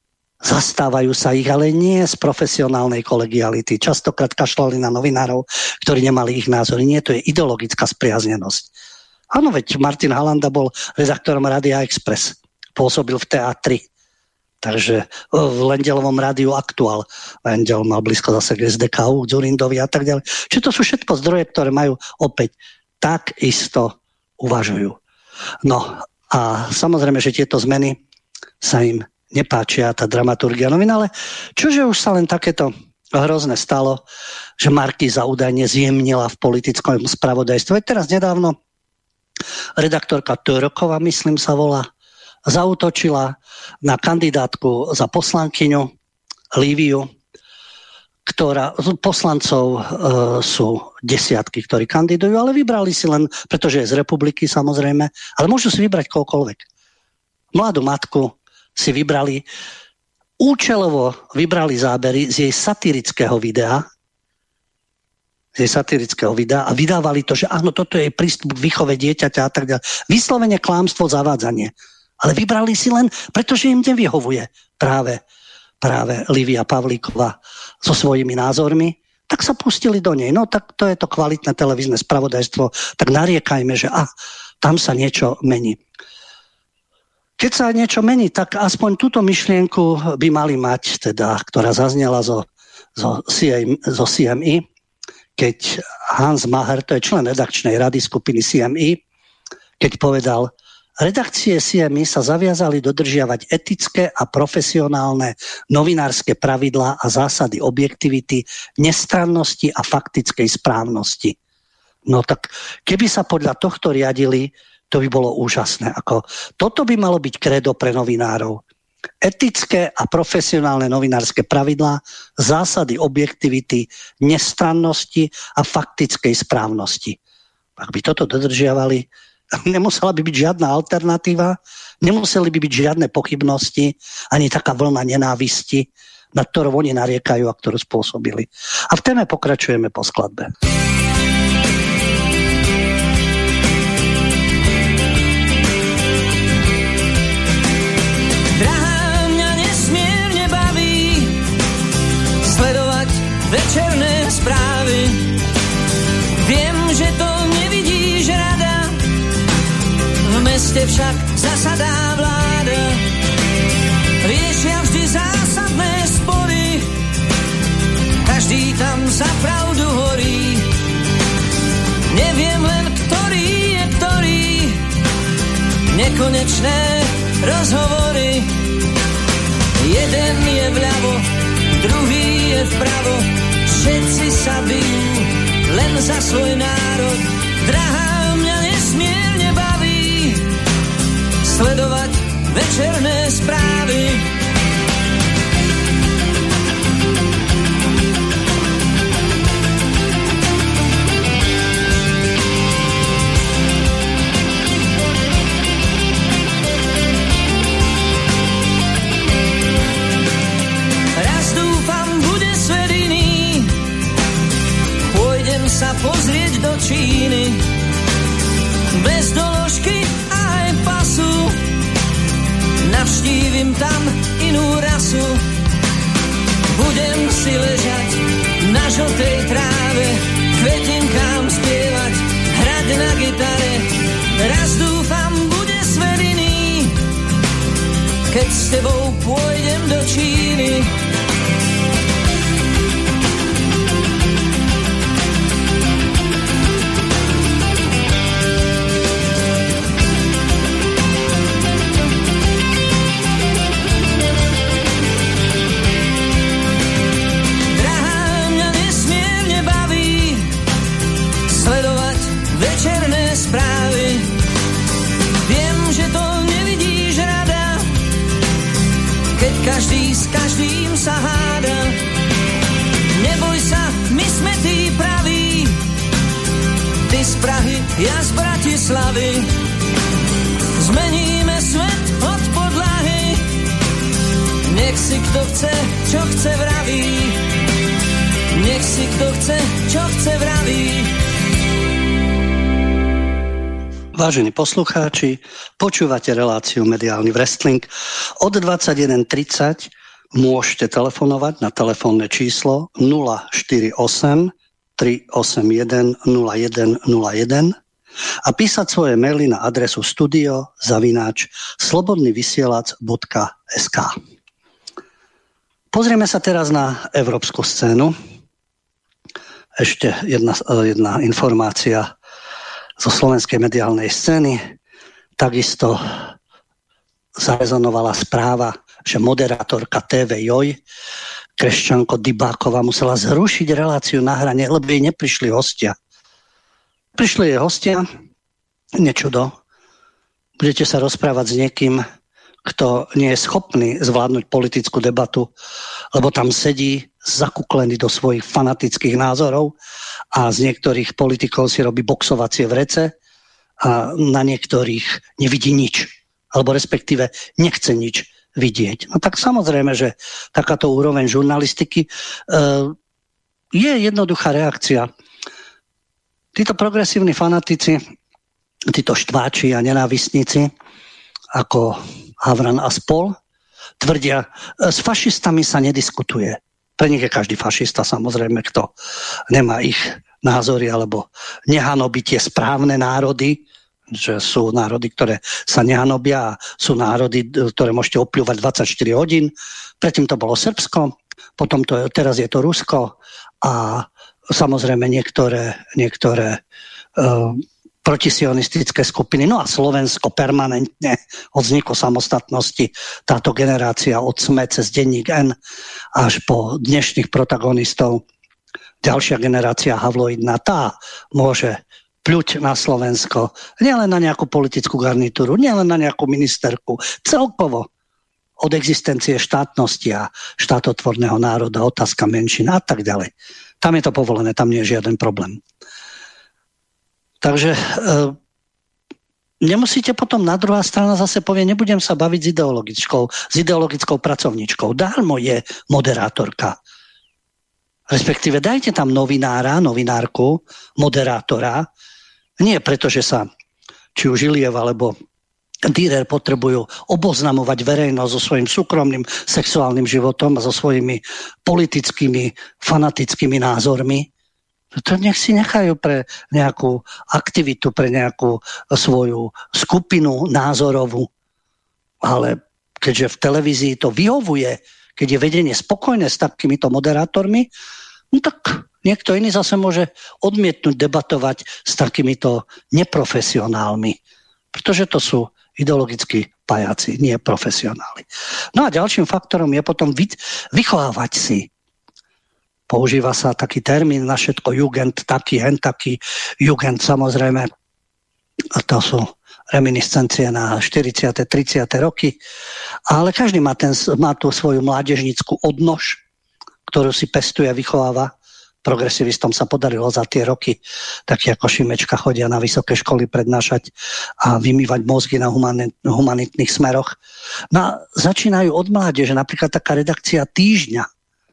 zastávajú sa ich, ale nie z profesionálnej kolegiality. Častokrát kašľali na novinárov, ktorí nemali ich názory. Nie, to je ideologická spriaznenosť. Áno, veď Martin Halanda bol redaktorom Rádia Express. Pôsobil v té á tri. Takže v Lendelovom rádiu Aktuál. Lendel mal blízko zase k es dé ká ú, k Dzurindovi a tak ďalej. Čiže to sú všetko zdroje, ktoré majú opäť tak isto uvažujú. No a samozrejme, že tieto zmeny sa im nepáčia, tá dramaturgia novín, ale čože už sa len takéto hrozné stalo, že Markíza údajne zjemnila v politickom spravodajstve. Teraz nedávno redaktorka Törková, myslím sa volá, zaútočila na kandidátku za poslankyňu Líviu, ktorá, poslancov e, sú desiatky, ktorí kandidujú, ale vybrali si len, pretože je z republiky samozrejme, ale môžu si vybrať kohokoľvek. Mladú matku si vybrali, účelovo vybrali zábery z jej satirického videa, z jej satirického videa a vydávali to, že áno, toto je prístup k výchove dieťaťa a tak ďalej. Vyslovene klamstvo, zavádzanie. Ale vybrali si len, pretože im nevyhovuje práve, práve Lívia Pavlíková so svojimi názormi, tak sa pustili do nej. No tak to je to kvalitné televízne spravodajstvo, tak nariekajme, že ah, tam sa niečo mení. Keď sa niečo mení, tak aspoň túto myšlienku by mali mať, teda, ktorá zaznela zo, zo, zo C M E, keď Hans Maher, to je člen redakčnej rady skupiny C M E, keď povedal, redakcie C M E sa zaviazali dodržiavať etické a profesionálne novinárske pravidlá a zásady objektivity, nestrannosti a faktickej správnosti. No tak, keby sa podľa tohto riadili, to by bolo úžasné. Ako, toto by malo byť kredo pre novinárov. Etické a profesionálne novinárske pravidlá, zásady objektivity, nestrannosti a faktickej správnosti. Ak by toto dodržiavali, nemusela by byť žiadna alternatíva, nemuseli by byť žiadne pochybnosti, ani taká vlna nenávisti, na ktorú oni nariekajú a ktorú spôsobili. A v téme pokračujeme po skladbe.
Večerné správy. Viem, že to nevidíš rada, v meste však zasadá vláda. Riešia vždy zásadné spory, každý tam za pravdu horí. Neviem len, ktorý je ktorý, nekonečné rozhovory. Jeden je vľavo, druhý je vpravo, všetci sa bijú len za svoj národ. Drahá, mňa nesmierne baví sledovať večerné správy. Sa pozrieť do Číny bez doložky aj pasu, navštívim tam inú rasu. Budem si ležať na žltej tráve, kvetinkám spievať, hrať na gitare. Raz dúfam, bude svet iný, keď s tebou pôjdem do Číny. Správy. Viem, že to nevidíš rada, keď každý s každým sa háda. Neboj sa, my sme tí praví, ty z Prahy, ja z Bratislavy. Zmeníme svet od podlahy, nech si kto chce, čo chce vraví. Nech si kto chce, čo chce vraví.
Vážení poslucháči, počúvate reláciu Mediálny wrestling od dvadsaťjeden tridsať môžete telefonovať na telefónne číslo nula štyri osem tri osem jeden nula jeden nula jeden a písať svoje maily na adresu studio zavináč slobodnyvysielac bodka es ká. Pozrieme sa teraz na európsku scénu. Ešte jedna, jedna informácia zo slovenskej mediálnej scény. Takisto zarezonovala správa, že moderátorka té vé Joj, Kresťanko Dybáková, musela zrušiť reláciu na hrane, lebo jej neprišli hostia. Prišli jej hostia, nečudo. Budete sa rozprávať s niekým, kto nie je schopný zvládnuť politickú debatu, lebo tam sedí zakuklený do svojich fanatických názorov a z niektorých politikov si robí boxovacie vrece a na niektorých nevidí nič, alebo respektíve nechce nič vidieť. No tak samozrejme, že takáto úroveň žurnalistiky e, je jednoduchá reakcia. Títo progresívni fanatici, títo štváči a nenávistníci, ako Havran a spol, tvrdia, s fašistami sa nediskutuje. Pre nich je každý fašista, samozrejme, kto nemá ich názory, alebo nehanobí tie správne národy, že sú národy, ktoré sa nehanobia a sú národy, ktoré môžete opľúvať dvadsaťštyri hodín. Predtým to bolo Srbsko, potom to, teraz je to Rusko a samozrejme niektoré, niektoré uh, protisionistické skupiny, no a Slovensko permanentne od vzniku samostatnosti, táto generácia od es em e cez denník N až po dnešných protagonistov, ďalšia generácia havloidná, tá môže pľuť na Slovensko, nielen na nejakú politickú garnitúru, nielen na nejakú ministerku, celkovo od existencie štátnosti a štátotvorného národa, otázka menšín a tak ďalej. Tam je to povolené, tam nie je žiaden problém. Takže e, nemusíte potom na druhá strana zase povie, nebudem sa baviť s ideologickou, s ideologickou pracovníčkou. Dármo je moderátorka. Respektíve dajte tam novinára, novinárku, moderátora. Nie preto, že sa či už Iliev alebo Dürer potrebujú oboznamovať verejnosť so svojím súkromným sexuálnym životom a so svojimi politickými, fanatickými názormi. To nech si nechajú pre nejakú aktivitu, pre nejakú svoju skupinu názorovú. Ale keďže v televízii to vyhovuje, keď je vedenie spokojné s takýmito moderátormi, no tak niekto iný zase môže odmietnúť debatovať s takýmito neprofesionálmi. Pretože to sú ideologickí pajaci, nie profesionáli. No a ďalším faktorom je potom vychovávať si. Používa sa taký termín na všetko jugend, taký, hen taký jugend, samozrejme. A to sú reminiscencie na štyridsiate tridsiate roky. Ale každý má, ten, má tú svoju mládežnickú odnož, ktorú si pestuje a vychováva. Progresivistom sa podarilo za tie roky, takí ako Šimečka, chodia na vysoké školy prednášať a vymývať mozgy na humanitných smeroch. No a začínajú od mládeže, napríklad taká redakcia Týždňa,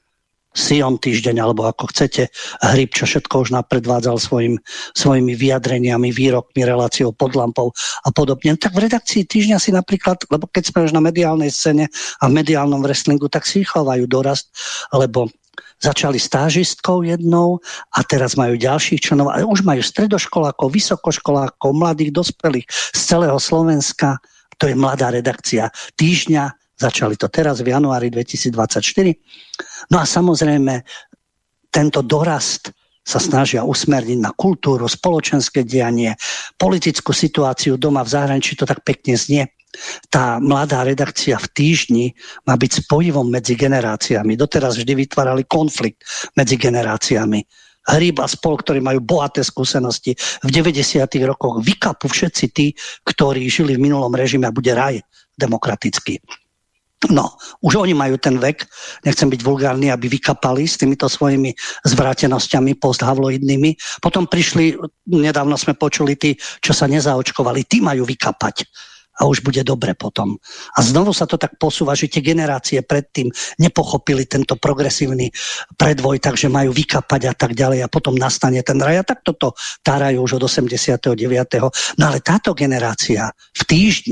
Sion týždeň, alebo ako chcete, Hryb, čo všetko už napredvádzal svojim, svojimi vyjadreniami, výrokmi, reláciou pod lampou a podobne. Tak v redakcii Týždňa si napríklad, lebo keď sme už na mediálnej scéne a v mediálnom wrestlingu, tak si chovajú dorast, lebo začali stážistkou jednou a teraz majú ďalších členov, ale už majú stredoškolákov, vysokoškolákov, mladých, dospelých z celého Slovenska. To je mladá redakcia Týždňa. Začali to teraz v januári dvetisícdvadsaťštyri. No a samozrejme, tento dorast sa snažia usmerniť na kultúru, spoločenské dianie, politickú situáciu doma v zahraničí, to tak pekne znie. Tá mladá redakcia v Týždni má byť spojivom medzi generáciami. Doteraz vždy vytvárali konflikt medzi generáciami. Hryb a spol, ktorí majú bohaté skúsenosti, v deväťdesiatych rokoch vykapú všetci tí, ktorí žili v minulom režime a bude raj demokratický. No, už oni majú ten vek, nechcem byť vulgárny, aby vykapali s týmito svojimi zvrátenosťami posthavloidnými. Potom prišli, nedávno sme počuli, tí, čo sa nezaočkovali, tí majú vykapať. A už bude dobre potom. A znovu sa to tak posúva, že tie generácie predtým nepochopili tento progresívny predvoj, takže majú vykapať a tak ďalej a potom nastane ten raj. A tak toto tárajú už od osemdesiateho deviateho No ale táto generácia v Týždni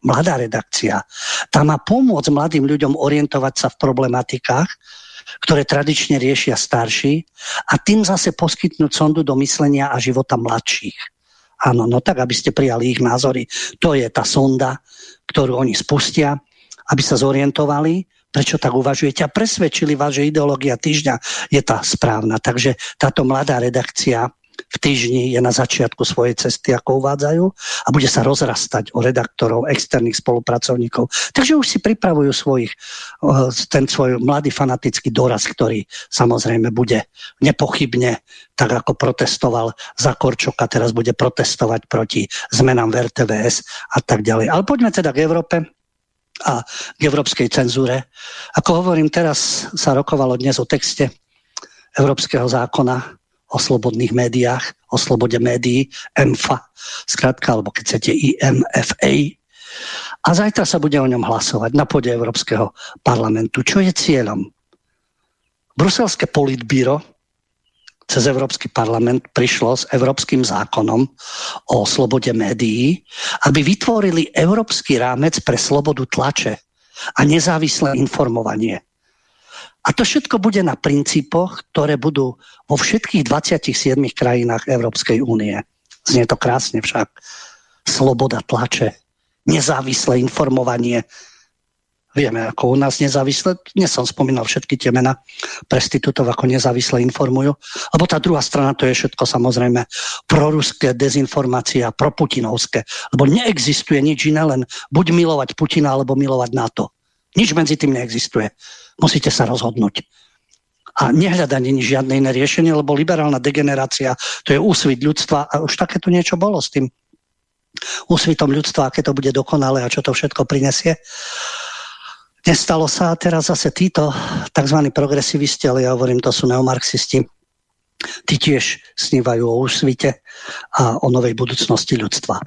mladá redakcia. Tá má pomôcť mladým ľuďom orientovať sa v problematikách, ktoré tradične riešia starší a tým zase poskytnúť sondu do myslenia a života mladších. Áno, no tak, aby ste prijali ich názory. To je tá sonda, ktorú oni spustia, aby sa zorientovali, prečo tak uvažujete a presvedčili vás, že ideológia týždňa je tá správna. Takže táto mladá redakcia v týždni je na začiatku svojej cesty, ako uvádzajú, a bude sa rozrastať o redaktorov, externých spolupracovníkov. Takže už si pripravujú svojich, ten svoj mladý fanatický doraz, ktorý samozrejme bude nepochybne, tak ako protestoval za Korčoka, teraz bude protestovať proti zmenám v er té vé es a tak ďalej. Ale poďme teda k Európe a k európskej cenzúre. Ako hovorím, teraz sa rokovalo dnes o texte Európskeho zákona o slobodných médiách, o slobode médií, em ef á, skrátka, alebo keď chcete í em ef á. A zajtra sa bude o ňom hlasovať na pôde Európskeho parlamentu. Čo je cieľom? Bruselské politbíro cez Európsky parlament prišlo s Európskym zákonom o slobode médií, aby vytvorili európsky rámec pre slobodu tlače a nezávislé informovanie. A to všetko bude na princípoch, ktoré budú vo všetkých dvadsiatich siedmich krajinách Európskej únie. Znie to krásne však. Sloboda tlače, nezávislé informovanie. Vieme, ako u nás nezávislé, dnes som spomínal všetky tie mená prestitútov, ako nezávisle informujú. Lebo tá druhá strana, to je všetko samozrejme proruské dezinformácie a proputinovské. Lebo neexistuje nič iné, len buď milovať Putina, alebo milovať NATO. Nič medzi tým neexistuje. Musíte sa rozhodnúť. A nehľadať ani žiadne iné riešenie, lebo liberálna degenerácia, to je úsvit ľudstva a už takéto niečo bolo s tým úsvitom ľudstva, aké to bude dokonalé a čo to všetko prinesie. Nestalo sa a teraz zase títo tzv. Progresivisti, ale ja hovorím, to sú neomarxisti, tí tiež snívajú o úsvite a o novej budúcnosti ľudstva.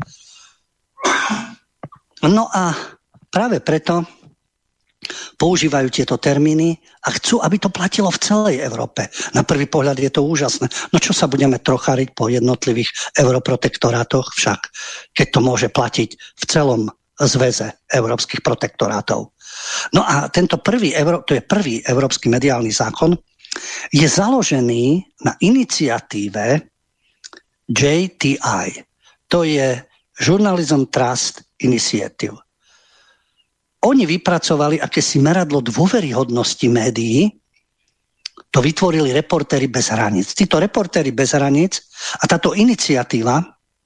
No a práve preto používajú tieto termíny a chcú, aby to platilo v celej Európe. Na prvý pohľad je to úžasné. No čo sa budeme trochariť po jednotlivých europrotektorátoch však, keď to môže platiť v celom zväze európskych protektorátov. No a tento prvý, to je prvý európsky mediálny zákon, je založený na iniciatíve J T I. To je Journalism Trust Initiative. Oni vypracovali akési meradlo dôveryhodnosti médií, to vytvorili Reportéri bez hraníc. Títo Reportéri bez hraníc a táto iniciatíva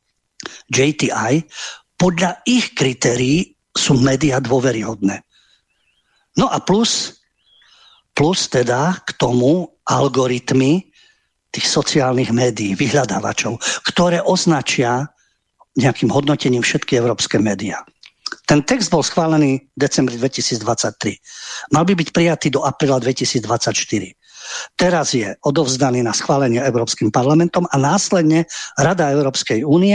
J T I, podľa ich kritérií sú médiá dôveryhodné. No a plus, plus teda k tomu algoritmy tých sociálnych médií, vyhľadávačov, ktoré označia nejakým hodnotením všetky európske médiá. Ten text bol schválený v decembri dvetisícdvadsaťtri. Mal by byť prijatý do apríla dvetisícdvadsaťštyri. Teraz je odovzdaný na schválenie Európskym parlamentom a následne Rada Európskej únie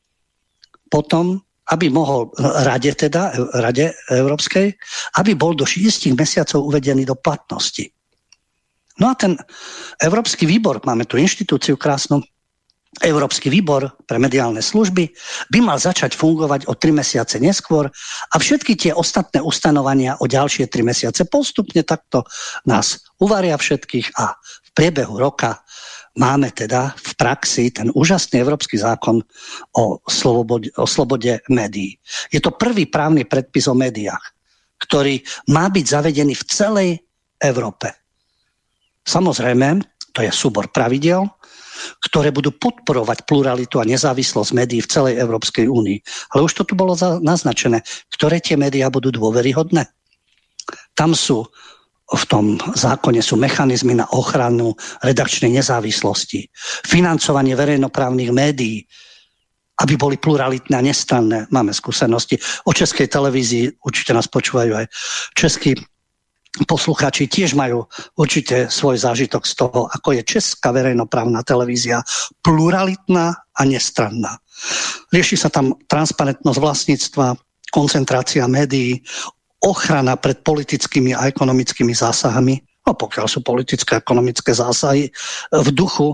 potom, aby mohol Rade teda, Rade Európskej, aby bol do šiestich mesiacov uvedený do platnosti. No a ten Európsky výbor, máme tu inštitúciu krásnu, Európsky výbor pre mediálne služby by mal začať fungovať o tri mesiace neskôr a všetky tie ostatné ustanovania o ďalšie tri mesiace postupne takto nás uvaria všetkých a v priebehu roka máme teda v praxi ten úžasný európsky zákon o slobode, o slobode médií. Je to prvý právny predpis o médiách, ktorý má byť zavedený v celej Európe. Samozrejme, to je súbor pravidel, ktoré budú podporovať pluralitu a nezávislosť médií v celej Európskej únii. Ale už to tu bolo naznačené, ktoré tie médiá budú dôveryhodné. Tam sú, v tom zákone sú mechanizmy na ochranu redakčnej nezávislosti, financovanie verejnoprávnych médií, aby boli pluralitné a nestranné. Máme skúsenosti o Českej televízii, určite nás počúvajú aj českí poslucháči, tiež majú určite svoj zážitok z toho, ako je česká verejnoprávna televízia pluralitná a nestranná. Rieši sa tam transparentnosť vlastníctva, koncentrácia médií, ochrana pred politickými a ekonomickými zásahami, a pokiaľ sú politické a ekonomické zásahy v duchu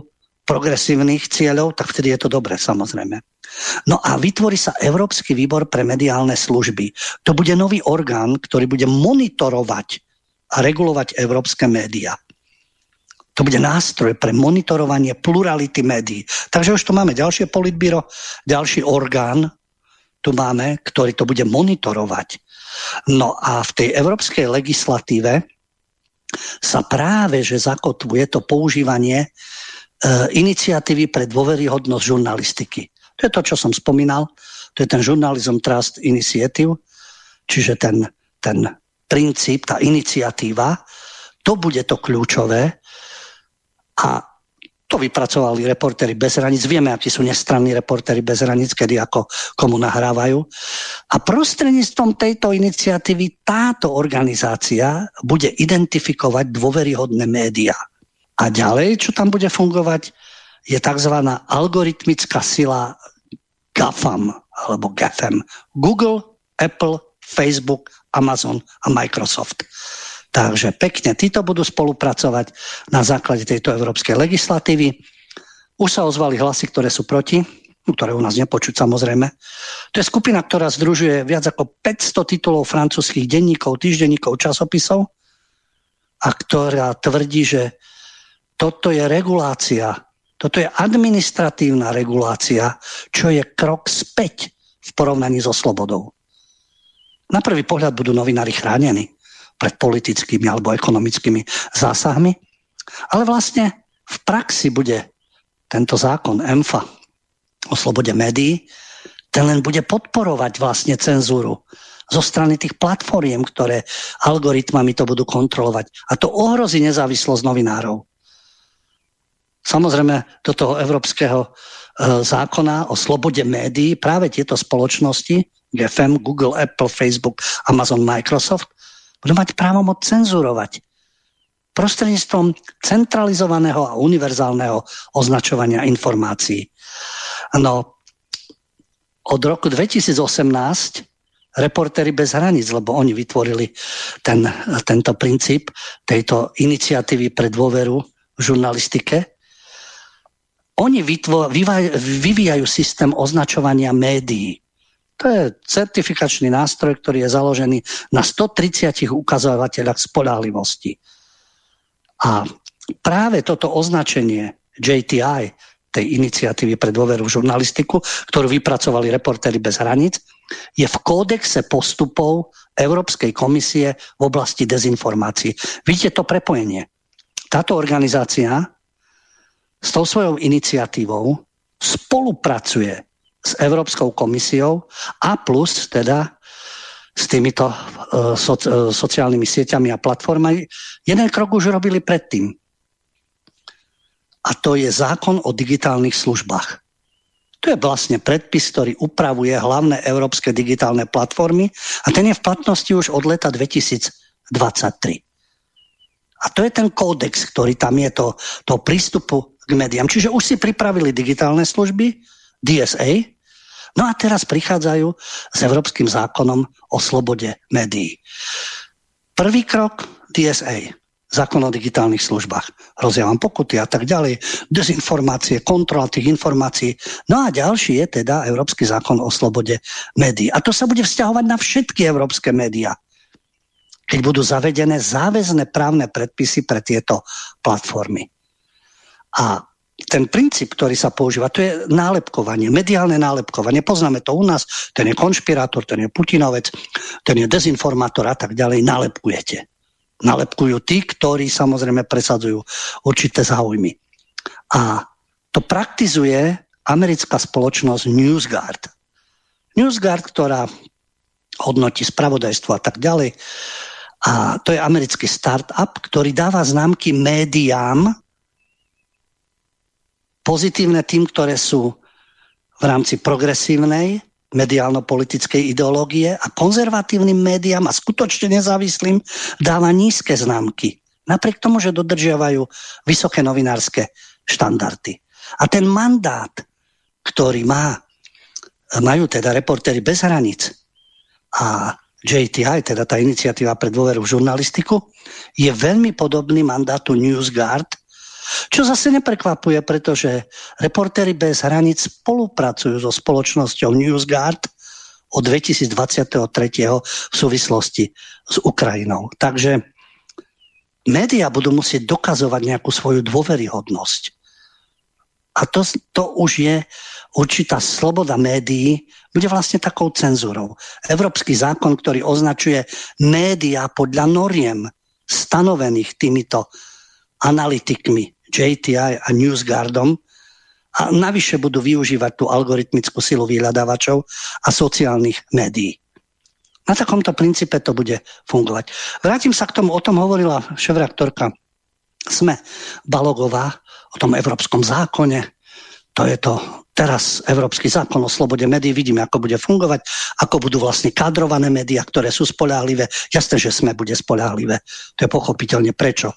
progresívnych cieľov, tak vtedy je to dobré, samozrejme. No a vytvorí sa Európsky výbor pre mediálne služby. To bude nový orgán, ktorý bude monitorovať a regulovať európske médiá. To bude nástroj pre monitorovanie plurality médií. Takže už tu máme ďalšie politbíro, ďalší orgán, tu máme, ktorý to bude monitorovať. No a v tej európskej legislatíve sa práve, že zakotvuje to používanie e, iniciatívy pre dôveryhodnosť žurnalistiky. To je to, čo som spomínal. To je ten Journalism Trust Initiative, čiže ten, ten princíp, tá iniciatíva. To bude to kľúčové. A to vypracovali Reportéri bez hraníc. Vieme, akí sú nestranní Reportéri bez hraníc, kedy ako komu nahrávajú. A prostredníctvom tejto iniciatívy táto organizácia bude identifikovať dôveryhodné médiá. A ďalej, čo tam bude fungovať, je tzv. Algoritmická sila GAFAM, alebo GAFAM. Google, Apple, Facebook, Amazon a Microsoft. Takže pekne, títo budú spolupracovať na základe tejto európskej legislatívy. Už sa ozvali hlasy, ktoré sú proti, ktoré u nás nepočuť samozrejme. To je skupina, ktorá združuje viac ako päťsto titulov francúzskych denníkov, týždenníkov, časopisov a ktorá tvrdí, že toto je regulácia, toto je administratívna regulácia, čo je krok späť v porovnaní so slobodou. Na prvý pohľad budú novinári chránení pred politickými alebo ekonomickými zásahmi, ale vlastne v praxi bude tento zákon é em ef á o slobode médií, ten len bude podporovať vlastne cenzúru zo strany tých platformiem, ktoré algoritmami to budú kontrolovať. A to ohrozí nezávislosť novinárov. Samozrejme, do toho európskeho e, zákona o slobode médií práve tieto spoločnosti, GAFAM, Google, Apple, Facebook, Amazon, Microsoft, budú mať právomoc cenzurovať prostredníctvom centralizovaného a univerzálneho označovania informácií. No, od roku dvetisícosemnásť Reportéri bez hraníc, lebo oni vytvorili ten, tento princíp tejto iniciatívy pre dôveru v žurnalistike, oni vytvo, vyvíjajú systém označovania médií. To je certifikačný nástroj, ktorý je založený na stotridsiatich ukazovateľoch spoľahlivosti. A práve toto označenie J T I, tej iniciatívy pre dôveru v žurnalistiku, ktorú vypracovali Reportéri bez hraníc, je v kódexe postupov Európskej komisie v oblasti dezinformácií. Vidíte to prepojenie. Táto organizácia s tou svojou iniciatívou spolupracuje s Európskou komisiou a plus teda s týmito uh, so, uh, sociálnymi sieťami a platformami. Jeden krok už robili predtým. A to je zákon o digitálnych službách. To je vlastne predpis, ktorý upravuje hlavné európske digitálne platformy a ten je v platnosti už od leta dvetisícdvadsaťtri. A to je ten kódex, ktorý tam je to, to prístupu k médiám. Čiže už si pripravili digitálne služby, D S A, no a teraz prichádzajú s Európskym zákonom o slobode médií. Prvý krok D S A, zákon o digitálnych službách. Rozjávam pokuty a tak ďalej, dezinformácie, kontrola tých informácií. No a ďalší je teda Európsky zákon o slobode médií. A to sa bude vzťahovať na všetky európske médiá, keď budú zavedené záväzné právne predpisy pre tieto platformy. A ten princíp, ktorý sa používa, to je nálepkovanie, mediálne nálepkovanie. Poznáme to u nás, ten je konšpirátor, ten je Putinovec, ten je dezinformátor a tak ďalej. Nálepkujete. Nálepkujú tí, ktorí samozrejme presadzujú určité záujmy. A to praktizuje americká spoločnosť NewsGuard. NewsGuard, ktorá hodnotí spravodajstvo a tak ďalej. A to je americký startup, ktorý dáva známky médiám, pozitívne tým, ktoré sú v rámci progresívnej mediálno-politickej ideológie a konzervatívnym médiám a skutočne nezávislým dáva nízke známky. Napriek tomu, že dodržiavajú vysoké novinárske štandardy. A ten mandát, ktorý má, majú teda Reportéri bez hraníc a J T I, teda tá iniciatíva pre dôveru v žurnalistiku, je veľmi podobný mandátu NewsGuard, Čo zase neprekvapuje, pretože Reportéri bez hraníc spolupracujú so spoločnosťou NewsGuard od dvetisícdvadsaťtri v súvislosti s Ukrajinou. Takže médiá budú musieť dokazovať nejakú svoju dôveryhodnosť. A to, to už je určitá sloboda médií, bude vlastne takou cenzúrou. Európsky zákon, ktorý označuje médiá podľa noriem stanovených týmito analytikmi J T I a NewsGuardom, a navyše budú využívať tú algoritmickú silu vyhľadávačov a sociálnych médií. Na takomto princípe to bude fungovať. Vrátim sa k tomu, o tom hovorila šéfredaktorka SME Balogová, o tom európskom zákone. To je to teraz Európsky zákon o slobode médií. Vidíme, ako bude fungovať, ako budú vlastne kadrované médiá, ktoré sú spoľahlivé. Jasné, že SME bude spoľahlivé. To je pochopiteľne prečo.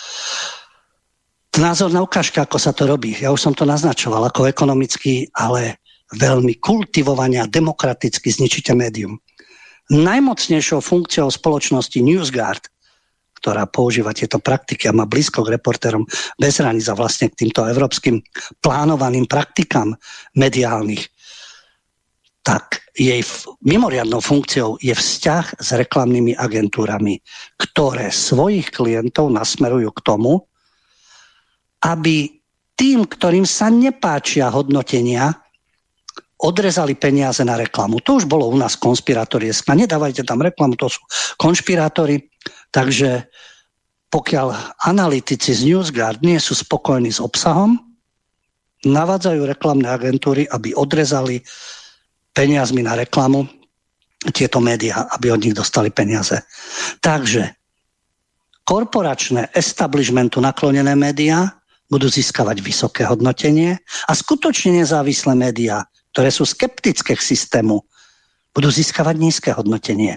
Názorná ukážka, ako sa to robí. Ja už som to naznačoval, ako ekonomicky, ale veľmi kultivovane a demokraticky zničíte médium. Najmocnejšou funkciou spoločnosti NewsGuard, ktorá používa tieto praktiky a má blízko k Reportérom bez hraníc a vlastne k týmto európskym plánovaným praktikám mediálnych, tak jej mimoriadnou funkciou je vzťah s reklamnými agentúrami, ktoré svojich klientov nasmerujú k tomu, aby tým, ktorým sa nepáčia hodnotenia, odrezali peniaze na reklamu. To už bolo u nás konšpiratorieska. Nedávajte tam reklamu, to sú konšpirátori. Takže pokiaľ analytici z NewsGuard nie sú spokojní s obsahom, navádzajú reklamné agentúry, aby odrezali peniazmi na reklamu tieto médiá, aby od nich dostali peniaze. Takže korporačné establishmentu naklonené médiá budú získavať vysoké hodnotenie a skutočne nezávislé médiá, ktoré sú skeptické k systému, budú získavať nízke hodnotenie.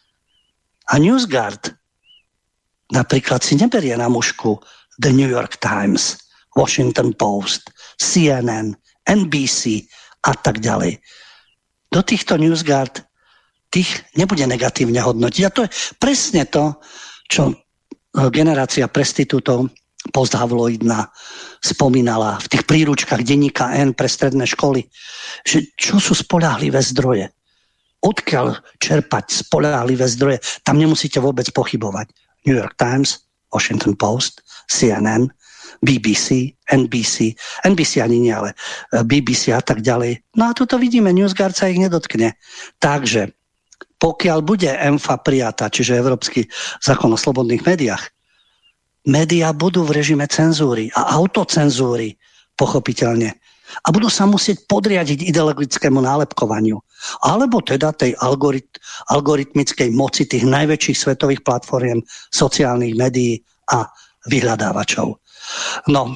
A NewsGuard napríklad si neberie na mušku The New York Times, Washington Post, C N N, N B C a tak ďalej. Do týchto NewsGuard tých nebude negatívne hodnotiť. A to je presne to, čo generácia prestitútov posthavloidná spomínala v tých príručkách denníka N pre stredné školy, že čo sú spoľahlivé zdroje. Odkiaľ čerpať spoľahlivé zdroje, tam nemusíte vôbec pochybovať. New York Times, Washington Post, C N N, B B C, N B C, N B C ani nie, ale B B C a tak ďalej. No a tuto vidíme, NewsGuard sa ich nedotkne. Takže pokiaľ bude E M F A prijatá, čiže Európsky zákon o slobodných médiách, médiá budú v režime cenzúry a autocenzúry, pochopiteľne. A budú sa musieť podriadiť ideologickému nálepkovaniu. Alebo teda tej algorit- algoritmickej moci tých najväčších svetových platform sociálnych médií a vyhľadávačov. No,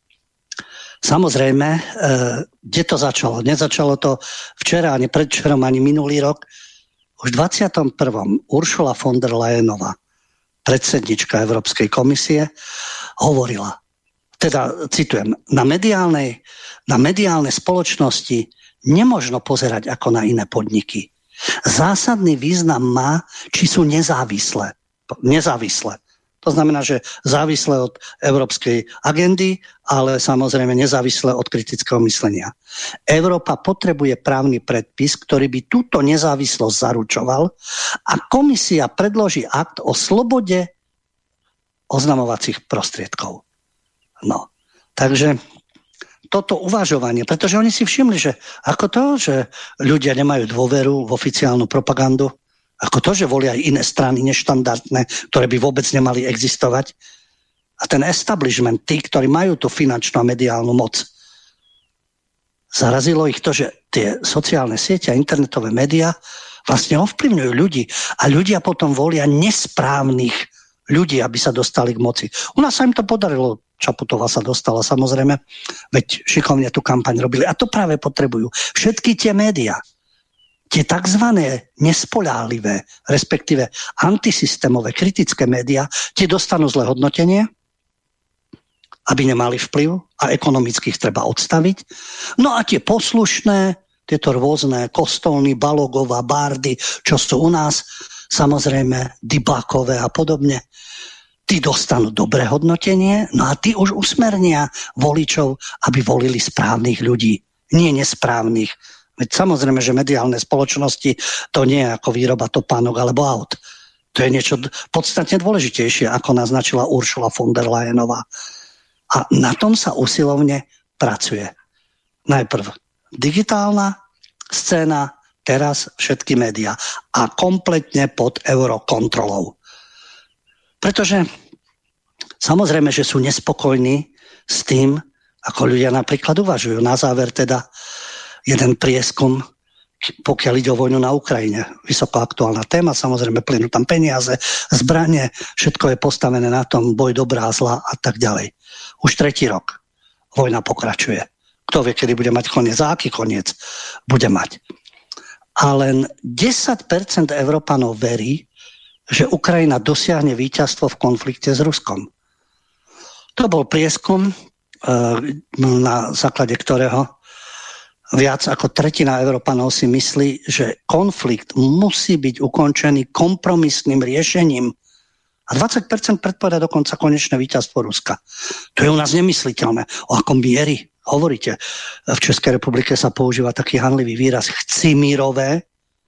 samozrejme, e, kde to začalo? Nezačalo to včera, ani predvčerom, ani minulý rok. Už dvadsiatom prvom Ursula von der Leyenová, predsednička Európskej komisie, hovorila, teda citujem, na mediálnej, na mediálne spoločnosti nemožno pozerať ako na iné podniky. Zásadný význam má, či sú nezávislé. Nezávislé. To znamená, že závislé od európskej agendy, ale samozrejme nezávislé od kritického myslenia. Európa potrebuje právny predpis, ktorý by túto nezávislosť zaručoval a komisia predloží akt o slobode oznamovacích prostriedkov. No, takže toto uvažovanie, pretože oni si všimli, že ako to, že ľudia nemajú dôveru v oficiálnu propagandu, ako to, že volia aj iné strany neštandardné, ktoré by vôbec nemali existovať. A ten establishment, tí, ktorí majú tú finančnú a mediálnu moc, zarazilo ich to, že tie sociálne siete a internetové médiá vlastne ovplyvňujú ľudí. A ľudia potom volia nesprávnych ľudí, aby sa dostali k moci. U nás sa im to podarilo. Čaputová sa dostala, samozrejme, veď šikovne tú kampaň robili. A to práve potrebujú všetky tie médiá. Tie takzvané nespoľahlivé, respektíve antisystémové, kritické médiá, tie dostanú zlé hodnotenie, aby nemali vplyv a ekonomicky ich treba odstaviť. No a tie poslušné, tieto rôzne Kostolní, Balogová, Bárdy, čo sú u nás, samozrejme Dybakové a podobne, tí dostanú dobré hodnotenie, no a tí už usmernia voličov, aby volili správnych ľudí, nie nesprávnych. Veď samozrejme, že mediálne spoločnosti to nie je ako výroba topánok alebo aut. To je niečo podstatne dôležitejšie, ako naznačila Ursula von der Leyenová. A na tom sa usilovne pracuje. Najprv digitálna scéna, teraz všetky médiá a kompletne pod eurokontrolou. Pretože samozrejme, že sú nespokojní s tým, ako ľudia napríklad uvažujú. Na záver teda jeden prieskum, pokiaľ ide o vojnu na Ukrajine. Vysoko aktuálna téma, samozrejme plynú tam peniaze, zbranie, všetko je postavené na tom, boj dobrá, zla a tak ďalej. Už tretí rok vojna pokračuje. Kto vie, kedy bude mať koniec a aký koniec bude mať. A len desať percent Európanov verí, že Ukrajina dosiahne víťazstvo v konflikte s Ruskom. To bol prieskum, na základe ktorého viac ako tretina Európanov si myslí, že konflikt musí byť ukončený kompromisným riešením. A dvadsať percent predpovedá dokonca konečné víťazstvo Ruska. To je u nás nemysliteľné. O akom miery hovoríte? V Českej republike sa používa taký hanlivý výraz chcimírové.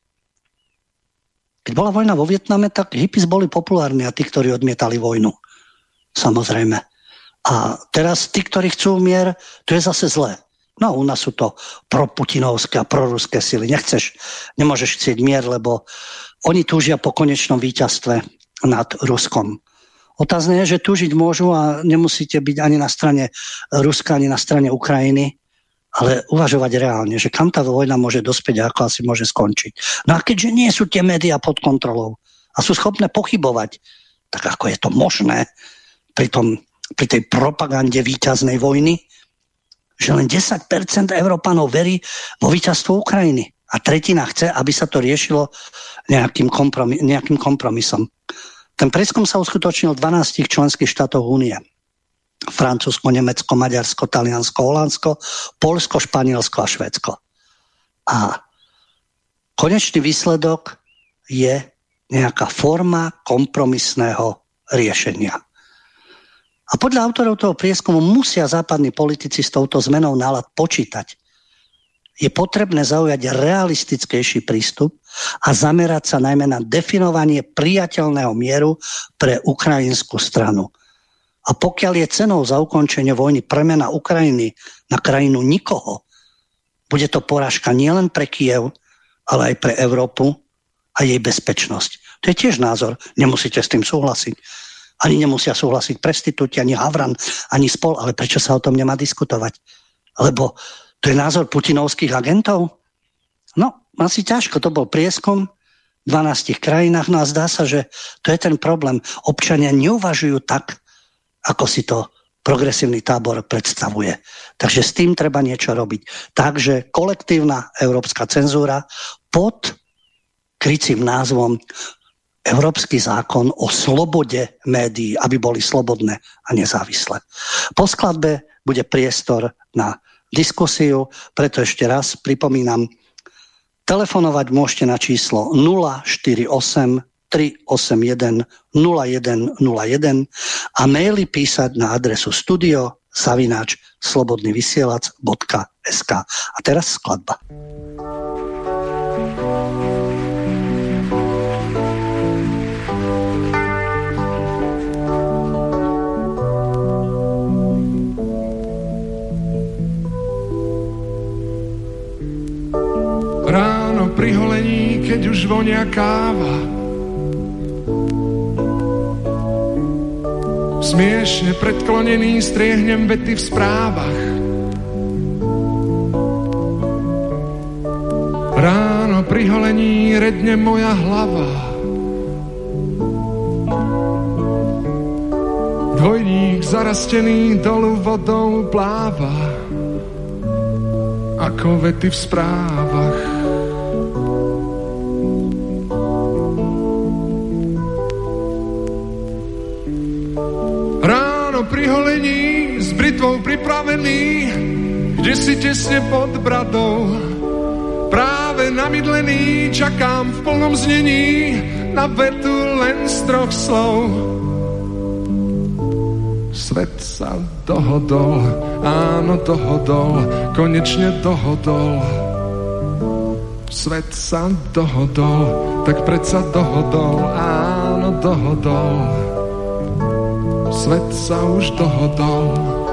Keď bola vojna vo Vietname, tak hippies boli populárni a tí, ktorí odmietali vojnu. Samozrejme. A teraz tí, ktorí chcú mier, to je zase zlé. No u nás sú to proputinovské a proruské sily. Nechceš, nemôžeš chcieť mier, lebo oni túžia po konečnom víťazstve nad Ruskom. Otázne je, že túžiť môžu a nemusíte byť ani na strane Ruska, ani na strane Ukrajiny, ale uvažovať reálne, že kam tá vojna môže dospieť a ako asi môže skončiť. No a keďže nie sú tie médiá pod kontrolou a sú schopné pochybovať, tak ako je to možné pri, tom, pri tej propagande víťaznej vojny, že len desať percent Európanov verí vo víťazstvo Ukrajiny a tretina chce, aby sa to riešilo nejakým, kompromis, nejakým kompromisom. Ten prieskum sa uskutočnil v dvanástich členských štátoch únie. Francúzsko, Nemecko, Maďarsko, Taliansko, Holandsko, Poľsko, Španielsko a Švédsko. A konečný výsledok je nejaká forma kompromisného riešenia. A podľa autorov toho prieskumu musia západní politici s touto zmenou nálad počítať. Je potrebné zaujať realistickejší prístup a zamerať sa najmä na definovanie priateľného mieru pre ukrajinskú stranu. A pokiaľ je cenou za ukončenie vojny premena Ukrajiny na krajinu nikoho, bude to porážka nielen pre Kyjev, ale aj pre Európu a jej bezpečnosť. To je tiež názor, nemusíte s tým súhlasiť. Ani nemusia súhlasiť prestitúti, ani Havran, ani spol, ale prečo sa o tom nemá diskutovať? Lebo to je názor putinovských agentov? No, asi ťažko, to bol prieskum v dvanástich krajinách, no a zdá sa, že to je ten problém. Občania neuvažujú tak, ako si to progresívny tábor predstavuje. Takže s tým treba niečo robiť. Takže kolektívna európska cenzúra pod krycím názvom Európsky zákon o slobode médií, aby boli slobodné a nezávislé. Po skladbe bude priestor na diskusiu, preto ešte raz pripomínam, telefonovať môžete na číslo nula štyri osem tri osem jeden nula jeden nula jeden a maily písať na adresu studio zavináč slobodnyvysielac bodka es ká. A teraz skladba.
Ráno pri holení, keď už vonia káva, smiešne predklonený striehnem vety v správach. Ráno pri holení redne moja hlava. Dvojník zarastený dolu vodou pláva, ako vety v správach. Pri holení s britvou pripravený, kde si tesne pod bradou, práve namydlený, čakám v plnom znení na vetu len z troch slov. Svet sa dohodol, áno dohodol, konečne dohodol. Svet sa dohodol, tak predsa dohodol, áno dohodol. Svet sa už dohodol.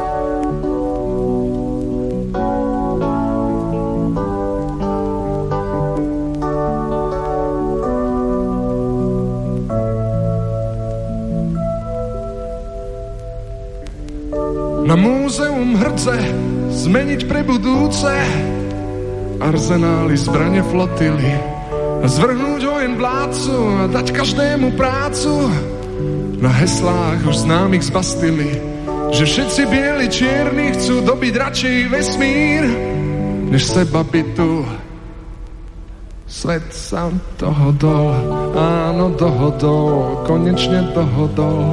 Na múzeum hrdze zmeniť pre budúce arzenály, zbrane, flotily, zvrhnúť vojen vládcu a dať každému prácu. Na heslách už známych z Bastily, že všetci bieli čierni chcú dobiť radšej vesmír než seba bytu. Svet sa dohodol, áno dohodol, konečne dohodol.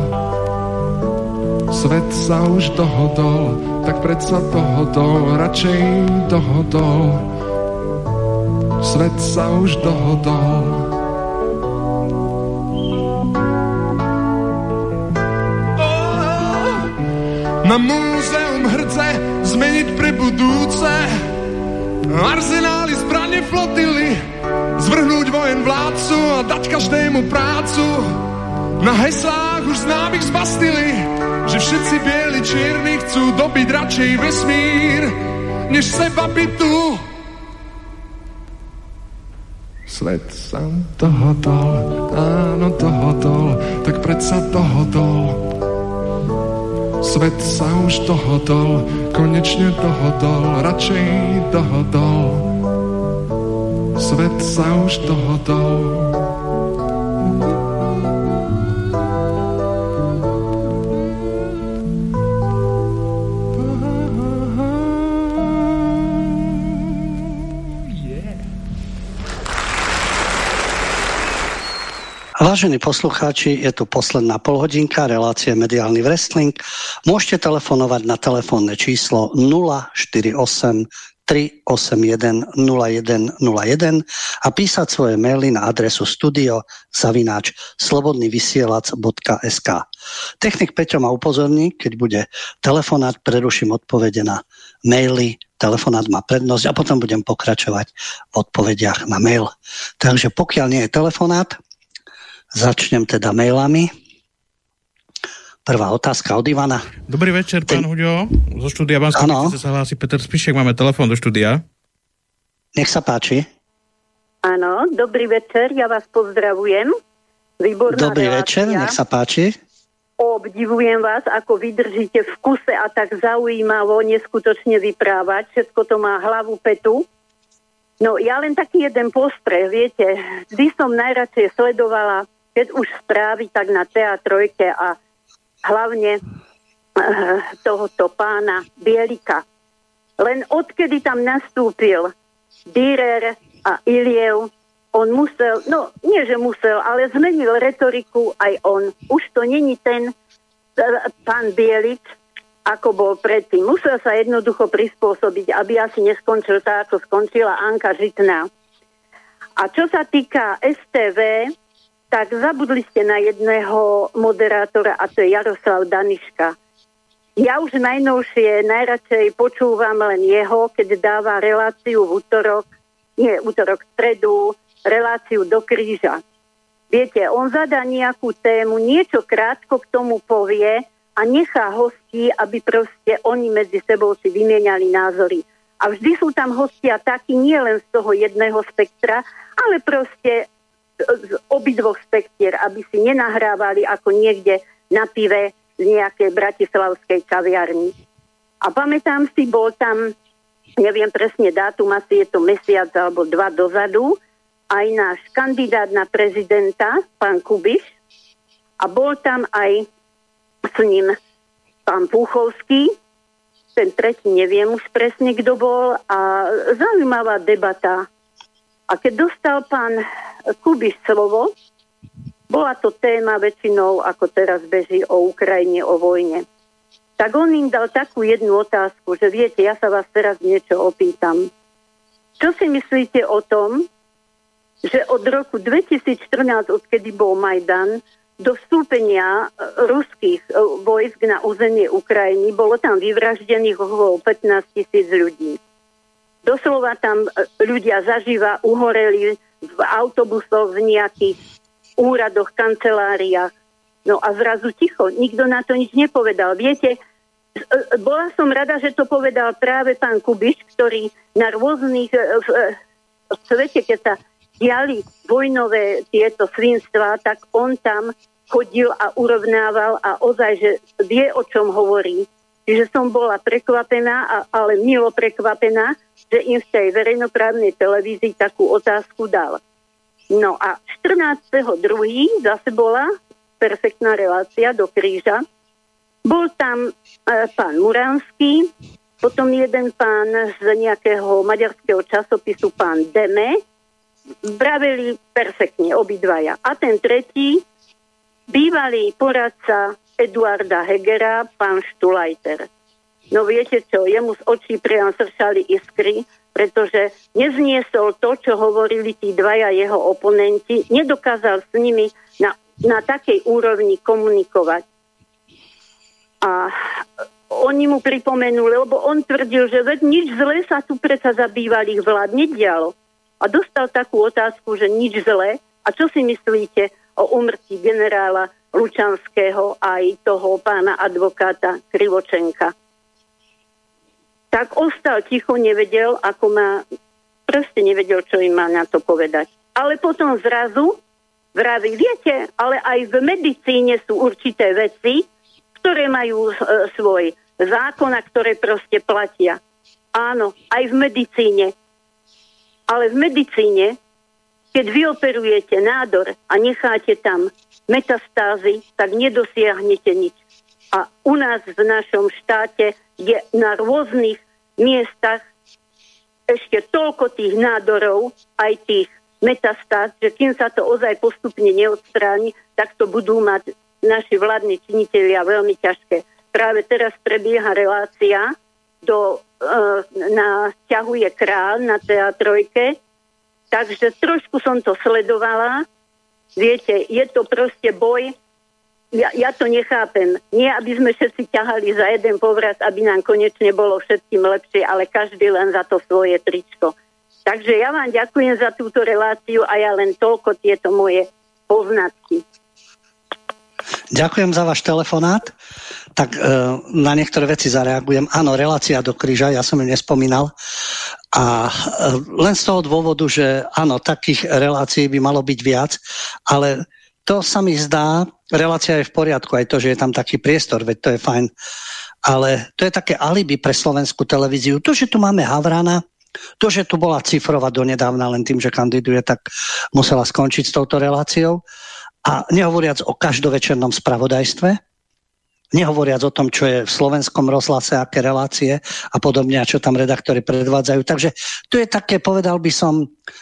Svet sa už dohodol, tak predsa dohodol, radšej dohodol. Svet sa už dohodol. Oh, na múzeum hrdze zmeniť pre budúce arzenály, zbrane, flotily, zvrhnúť vojen vládcu a dať každému prácu. Na heslách už známych z Bastily, že všetci bieli čierni chcú dobiť radšej vesmír než seba bytu. Svet sa dohodol, áno dohodol, tak predsa dohodol. Svet sa už dohodol, konečne dohodol, radšej dohodol. Svet sa už dohodol.
Vážení poslucháči, je tu posledná polhodinka relácie Mediálny wrestling. Môžete telefonovať na telefónne číslo nula štyri osem tri osem jeden nula jeden nula jeden a písať svoje maily na adresu studio zavináč slobodnyvysielac bodka es ká. Technik Peťo ma upozorní, keď bude telefonát, preruším odpovede na maily, telefonát má prednosť a potom budem pokračovať v odpovediach na mail. Takže pokiaľ nie je telefonát, začnem teda mailami. Prvá otázka od Ivana.
Dobrý večer, pán Ten... Huďo. Zo štúdia Banskej Bystrice sa hlási Peter Spišek. Máme telefón do štúdia.
Nech sa páči.
Áno, dobrý večer, ja vás pozdravujem. Výborná
Dobrý
relácia.
večer, nech sa páči.
Obdivujem vás, ako vydržíte v kuse a tak zaujímavo neskutočne vyprávať. Všetko to má hlavu, petu. No ja len taký jeden postreh, viete. Vždy som najradšej sledovala, keď už správy, tak na té á tri a hlavne uh, tohoto pána Bielika. Len odkedy tam nastúpil Dürer a Iliev, on musel, no nie, že musel, ale zmenil retoriku aj on. Už to není ten uh, pán Bielik, ako bol predtým. Musel sa jednoducho prispôsobiť, aby asi neskončil tak, ako skončila Anka Žitná. A čo sa týka es té vé, tak zabudli ste na jedného moderátora a to je Jaroslav Daniška. Ja už najnovšie, najradšej počúvam len jeho, keď dáva reláciu v útorok, nie útorok, stredu, reláciu do kríža. Viete, on zadá nejakú tému, niečo krátko k tomu povie a nechá hostí, aby proste oni medzi sebou si vymieniali názory. A vždy sú tam hostia takí, nie len z toho jedného spektra, ale proste z obidvoch spektier, aby si nenahrávali ako niekde na pive z nejakej bratislavskej kaviarni. A pamätám si, bol tam, neviem presne dátum, asi je to mesiac alebo dva dozadu, aj náš kandidát na prezidenta, pán Kubiš, a bol tam aj s ním pán Púchovský, ten tretí neviem už presne, kto bol, a zaujímavá debata. A keď dostal pán Kubiš slovo, bola to téma väčšinou, ako teraz beží o Ukrajine, o vojne. Tak on im dal takú jednu otázku, že viete, ja sa vás teraz niečo opýtam. Čo si myslíte o tom, že od roku dvetisícštrnásť, odkedy bol Majdan, do vstúpenia ruských vojsk na územie Ukrajiny bolo tam vyvraždených okolo pätnásť tisíc ľudí. Doslova tam ľudia zaživa uhoreli v autobusoch, v nejakých úradoch, kanceláriách. No a zrazu ticho, nikto na to nič nepovedal. Viete, bola som rada, že to povedal práve pán Kubiš, ktorý na rôznych v, v svete, keď sa diali vojnové tieto svinstvá, tak on tam chodil a urovnával a ozaj, že vie, o čom hovorí. Čiže som bola prekvapená, ale milo prekvapená, že im v tej verejnoprávnej televízii takú otázku dal. No a štrnásteho druhého zase bola perfektná relácia do Kríža. Bol tam e, pán Muranský, potom jeden pán z nejakého maďarského časopisu, pán Deme. Bravili perfektne obidvaja. A ten tretí, bývalý poradca Eduarda Hegera, pán Štulajter. No viete čo, jemu z očí priam sršali iskry, pretože nezniesol to, čo hovorili tí dvaja jeho oponenti, nedokázal s nimi na, na takej úrovni komunikovať. A oni mu pripomenuli, lebo on tvrdil, že veď nič zlé sa tu predsa za bývalých vlád nedialo. A dostal takú otázku, že nič zlé. A čo si myslíte o úmrtí generála Lučanského aj toho pána advokáta Krivočenka? Tak ostal ticho, nevedel, ako má, proste nevedel, čo im má na to povedať. Ale potom zrazu vraví, viete, ale aj v medicíne sú určité veci, ktoré majú e, svoj zákon a ktoré proste platia. Áno, aj v medicíne. Ale v medicíne, keď vyoperujete nádor a necháte tam metastázy, tak nedosiahnete nič. A u nás v našom štáte je na rôznych miestach ešte toľko tých nádorov, aj tých metastáz, že kým sa to ozaj postupne neodstráni, tak to budú mať naši vládni činitelia veľmi ťažké. Práve teraz prebieha relácia do na ťahuje Král na Teatrojke, takže trošku som to sledovala. Viete, je to proste boj, ja, ja to nechápem. Nie, aby sme všetci ťahali za jeden povraz, aby nám konečne bolo všetkým lepšie, ale každý len za to svoje tričko. Takže ja vám ďakujem za túto reláciu a ja len toľko tieto moje poznatky.
Ďakujem za váš telefonát. Tak e, na niektoré veci zareagujem. Áno, relácia do Kríža, ja som ju nespomínal. A e, len z toho dôvodu, že áno, takých relácií by malo byť viac, ale to sa mi zdá, relácia je v poriadku, aj to, že je tam taký priestor, veď to je fajn. Ale to je také alibi pre slovenskú televíziu. To, že tu máme Havrana, to, že tu bola Cifrova donedávna len tým, že kandiduje, tak musela skončiť s touto reláciou. A nehovoriac o každovečernom spravodajstve, nehovoriac o tom, čo je v slovenskom rozhlase, aké relácie a podobne, a čo tam redaktori predvádzajú. Takže to je také, povedal by som,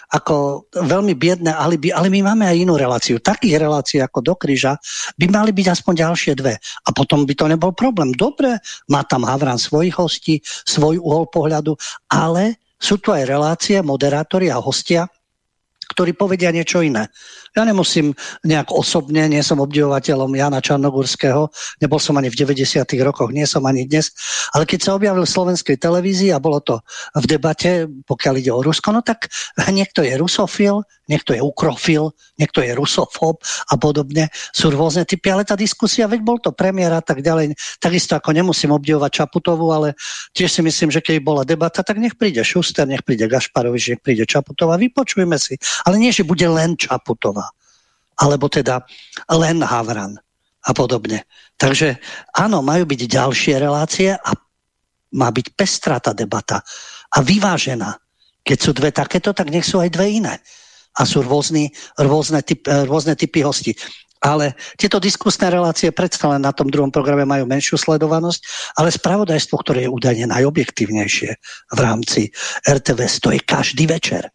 ako veľmi biedné alibi, ale my máme aj inú reláciu. Takých relácií ako do Kríža by mali byť aspoň ďalšie dve. A potom by to nebol problém. Dobre, má tam Havran svojich hostí, svoj uhol pohľadu, ale sú tu aj relácie, moderátori a hostia, ktorí povedia niečo iné. Ja nemusím nejak osobne, nie som obdivovateľom Jana Čarnogurského, nebol som ani v deväťdesiatych rokoch, nie som ani dnes, ale keď sa objavil v slovenskej televízii a bolo to v debate, pokiaľ ide o Rusko, no tak niekto je rusofil, niekto je ukrofil, niekto je rusofób a podobne. Sú rôzne typy, ale tá diskusia, veď bol to premiér a tak ďalej. Takisto ako nemusím obdivovať Čaputovú, ale tiež si myslím, že keď bola debata, tak nech príde Šuster, nech príde Gašparovič, nech príde Čaputová, vypočujme si. Ale nie, že bude len Čaputová, alebo teda len Havran a podobne. Takže áno, majú byť ďalšie relácie a má byť pestrá tá debata a vyvážená. Keď sú dve takéto, tak nech sú aj dve iné. A sú rôzny, rôzne, typ, rôzne typy hostí. Ale tieto diskusné relácie predsa len na tom druhom programe majú menšiu sledovanosť, ale spravodajstvo, ktoré je údajne najobjektívnejšie v rámci er té vé, to je každý večer.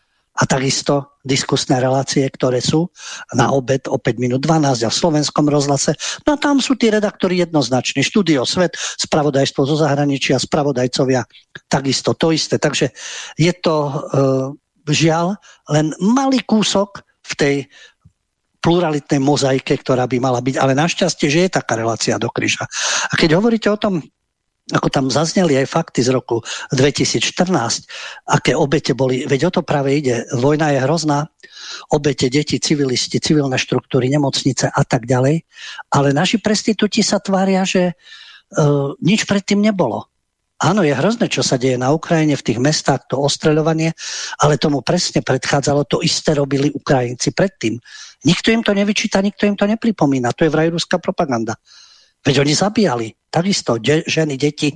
A takisto diskusné relácie, ktoré sú na obed o päť minút dvanásť a v slovenskom rozhlase. No a tam sú tí redaktori jednoznační. Štúdio Svet, spravodajstvo zo zahraničia, spravodajcovia, takisto to isté. Takže je to e, žiaľ len malý kúsok v tej pluralitnej mozaike, ktorá by mala byť. Ale našťastie, že je taká relácia do kríža. A keď hovoríte o tom, ako tam zazneli aj fakty z roku dvetisícštrnásť, aké obete boli, veď o to práve ide, vojna je hrozná, obete, deti, civilisti, civilné štruktúry, nemocnice a tak ďalej, ale naši prestitúti sa tvária, že uh, nič predtým nebolo. Áno, je hrozné, čo sa deje na Ukrajine, v tých mestách, to ostreľovanie, ale tomu presne predchádzalo, to isté robili Ukrajinci predtým. Nikto im to nevyčíta, nikto im to nepripomína, to je vraj ruská propaganda. Veď oni zabíjali, takisto, de- ženy, deti,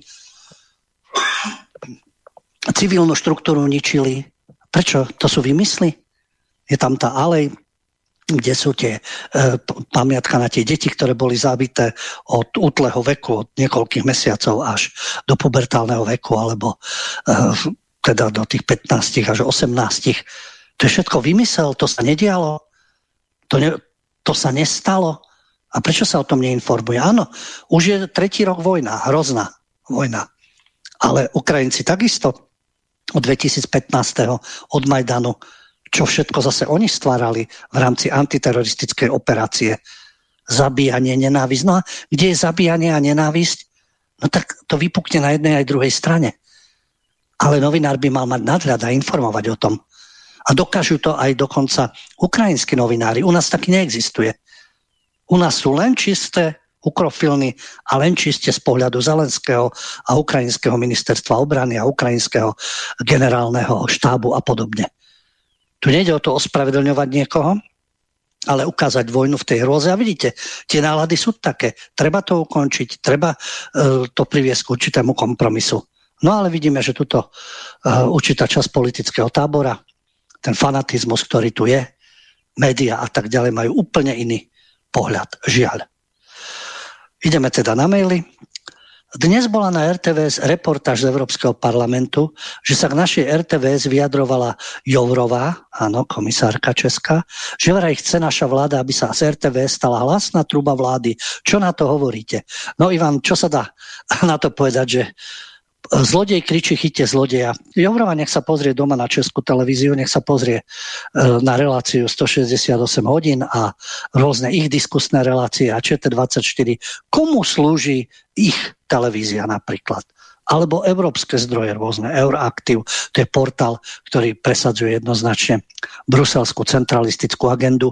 civilnú štruktúru ničili. Prečo? To sú vymysly? Je tam tá alej, kde sú tie e, pamiatka na tie deti, ktoré boli zabité od útleho veku, od niekoľkých mesiacov až do pubertálneho veku, alebo e, teda do tých pätnásť až osemnásť. To je všetko vymysel, to sa nedialo, to, ne, to sa nestalo. A prečo sa o tom neinformuje? Áno, už je tretí rok vojna, hrozná vojna. Ale Ukrajinci takisto od dvetisícpätnásť od Majdanu, čo všetko zase oni stvárali v rámci antiteroristickej operácie. Zabíjanie, nenávisť. No a kde je zabíjanie a nenávisť? No tak to vypukne na jednej aj druhej strane. Ale novinár by mal mať nadhľad a informovať o tom. A dokážu to aj dokonca ukrajinskí novinári. U nás taký neexistuje. U nás sú len čisté ukrofilny a len čiste z pohľadu Zelenského a ukrajinského ministerstva obrany a ukrajinského generálneho štábu a podobne. Tu nejde o to ospravedlňovať niekoho, ale ukázať vojnu v tej hrôze. A vidíte, tie nálady sú také. Treba to ukončiť, treba uh, to priviesť k určitému kompromisu. No ale vidíme, že tuto uh, určitá časť politického tábora, ten fanatizmus, ktorý tu je, média a tak ďalej, majú úplne iný pohľad. Žiaľ. Ideme teda na maily. Dnes bola na er té vé es reportáž z Európskeho parlamentu, že sa k našej er té vé es vyjadrovala Jourová, áno, komisárka česká, že vraj chce naša vláda, aby sa z er té vé es stala hlasná truba vlády. Čo na to hovoríte? No Ivan, čo sa dá na to povedať, že zlodej kričí, chyťte zlodeja. Jourová nech sa pozrie doma na Českú televíziu, nech sa pozrie na reláciu stošesťdesiatosem hodín a rôzne ich diskusné relácie a ČT dvadsaťštyri. Komu slúži ich televízia napríklad? Alebo európske zdroje rôzne, Euroaktiv, to je portál, ktorý presadzuje jednoznačne bruselskú centralistickú agendu.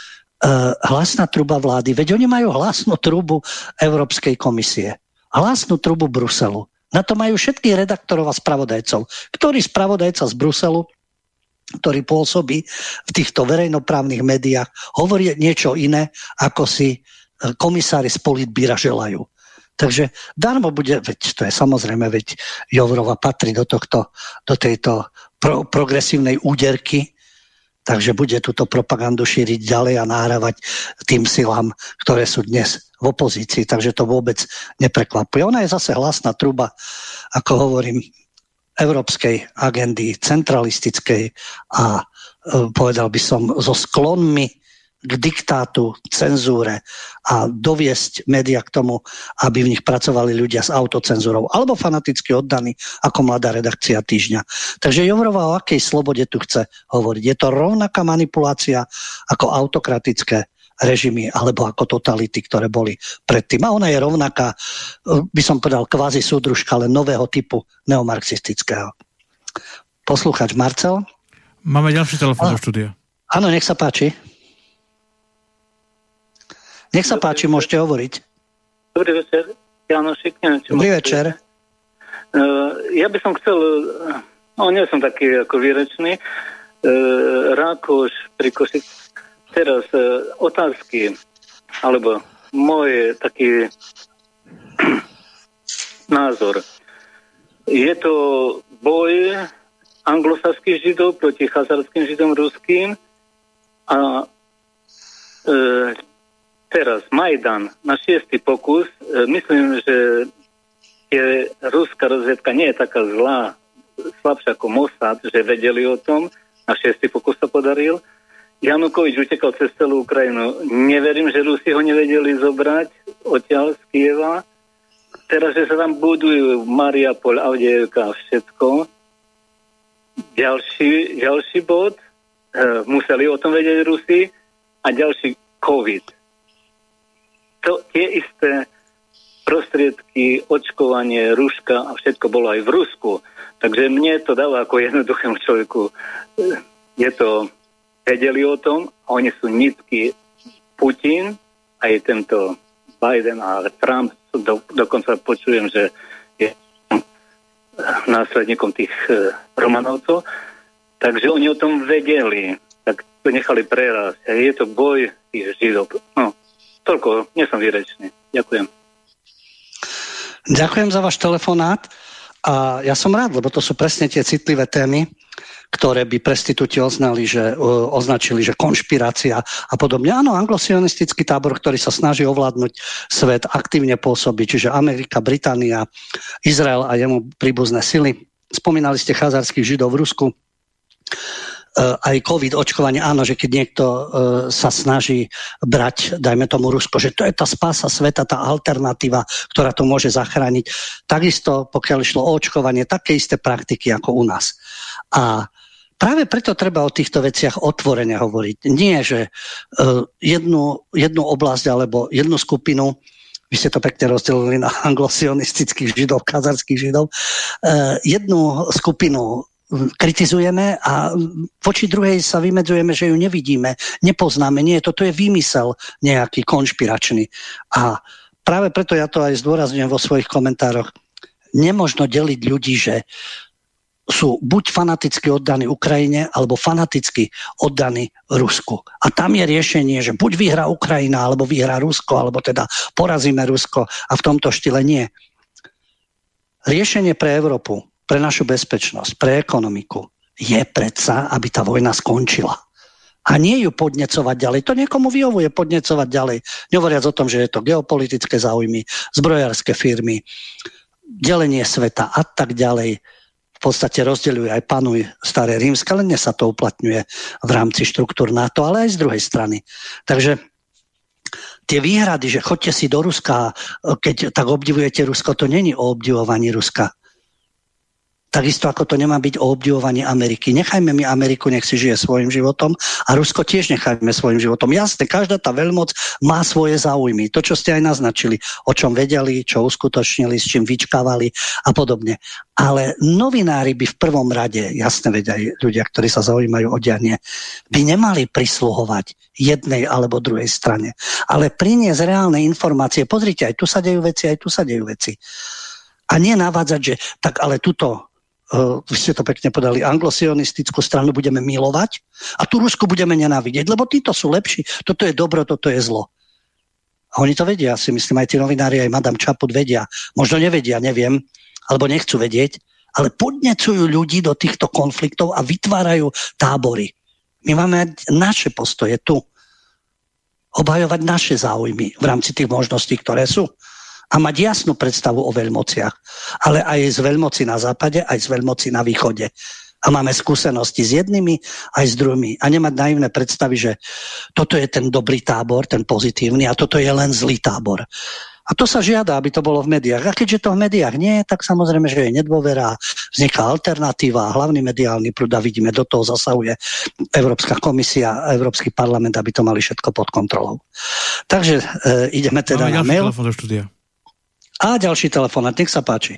Hlasná truba vlády, veď oni majú hlasnú trubu Európskej komisie, hlasnú trubu Bruselu. Na to majú všetkých redaktorov a spravodajcov. Ktorý spravodajca z Bruselu, ktorý pôsobí v týchto verejnoprávnych médiách, hovorí niečo iné, ako si komisári z politbíra želajú. Takže darmo bude, veď to je samozrejme, veď Jourová patrí do, tohto, do tejto pro, progresívnej úderky, takže bude túto propagandu šíriť ďalej a nahrávať tým silám, ktoré sú dnes v opozícii, takže to vôbec neprekvapuje. Ona je zase hlasná truba, ako hovorím, európskej agendy, centralistickej a e, povedal by som so sklonmi k diktátu, cenzúre a doviesť média k tomu, aby v nich pracovali ľudia s autocenzúrou alebo fanaticky oddaní ako mladá redakcia Týždňa. Takže Jourová o akej slobode tu chce hovoriť? Je to rovnaká manipulácia ako autokratické režimy alebo ako totality, ktoré boli predtým. A ona je rovnaká, by som povedal, kvázi súdružka, ale nového typu neomarxistického. Poslucháč Marcel?
Máme ďalší telefón do štúdia.
Áno, nech sa páči. Nech sa páči, môžete hovoriť.
Dobrý večer, Janošik.
Dobrý večer.
Uh, ja by som chcel, no nie som taký ako výrečný, uh, Rákoš pri Košic. Teraz uh, otázky, alebo môj taký názor. Je to boj anglosaských židov proti chazarským židom ruským a uh, teraz Majdan na šiestý pokus, myslím, že je ruská rozviedka nie je taká zlá, slabšia ako Mossad, že vedeli o tom, na šiestý pokus sa podaril. Janukovič utekal cez celú Ukrajinu. Neverím, že Rusi ho nevedeli zobrať odtiaľ z Kieva. Teraz, že sa tam budujú Mariupol, Avdiivka a všetko. Ďalší, ďalší bod, museli o tom vedieť Rusi. A ďalší COVID. To tie isté prostriedky, očkovanie, rúška a všetko bolo aj v Rusku. Takže mne to dáva ako jednoduchému človeku. Je to, vedeli o tom, a oni sú nízky. Putin, aj tento Biden a Trump, do, dokonca počujem, že je následníkom tých e, Romanovcov. Takže oni o tom vedeli. Tak to nechali prerásť. A je to boj tých Židov. No, toľko, nie som výrečný. Ďakujem.
Ďakujem za váš telefonát a ja som rád, lebo to sú presne tie citlivé témy, ktoré by prestitúti oznali, že, uh, označili, že konšpirácia a podobne. Áno, anglosionistický tábor, ktorý sa snaží ovládnuť svet, aktívne pôsobí, čiže Amerika, Británia, Izrael a jemu príbuzné sily. Spomínali ste chazarských Židov v Rusku. Uh, aj COVID očkovanie, áno, že keď niekto uh, sa snaží brať, dajme tomu Rusko, že to je tá spása sveta, tá alternatíva, ktorá to môže zachrániť. Takisto, pokiaľ išlo o očkovanie, také isté praktiky ako u nás. A práve preto treba o týchto veciach otvorene hovoriť. Nie, že uh, jednu, jednu oblasť alebo jednu skupinu, vy ste to pekne rozdelili na anglosionistických Židov, kazarských Židov, uh, jednu skupinu kritizujeme a voči druhej sa vymedzujeme, že ju nevidíme, nepoznáme. Nie, toto je výmysel nejaký konšpiračný. A práve preto ja to aj zdôrazňujem vo svojich komentároch. Nemožno deliť ľudí, že sú buď fanaticky oddaní Ukrajine, alebo fanaticky oddaní Rusku. A tam je riešenie, že buď vyhrá Ukrajina, alebo vyhrá Rusko, alebo teda porazíme Rusko. A v tomto štýle nie. Riešenie pre Európu, pre našu bezpečnosť, pre ekonomiku je predsa, aby tá vojna skončila. A nie ju podnecovať ďalej. To niekomu vyhovuje podnecovať ďalej. Nehovoriac o tom, že je to geopolitické záujmy, zbrojárske firmy, delenie sveta a tak ďalej. V podstate rozdeľuje aj panuj staré rímske, ale dnes sa to uplatňuje v rámci štruktúr NATO, ale aj z druhej strany. Takže tie výhrady, že chodte si do Ruska, keď tak obdivujete Rusko, to není o obdivovaní Ruska. Takisto ako to nemá byť o obdivovaní Ameriky. Nechajme mi Ameriku, nech si žije svojim životom a Rusko tiež nechajme svojim životom. Jasne, každá tá veľmoc má svoje záujmy. To, čo ste aj naznačili, o čom vedeli, čo uskutočnili, s čím vyčkávali a podobne. Ale novinári by v prvom rade, jasne vedia aj ľudia, ktorí sa zaujímajú o dianie, by nemali prisluhovať jednej alebo druhej strane. Ale priniesť reálne informácie. Pozrite, aj tu sa dejú veci, aj tu sa dejú veci. A nie navádzať, že tak ale tuto Uh, vy ste to pekne podali, anglosionistickú stranu budeme milovať a tú Rusku budeme nenávidieť, lebo títo sú lepší, toto je dobro, toto je zlo. A oni to vedia, si myslím, aj tí novinári, aj Madame Čaput vedia. Možno nevedia, neviem, alebo nechcú vedieť, ale podnecujú ľudí do týchto konfliktov a vytvárajú tábory. My máme naše postoje tu. Obhajovať naše záujmy v rámci tých možností, ktoré sú. A mať jasnú predstavu o veľmociach. Ale aj z veľmoci na západe, aj z veľmoci na východe. A máme skúsenosti s jednými, aj s druhými. A nemať naivné predstavy, že toto je ten dobrý tábor, ten pozitívny, a toto je len zlý tábor. A to sa žiada, aby to bolo v médiách. A keďže to v médiách nie, tak samozrejme, že je nedôvera, vzniká alternatíva, hlavný mediálny prúd a vidíme, do toho zasahuje Európska komisia, Európsky parlament, aby to mali všetko pod kontrolou. Takže e, ideme teda no, na mail.
Telefón do štúdia.
A ďalší telefonát, nech sa páči.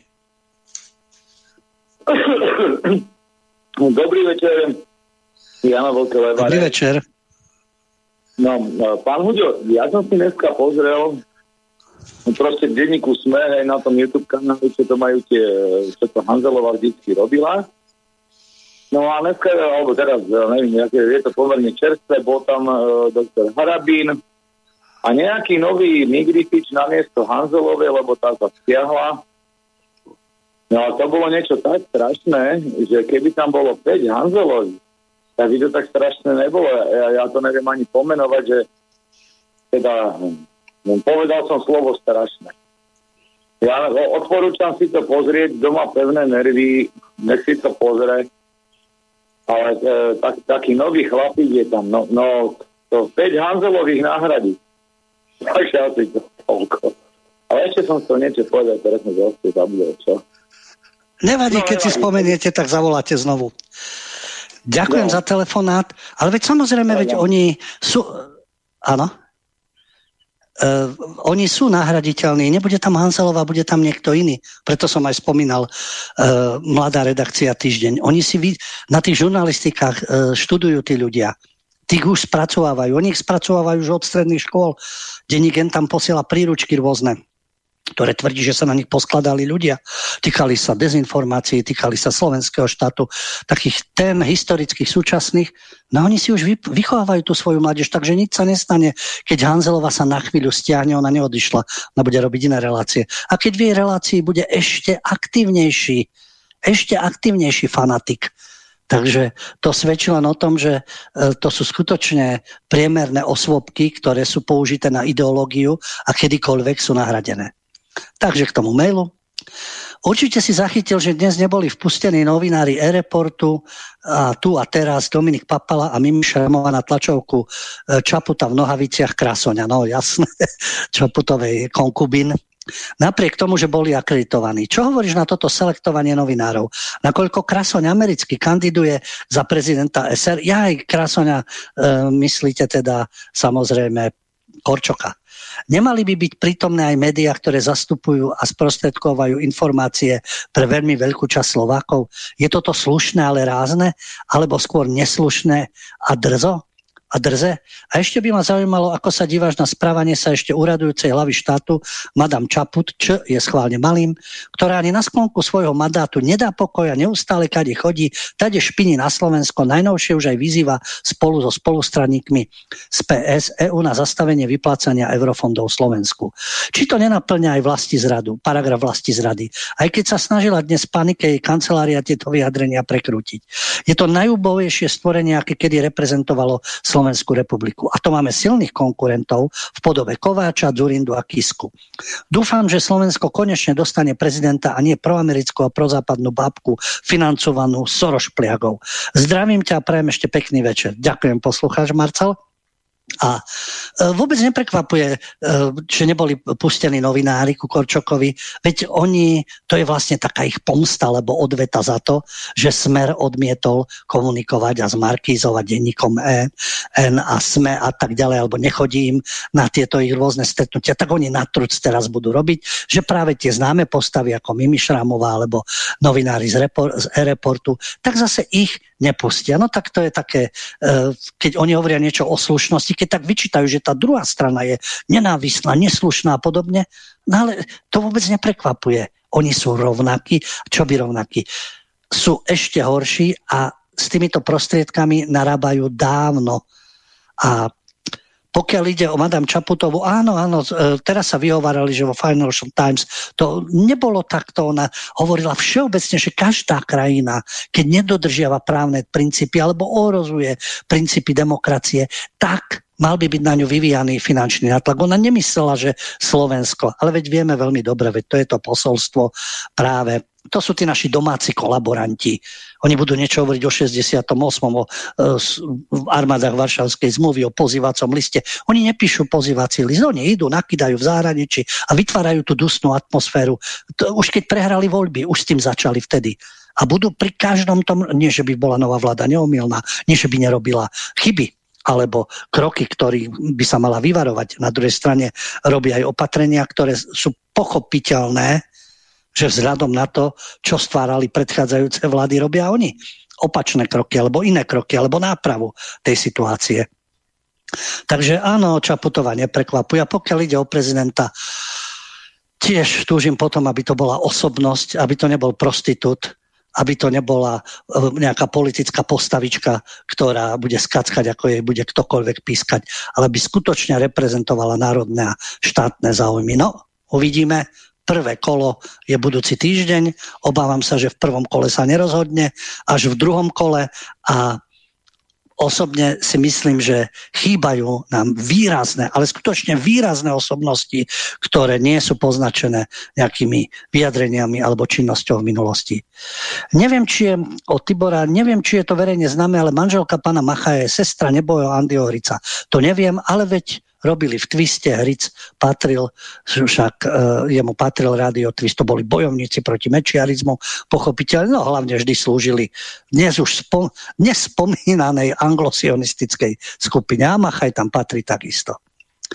Dobrý večer, Jano Vlke Levare.
Dobrý večer.
No, pán Huďo, ja som si dneska pozrel proste v denníku SME, aj na tom YouTube kanáli, čo to majú tie, čo to Hanzelová vždycky robila. No a dneska, alebo teraz, neviem, je to pomerne čerstvé, bol tam uh, doktor Harabín, a nejaký nový Migrifič namiesto Hanzelovej, lebo tá sa stiahla. No a to bolo niečo tak strašné, že keby tam bolo päť Hanzeloví, tak by to tak strašné nebolo. Ja, ja to neviem ani pomenovať, že teda povedal som slovo strašné. Ja odporúčam si to pozrieť, doma pevné nervy, nech si to pozrie. Ale e, tak, taký nový chlapík je tam. No, no to päť Hanzelových náhradí. Takže asi to toľko. Ale ešte som chcel niečo povedať, teraz sme zase zabudol, čo?
Nevadí, no, keď nevadí. Si spomeniete, tak zavoláte znovu. Ďakujem no. za telefonát, ale veď samozrejme, no, veď no. oni sú... Áno? Uh, oni sú nahraditeľní, nebude tam Hanzelová, bude tam niekto iný. Preto som aj spomínal uh, Mladá redakcia Týždeň. Oni si vy, na tých žurnalistikách uh, študujú tí ľudia. Tých už spracovávajú. Oni ich spracovávajú už od stredných škôl. Denník N tam posiela príručky rôzne, ktoré tvrdí, že sa na nich poskladali ľudia. Týkali sa dezinformácií, týkali sa slovenského štátu, takých tém historických, súčasných. No oni si už vychovávajú tú svoju mládež, takže nič sa nestane, keď Hanzelová sa na chvíľu stiahne, ona neodišla, ona bude robiť iné relácie. A keď v jej relácii bude ešte aktívnejší, ešte aktívnejší fanatik, takže to svedčí len o tom, že to sú skutočne priemerné osôbky, ktoré sú použité na ideológiu a kedykoľvek sú nahradené. Takže k tomu mailu. Určite si zachytil, že dnes neboli vpustení novinári E-reportu a tu a teraz Dominik Papala a Mimi Šramová na tlačovku Čaputa v Nohaviciach Krasoňa. No jasné, Čaputovej konkubín. Napriek tomu, že boli akreditovaní. Čo hovoríš na toto selektovanie novinárov? Nakoľko Krasoň americky kandiduje za prezidenta es er? Ja aj Krasoňa e, myslíte teda samozrejme Korčoka. Nemali by byť prítomné aj médiá, ktoré zastupujú a sprostredkovajú informácie pre veľmi veľkú časť Slovákov? Je toto slušné, ale rázne? Alebo skôr neslušné a drzo? A drze? A ešte by ma zaujímalo, ako sa díváš na správanie sa ešte uradujúcej hlavy štátu, Madame Čaput, čo je schválne malým, ktorá ani na sklonku svojho mandátu nedá pokoja, neustále kade chodí, tade špiní na Slovensko, najnovšie už aj vyzýva spolu so spolustraníkmi z pé es é ú na zastavenie vyplácania eurofondov Slovensku. Či to nenaplňa aj vlasti zradu, paragraf vlasti zrady, aj keď sa snažila dnes v panike jej kancelária tieto vyjadrenia prekrútiť. Je to najúbohejšie stvorenie, aké kedy reprezentovalo Slovenskú republiku. A to máme silných konkurentov v podobe Kováča, Dzurindu a Kisku. Dúfam, že Slovensko konečne dostane prezidenta a nie proamerickú a prozápadnú bábku financovanú Soros-pliagou. Zdravím ťa a prajem ešte pekný večer. Ďakujem, poslucháč Marcel. A vôbec neprekvapuje, že neboli pustení novinári ku Korčokovi, veď oni, to je vlastne taká ich pomsta, lebo odveta za to, že Smer odmietol komunikovať a zmarkízovať denníkom E, N a Sme a tak ďalej, alebo nechodí im na tieto ich rôzne stretnutia, tak oni na truc teraz budú robiť, že práve tie známe postavy ako Mimi Šramová alebo novinári z, repor- z E-reportu, tak zase ich nepustia. No tak to je také, keď oni hovoria niečo o slušnosti, keď tak vyčítajú, že tá druhá strana je nenávistná, neslušná a podobne, no ale to vôbec neprekvapuje. Oni sú rovnakí, čo by rovnakí? Sú ešte horší a s týmito prostriedkami narábajú dávno. A pokiaľ ide o Madame Čaputovú, áno, áno, teraz sa vyhovárali, že vo Financial Times to nebolo takto. Ona hovorila všeobecne, že každá krajina, keď nedodržiava právne princípy alebo ohrozuje princípy demokracie, tak mal by byť na ňu vyvíjaný finančný nátlak. Ona nemyslela, že Slovensko, ale veď vieme veľmi dobre, veď to je to posolstvo práve. To sú tí naši domáci kolaboranti. Oni budú niečo hovoriť o šesťdesiatom ôsmom o e, v armádach Varšavskej zmluvy, o pozývacom liste. Oni nepíšu pozývací list, oni idú, nakydajú v zahraničí a vytvárajú tú dusnú atmosféru. To, už keď prehrali voľby, už s tým začali vtedy. A budú pri každom tom, nie že by bola nová vláda neomylná, nie že by nerobila chyby, alebo kroky, ktorý by sa mala vyvarovať. Na druhej strane robia aj opatrenia, ktoré sú pochopiteľné, že vzhľadom na to, čo stvárali predchádzajúce vlády, robia oni opačné kroky, alebo iné kroky, alebo nápravu tej situácie. Takže áno, Čaputová neprekvapuje. A pokiaľ ide o prezidenta, tiež túžim potom, aby to bola osobnosť, aby to nebol prostitút, aby to nebola nejaká politická postavička, ktorá bude skackať, ako jej bude ktokoľvek pískať, ale by skutočne reprezentovala národné a štátne záujmy. No, uvidíme. Prvé kolo je budúci týždeň. Obávam sa, že v prvom kole sa nerozhodne, až v druhom kole a osobne si myslím, že chýbajú nám výrazné, ale skutočne výrazné osobnosti, ktoré nie sú poznačené nejakými vyjadreniami alebo činnosťou v minulosti. Neviem, či je od Tibora, neviem, či je to verejne známe, ale manželka pána Macha je sestra Nebojo Andyho Hrica. To neviem, ale veď robili v Twiste, Hric patril, však uh, jemu patril Rádio Twist, to boli bojovníci proti mečiarizmu, pochopiteľne, no hlavne vždy slúžili dnes už spom- nespomínanej anglosionistickej skupine. A Machaj tam patrí takisto.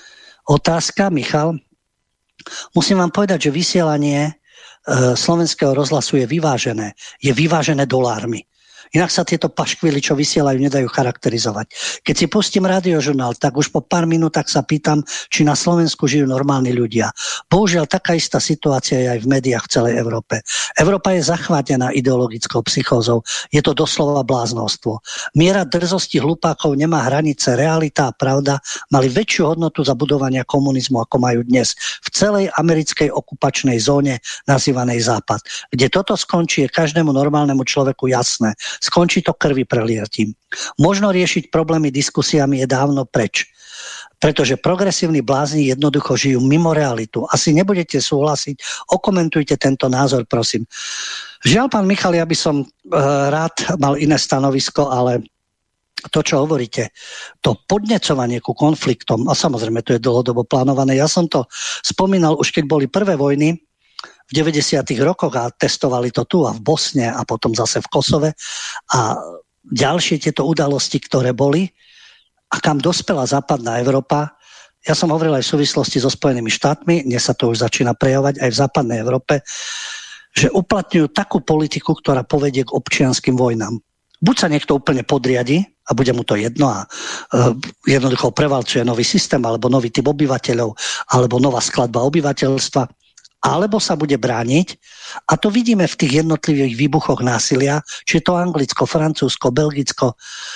Otázka, Michal. Musím vám povedať, že vysielanie e, slovenského rozhlasu je vyvážené. Je vyvážené dolármi. Inak sa tieto paškvily, čo vysielajú, nedajú charakterizovať. Keď si pustím radiožurnál, tak už po pár minútach sa pýtam, či na Slovensku žijú normálni ľudia. Bohužiaľ, taká istá situácia je aj v médiách v celej Európe. Európa je zachvátená ideologickou psychózou. Je to doslova bláznostvo. Miera drzosti hlupákov nemá hranice. Realita a pravda mali väčšiu hodnotu za budovania komunizmu, ako majú dnes. V celej americkej okupačnej zóne nazývanej Západ. Kde toto skončí, je každému normálnemu človeku jasné. Skončí to krvi preliatím. Možno riešiť problémy diskusiami je dávno preč. Pretože progresívni blázni jednoducho žijú mimo realitu. Asi nebudete súhlasiť, okomentujte tento názor, prosím. Žiaľ, pán Michal, ja by som e, rád mal iné stanovisko, ale to, čo hovoríte, to podnecovanie ku konfliktom, a samozrejme to je dlhodobo plánované, ja som to spomínal už, keď boli prvé vojny, v deväťdesiatych rokoch a testovali to tu a v Bosne a potom zase v Kosove a ďalšie tieto udalosti, ktoré boli a kam dospela západná Európa. Ja som hovoril aj v súvislosti so Spojenými štátmi, dnes sa to už začína prejavovať aj v západnej Európe, že uplatňujú takú politiku, ktorá povedie k občianskym vojnám. Buď sa niekto úplne podriadi a bude mu to jedno a uh, jednoducho prevalcuje nový systém alebo nový typ obyvateľov alebo nová skladba obyvateľstva, alebo sa bude brániť. A to vidíme v tých jednotlivých výbuchoch násilia, či je to Anglicko, Francúzsko, Belgicko,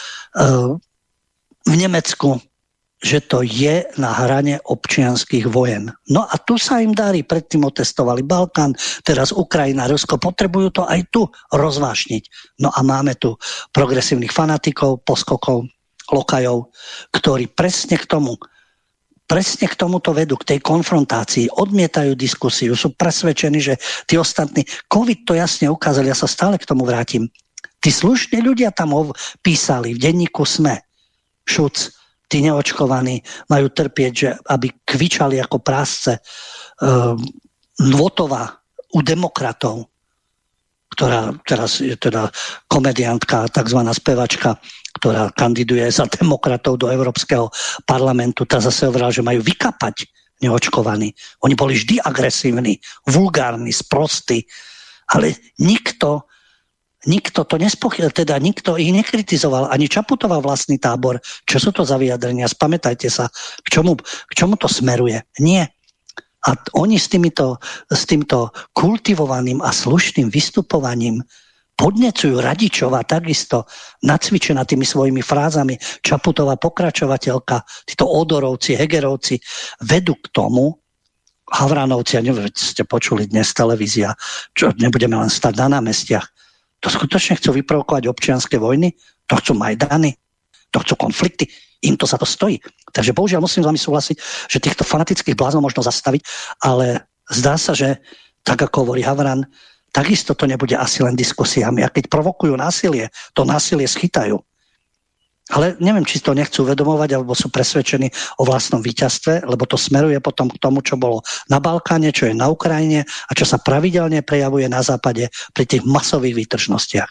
v Nemecku, že to je na hrane občianskych vojen. No a tu sa im darí, predtým otestovali Balkán, teraz Ukrajina, Rusko, potrebujú to aj tu rozvášniť. No a máme tu progresívnych fanatikov, poskokov, lokajov, ktorí presne k tomu Presne k tomuto vedú, k tej konfrontácii, odmietajú diskusiu, sú presvedčení, že tí ostatní, COVID to jasne ukázali, ja sa stále k tomu vrátim. Tí slušní ľudia tam písali v denníku SME, Šuc, tí neočkovaní majú trpieť, že aby kvičali ako prásce. Uh, Nvotová u demokratov, ktorá teraz je teda komediantka, takzvaná spevačka, ktorá kandiduje za demokratov do Európskeho parlamentu, tá zase hovorila, že majú vykapať neočkovaní. Oni boli vždy agresívni, vulgárni, sprostí, ale nikto, nikto to nespochýl, teda nikto ich nekritizoval, ani Čaputová vlastný tábor. Čo sú to za vyjadrenia? Spamätajte sa, k čomu, k čomu to smeruje? Nie. A oni s týmito, s týmto kultivovaným a slušným vystupovaním podnecujú. Radičová takisto nacvičená tými svojimi frázami, Čaputová pokračovateľka, títo Odorovci, Hegerovci vedú k tomu, Havranovci, a neviem, ste počuli dnes televízia, čo nebudeme len stať na námestiach, to skutočne chcú vyprovokovať občianske vojny, to chcú Majdany, to chcú konflikty, im to za to stojí. Takže bohužiaľ musím s vami súhlasiť, že týchto fanatických bláznov možno zastaviť, ale zdá sa, že tak ako hovorí Havran, takisto to nebude asi len diskusiami. A keď provokujú násilie, to násilie schytajú. Ale neviem, či to nechcú uvedomovať, alebo sú presvedčení o vlastnom víťazstve, lebo to smeruje potom k tomu, čo bolo na Balkáne, čo je na Ukrajine a čo sa pravidelne prejavuje na západe pri tých masových výtržnostiach.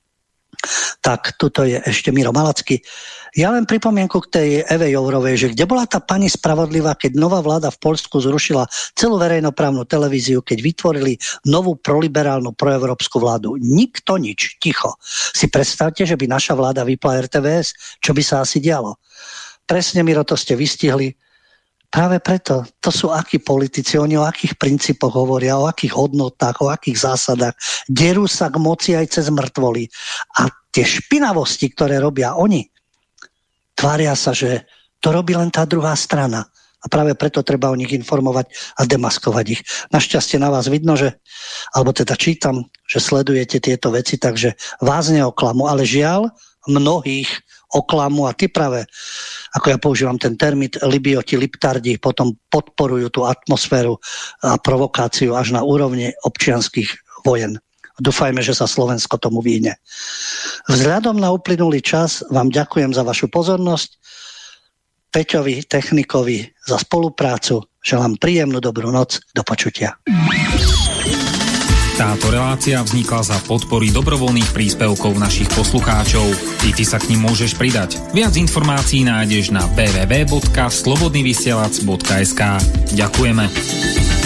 Tak, tuto je ešte Miro Malacký. Ja len pripomienku k tej Eve Jourovej, že kde bola tá pani spravodlivá, keď nová vláda v Poľsku zrušila celú verejnoprávnu televíziu, keď vytvorili novú proliberálnu proeurópsku vládu. Nikto nič, ticho. Si predstavte, že by naša vláda vypla er té vé es, čo by sa asi dialo. Presne, Miro, to ste vystihli. Práve preto, to sú akí politici, oni o akých princípoch hovoria, o akých hodnotách, o akých zásadách. Derú sa k moci aj cez mŕtvoly. A tie špinavosti, ktoré robia oni, tvária sa, že to robí len tá druhá strana. A práve preto treba o nich informovať a demaskovať ich. Našťastie na vás vidno, že, alebo teda čítam, že sledujete tieto veci, takže vás neoklamu, ale žiaľ, mnohých oklamu a tí práve, ako ja používam ten termín, libioti, liptardi, potom podporujú tú atmosféru a provokáciu až na úrovni občianskych vojen. Dúfajme, že sa Slovensko tomu vyhne. Vzhľadom na uplynulý čas vám ďakujem za vašu pozornosť, Peťovi, technikovi za spoluprácu, želám príjemnú dobrú noc, do počutia.
Táto relácia vznikla za podpory dobrovoľných príspevkov našich poslucháčov. I ty sa k nim môžeš pridať. Viac informácií nájdeš na w w w bodka slobodnyvysielac bodka es ka. Ďakujeme.